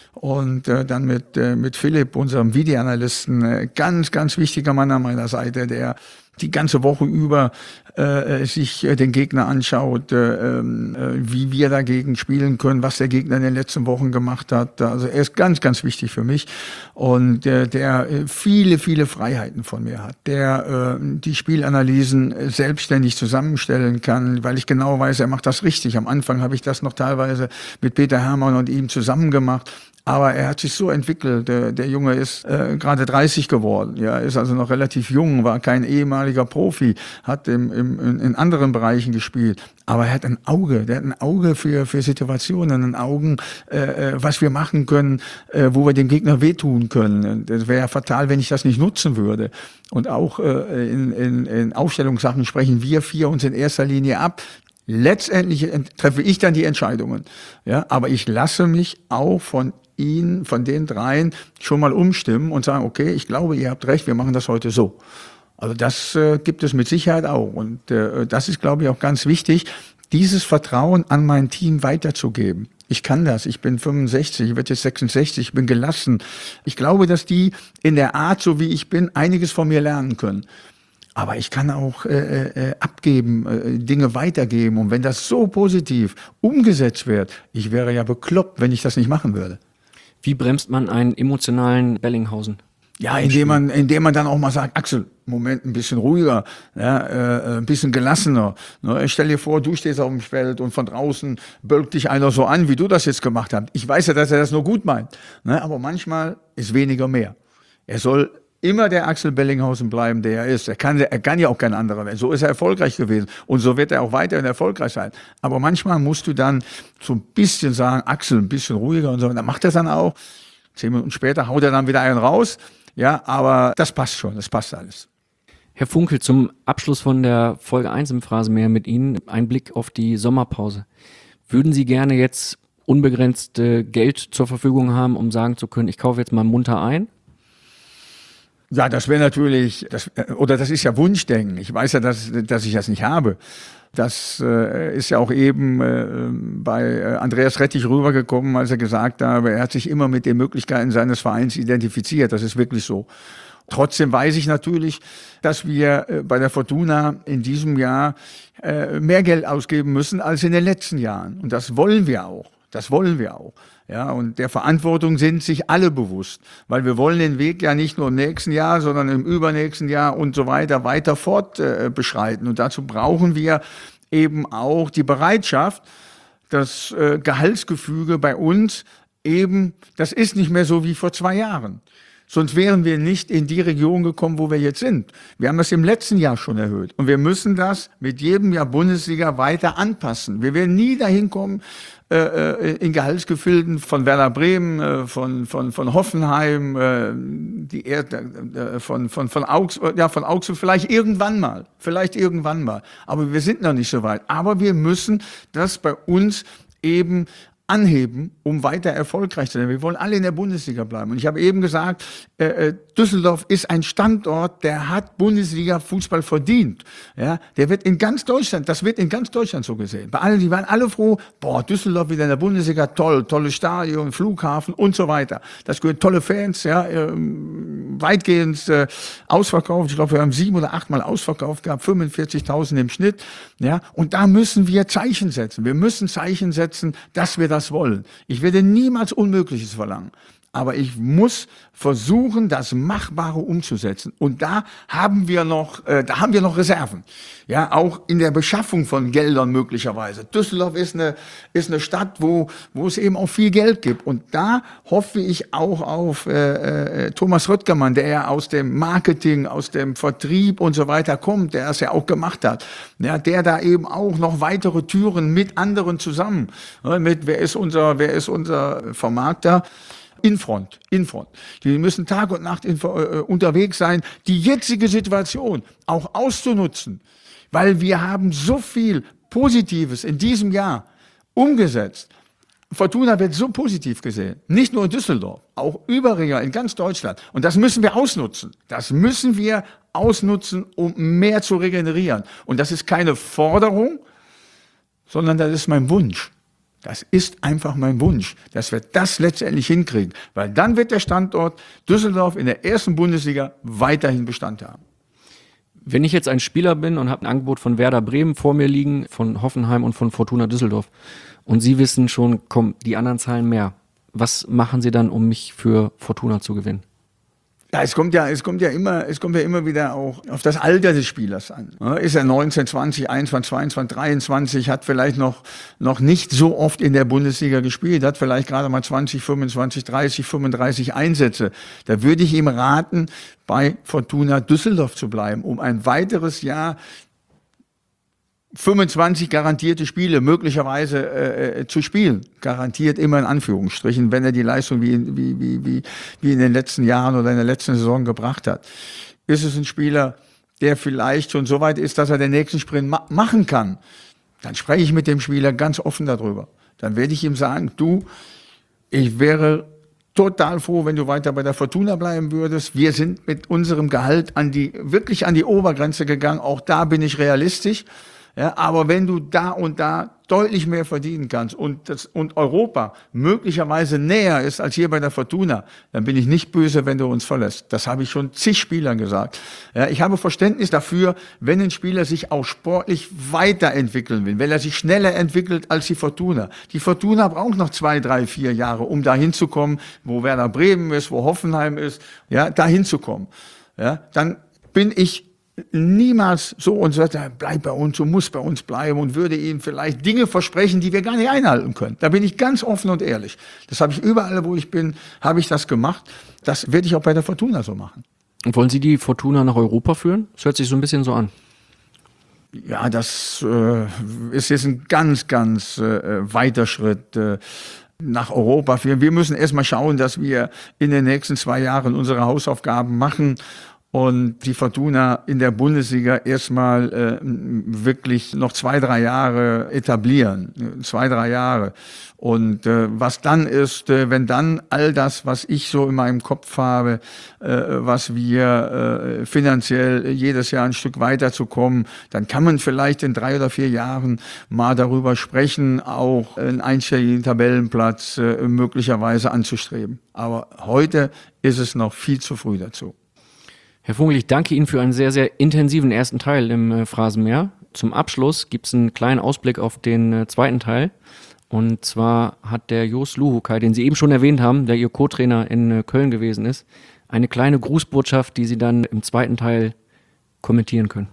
S2: Und äh, dann mit äh, mit Philipp, unserem Videoanalysten, äh, ganz, ganz wichtiger Mann an meiner Seite, der die ganze Woche über äh, sich äh, den Gegner anschaut, äh, äh, wie wir dagegen spielen können, was der Gegner in den letzten Wochen gemacht hat. Also er ist ganz, ganz wichtig für mich und äh, der äh, viele, viele Freiheiten von mir hat, der äh, die Spielanalysen äh, selbstständig zusammenstellen kann, weil ich genau weiß, er macht das richtig. Am Anfang habe ich das noch teilweise mit Peter Hermann und ihm zusammen gemacht. Aber er hat sich so entwickelt. Der, der Junge ist äh, gerade dreißig geworden. Ja, ist also noch relativ jung, war kein ehemaliger Profi, hat im, im, in anderen Bereichen gespielt. Aber er hat ein Auge, der hat ein Auge für, für Situationen, ein Auge, äh, was wir machen können, äh, wo wir dem Gegner wehtun können. Das wäre ja fatal, wenn ich das nicht nutzen würde. Und auch äh, in, in, in Aufstellungssachen sprechen wir vier uns in erster Linie ab. Letztendlich treffe ich dann die Entscheidungen. Ja, aber ich lasse mich auch von ihn, von den dreien schon mal umstimmen und sagen, okay, ich glaube, ihr habt recht, wir machen das heute so. Also das äh, gibt es mit Sicherheit auch. Und äh, das ist, glaube ich, auch ganz wichtig, dieses Vertrauen an mein Team weiterzugeben. Ich kann das, ich bin fünfundsechzig, ich werde jetzt sechsundsechzig, ich bin gelassen. Ich glaube, dass die in der Art, so wie ich bin, einiges von mir lernen können. Aber ich kann auch äh, äh, abgeben, äh, Dinge weitergeben. Und wenn das so positiv umgesetzt wird, ich wäre ja bekloppt, wenn ich das nicht machen würde.
S1: Wie bremst man einen emotionalen Bellinghausen?
S2: Ja, indem man, indem man dann auch mal sagt, Axel, Moment, ein bisschen ruhiger, ja, äh, ein bisschen gelassener. Ne? Stell dir vor, du stehst auf dem Feld und von draußen bölkt dich einer so an, wie du das jetzt gemacht hast. Ich weiß ja, dass er das nur gut meint. Ne? Aber manchmal ist weniger mehr. Er soll immer der Axel Bellinghausen bleiben, der er ist. Er kann, er kann ja auch kein anderer werden. So ist er erfolgreich gewesen. Und so wird er auch weiterhin erfolgreich sein. Aber manchmal musst du dann so ein bisschen sagen, Axel, ein bisschen ruhiger und so. Und dann macht er es dann auch. Zehn Minuten später haut er dann wieder einen raus. Ja, aber das passt schon. Das passt alles.
S1: Herr Funkel, zum Abschluss von der Folge eins im Phrasenmäher mit Ihnen ein Blick auf die Sommerpause. Würden Sie gerne jetzt unbegrenzt äh, Geld zur Verfügung haben, um sagen zu können, ich kaufe jetzt mal munter ein?
S2: Ja, das wäre natürlich, das, oder das ist ja Wunschdenken. Ich weiß ja, dass, dass ich das nicht habe. Das äh, ist ja auch eben äh, bei äh, Andreas Rettich rübergekommen, als er gesagt habe, er hat sich immer mit den Möglichkeiten seines Vereins identifiziert. Das ist wirklich so. Trotzdem weiß ich natürlich, dass wir äh, bei der Fortuna in diesem Jahr äh, mehr Geld ausgeben müssen als in den letzten Jahren. Und das wollen wir auch. Das wollen wir auch. Ja, und der Verantwortung sind sich alle bewusst, weil wir wollen den Weg ja nicht nur im nächsten Jahr, sondern im übernächsten Jahr und so weiter weiter fort äh, beschreiten. Und dazu brauchen wir eben auch die Bereitschaft, das äh, Gehaltsgefüge bei uns eben, das ist nicht mehr so wie vor zwei Jahren. Sonst wären wir nicht in die Region gekommen, wo wir jetzt sind. Wir haben das im letzten Jahr schon erhöht. Und wir müssen das mit jedem Jahr Bundesliga weiter anpassen. Wir werden nie dahin kommen, äh, in Gehaltsgefilden von Werder Bremen, äh, von, von, von Hoffenheim, äh, die Erd, äh, von, von, von Augsburg, ja, von Augsburg, vielleicht irgendwann mal. Vielleicht irgendwann mal. Aber wir sind noch nicht so weit. Aber wir müssen das bei uns eben anheben, um weiter erfolgreich zu sein. Wir wollen alle in der Bundesliga bleiben. Und ich habe eben gesagt, äh, Düsseldorf ist ein Standort, der hat Bundesliga-Fußball verdient. Ja, der wird in ganz Deutschland, das wird in ganz Deutschland so gesehen. Bei allen, die waren alle froh, boah, Düsseldorf wieder in der Bundesliga, toll, tolles Stadion, Flughafen und so weiter. Das gehört tolle Fans, ja, äh, weitgehend äh, ausverkauft. Ich glaube, wir haben sieben oder achtmal ausverkauft gehabt, fünfundvierzigtausend im Schnitt. Ja, und da müssen wir Zeichen setzen. Wir müssen Zeichen setzen, dass wir das wollen. Ich werde niemals Unmögliches verlangen. Aber ich muss versuchen, das Machbare umzusetzen. Und da haben wir noch, äh, da haben wir noch Reserven. Ja, auch in der Beschaffung von Geldern möglicherweise. Düsseldorf ist eine, ist eine Stadt, wo, wo es eben auch viel Geld gibt. Und da hoffe ich auch auf äh, äh, Thomas Röttgermann, der ja aus dem Marketing, aus dem Vertrieb und so weiter kommt, der es ja auch gemacht hat. Ja, der da eben auch noch weitere Türen mit anderen zusammen, ja, mit, wer ist unser, wer ist unser Vermarkter? Infront, Infront. Die müssen Tag und Nacht in, äh, unterwegs sein, die jetzige Situation auch auszunutzen, weil wir haben so viel Positives in diesem Jahr umgesetzt. Fortuna wird so positiv gesehen, nicht nur in Düsseldorf, auch überregional in ganz Deutschland. Und das müssen wir ausnutzen. Das müssen wir ausnutzen, um mehr zu regenerieren. Und das ist keine Forderung, sondern das ist mein Wunsch. Das ist einfach mein Wunsch, dass wir das letztendlich hinkriegen, weil dann wird der Standort Düsseldorf in der ersten Bundesliga weiterhin Bestand haben.
S1: Wenn ich jetzt ein Spieler bin und habe ein Angebot von Werder Bremen vor mir liegen, von Hoffenheim und von Fortuna Düsseldorf und Sie wissen schon, komm, die anderen zahlen mehr, was machen Sie dann, um mich für Fortuna zu gewinnen?
S2: Ja, es kommt ja, es kommt ja immer, es kommt ja immer wieder auch auf das Alter des Spielers an. Ist er neunzehn, zwanzig, einundzwanzig, zweiundzwanzig, dreiundzwanzig, hat vielleicht noch, noch nicht so oft in der Bundesliga gespielt, hat vielleicht gerade mal zwanzig, fünfundzwanzig, dreißig, fünfunddreißig Einsätze. Da würde ich ihm raten, bei Fortuna Düsseldorf zu bleiben, um ein weiteres Jahr fünfundzwanzig garantierte Spiele möglicherweise äh, zu spielen. Garantiert immer in Anführungsstrichen, wenn er die Leistung wie, wie, wie, wie, wie in den letzten Jahren oder in der letzten Saison gebracht hat. Ist es ein Spieler, der vielleicht schon so weit ist, dass er den nächsten Sprint ma- machen kann, dann spreche ich mit dem Spieler ganz offen darüber. Dann werde ich ihm sagen, du, ich wäre total froh, wenn du weiter bei der Fortuna bleiben würdest. Wir sind mit unserem Gehalt an die, wirklich an die Obergrenze gegangen. Auch da bin ich realistisch. Ja, aber wenn du da und da deutlich mehr verdienen kannst und das, und Europa möglicherweise näher ist als hier bei der Fortuna, dann bin ich nicht böse, wenn du uns verlässt. Das habe ich schon zig Spielern gesagt. Ja, ich habe Verständnis dafür, wenn ein Spieler sich auch sportlich weiterentwickeln will, wenn er sich schneller entwickelt als die Fortuna. Die Fortuna braucht noch zwei, drei, vier Jahre, um dahin zu kommen, wo Werder Bremen ist, wo Hoffenheim ist, ja, dahin zu kommen. Ja, dann bin ich niemals so und sagt, bleib bei uns, du musst bei uns bleiben und würde ihnen vielleicht Dinge versprechen, die wir gar nicht einhalten können. Da bin ich ganz offen und ehrlich. Das habe ich überall, wo ich bin, habe ich das gemacht. Das werde ich auch bei der Fortuna so machen.
S1: Und wollen Sie die Fortuna nach Europa führen? Das hört sich so ein bisschen so an.
S2: Ja, das äh, ist jetzt ein ganz, ganz äh, weiter Schritt äh, nach Europa führen. Wir müssen erstmal schauen, dass wir in den nächsten zwei Jahren unsere Hausaufgaben machen und die Fortuna in der Bundesliga erstmal äh, wirklich noch zwei, drei Jahre etablieren. Zwei, drei Jahre. Und äh, was dann ist, äh, wenn dann all das, was ich so in meinem Kopf habe, äh, was wir äh, finanziell jedes Jahr ein Stück weiterzukommen, dann kann man vielleicht in drei oder vier Jahren mal darüber sprechen, auch einen einstelligen Tabellenplatz äh, möglicherweise anzustreben. Aber heute ist es noch viel zu früh dazu.
S1: Herr Funkel, ich danke Ihnen für einen sehr, sehr intensiven ersten Teil im äh, Phrasenmäher. Zum Abschluss gibt es einen kleinen Ausblick auf den äh, zweiten Teil. Und zwar hat der Jos Luhukay, den Sie eben schon erwähnt haben, der Ihr Co-Trainer in äh, Köln gewesen ist, eine kleine Grußbotschaft, die Sie dann im zweiten Teil kommentieren können.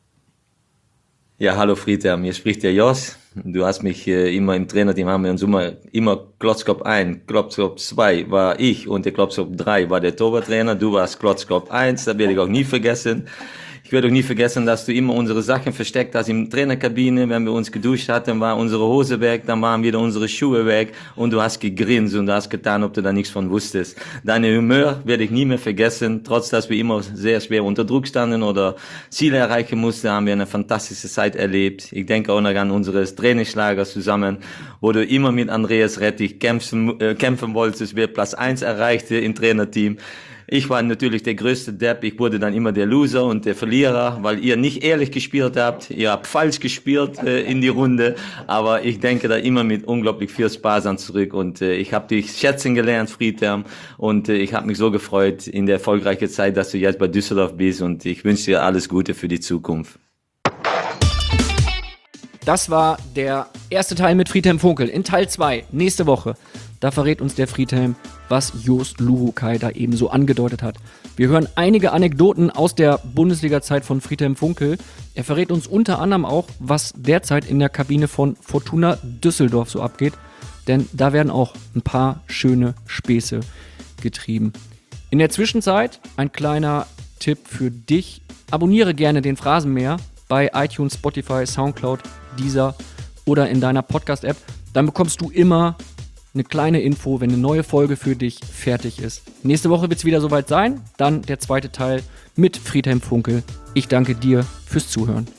S9: Ja, hallo Friedhelm, hier spricht der Jos. Du hast mich äh, immer im Trainerteam, haben wir uns immer, immer Klotzkopf eins, Klotzkopf zwei war ich und der Klotzkopf drei war der Torwarttrainer. Du warst Klotzkopf eins, das werde ich auch nie vergessen. Ich werde auch nie vergessen, dass du immer unsere Sachen versteckt hast im Trainerkabine. Wenn wir uns geduscht hatten, war unsere Hose weg, dann waren wieder unsere Schuhe weg und du hast gegrinst und du hast getan, ob du da nichts von wusstest. Deine Humor werde ich nie mehr vergessen. Trotz, dass wir immer sehr schwer unter Druck standen oder Ziele erreichen mussten, haben wir eine fantastische Zeit erlebt. Ich denke auch noch an unsere Trainingslager zusammen, wo du immer mit Andreas Rettig kämpfen, äh, kämpfen wolltest, wer Platz eins erreichte im Trainerteam. Ich war natürlich der größte Depp, ich wurde dann immer der Loser und der Verlierer, weil ihr nicht ehrlich gespielt habt, ihr habt falsch gespielt äh, in die Runde, aber ich denke da immer mit unglaublich viel Spaß an zurück und äh, ich habe dich schätzen gelernt, Friedhelm, und äh, ich habe mich so gefreut in der erfolgreichen Zeit, dass du jetzt bei Düsseldorf bist und ich wünsche dir alles Gute für die Zukunft.
S1: Das war der erste Teil mit Friedhelm Funkel. In Teil zwei, nächste Woche, da verrät uns der Friedhelm, was Jos Luhukai da eben so angedeutet hat. Wir hören einige Anekdoten aus der Bundesliga-Zeit von Friedhelm Funkel. Er verrät uns unter anderem auch, was derzeit in der Kabine von Fortuna Düsseldorf so abgeht. Denn da werden auch ein paar schöne Späße getrieben. In der Zwischenzeit ein kleiner Tipp für dich. Abonniere gerne den Phrasenmäher bei iTunes, Spotify, Soundcloud, Deezer oder in deiner Podcast-App. Dann bekommst du immer eine kleine Info, wenn eine neue Folge für dich fertig ist. Nächste Woche wird es wieder soweit sein. Dann der zweite Teil mit Friedhelm Funkel. Ich danke dir fürs Zuhören.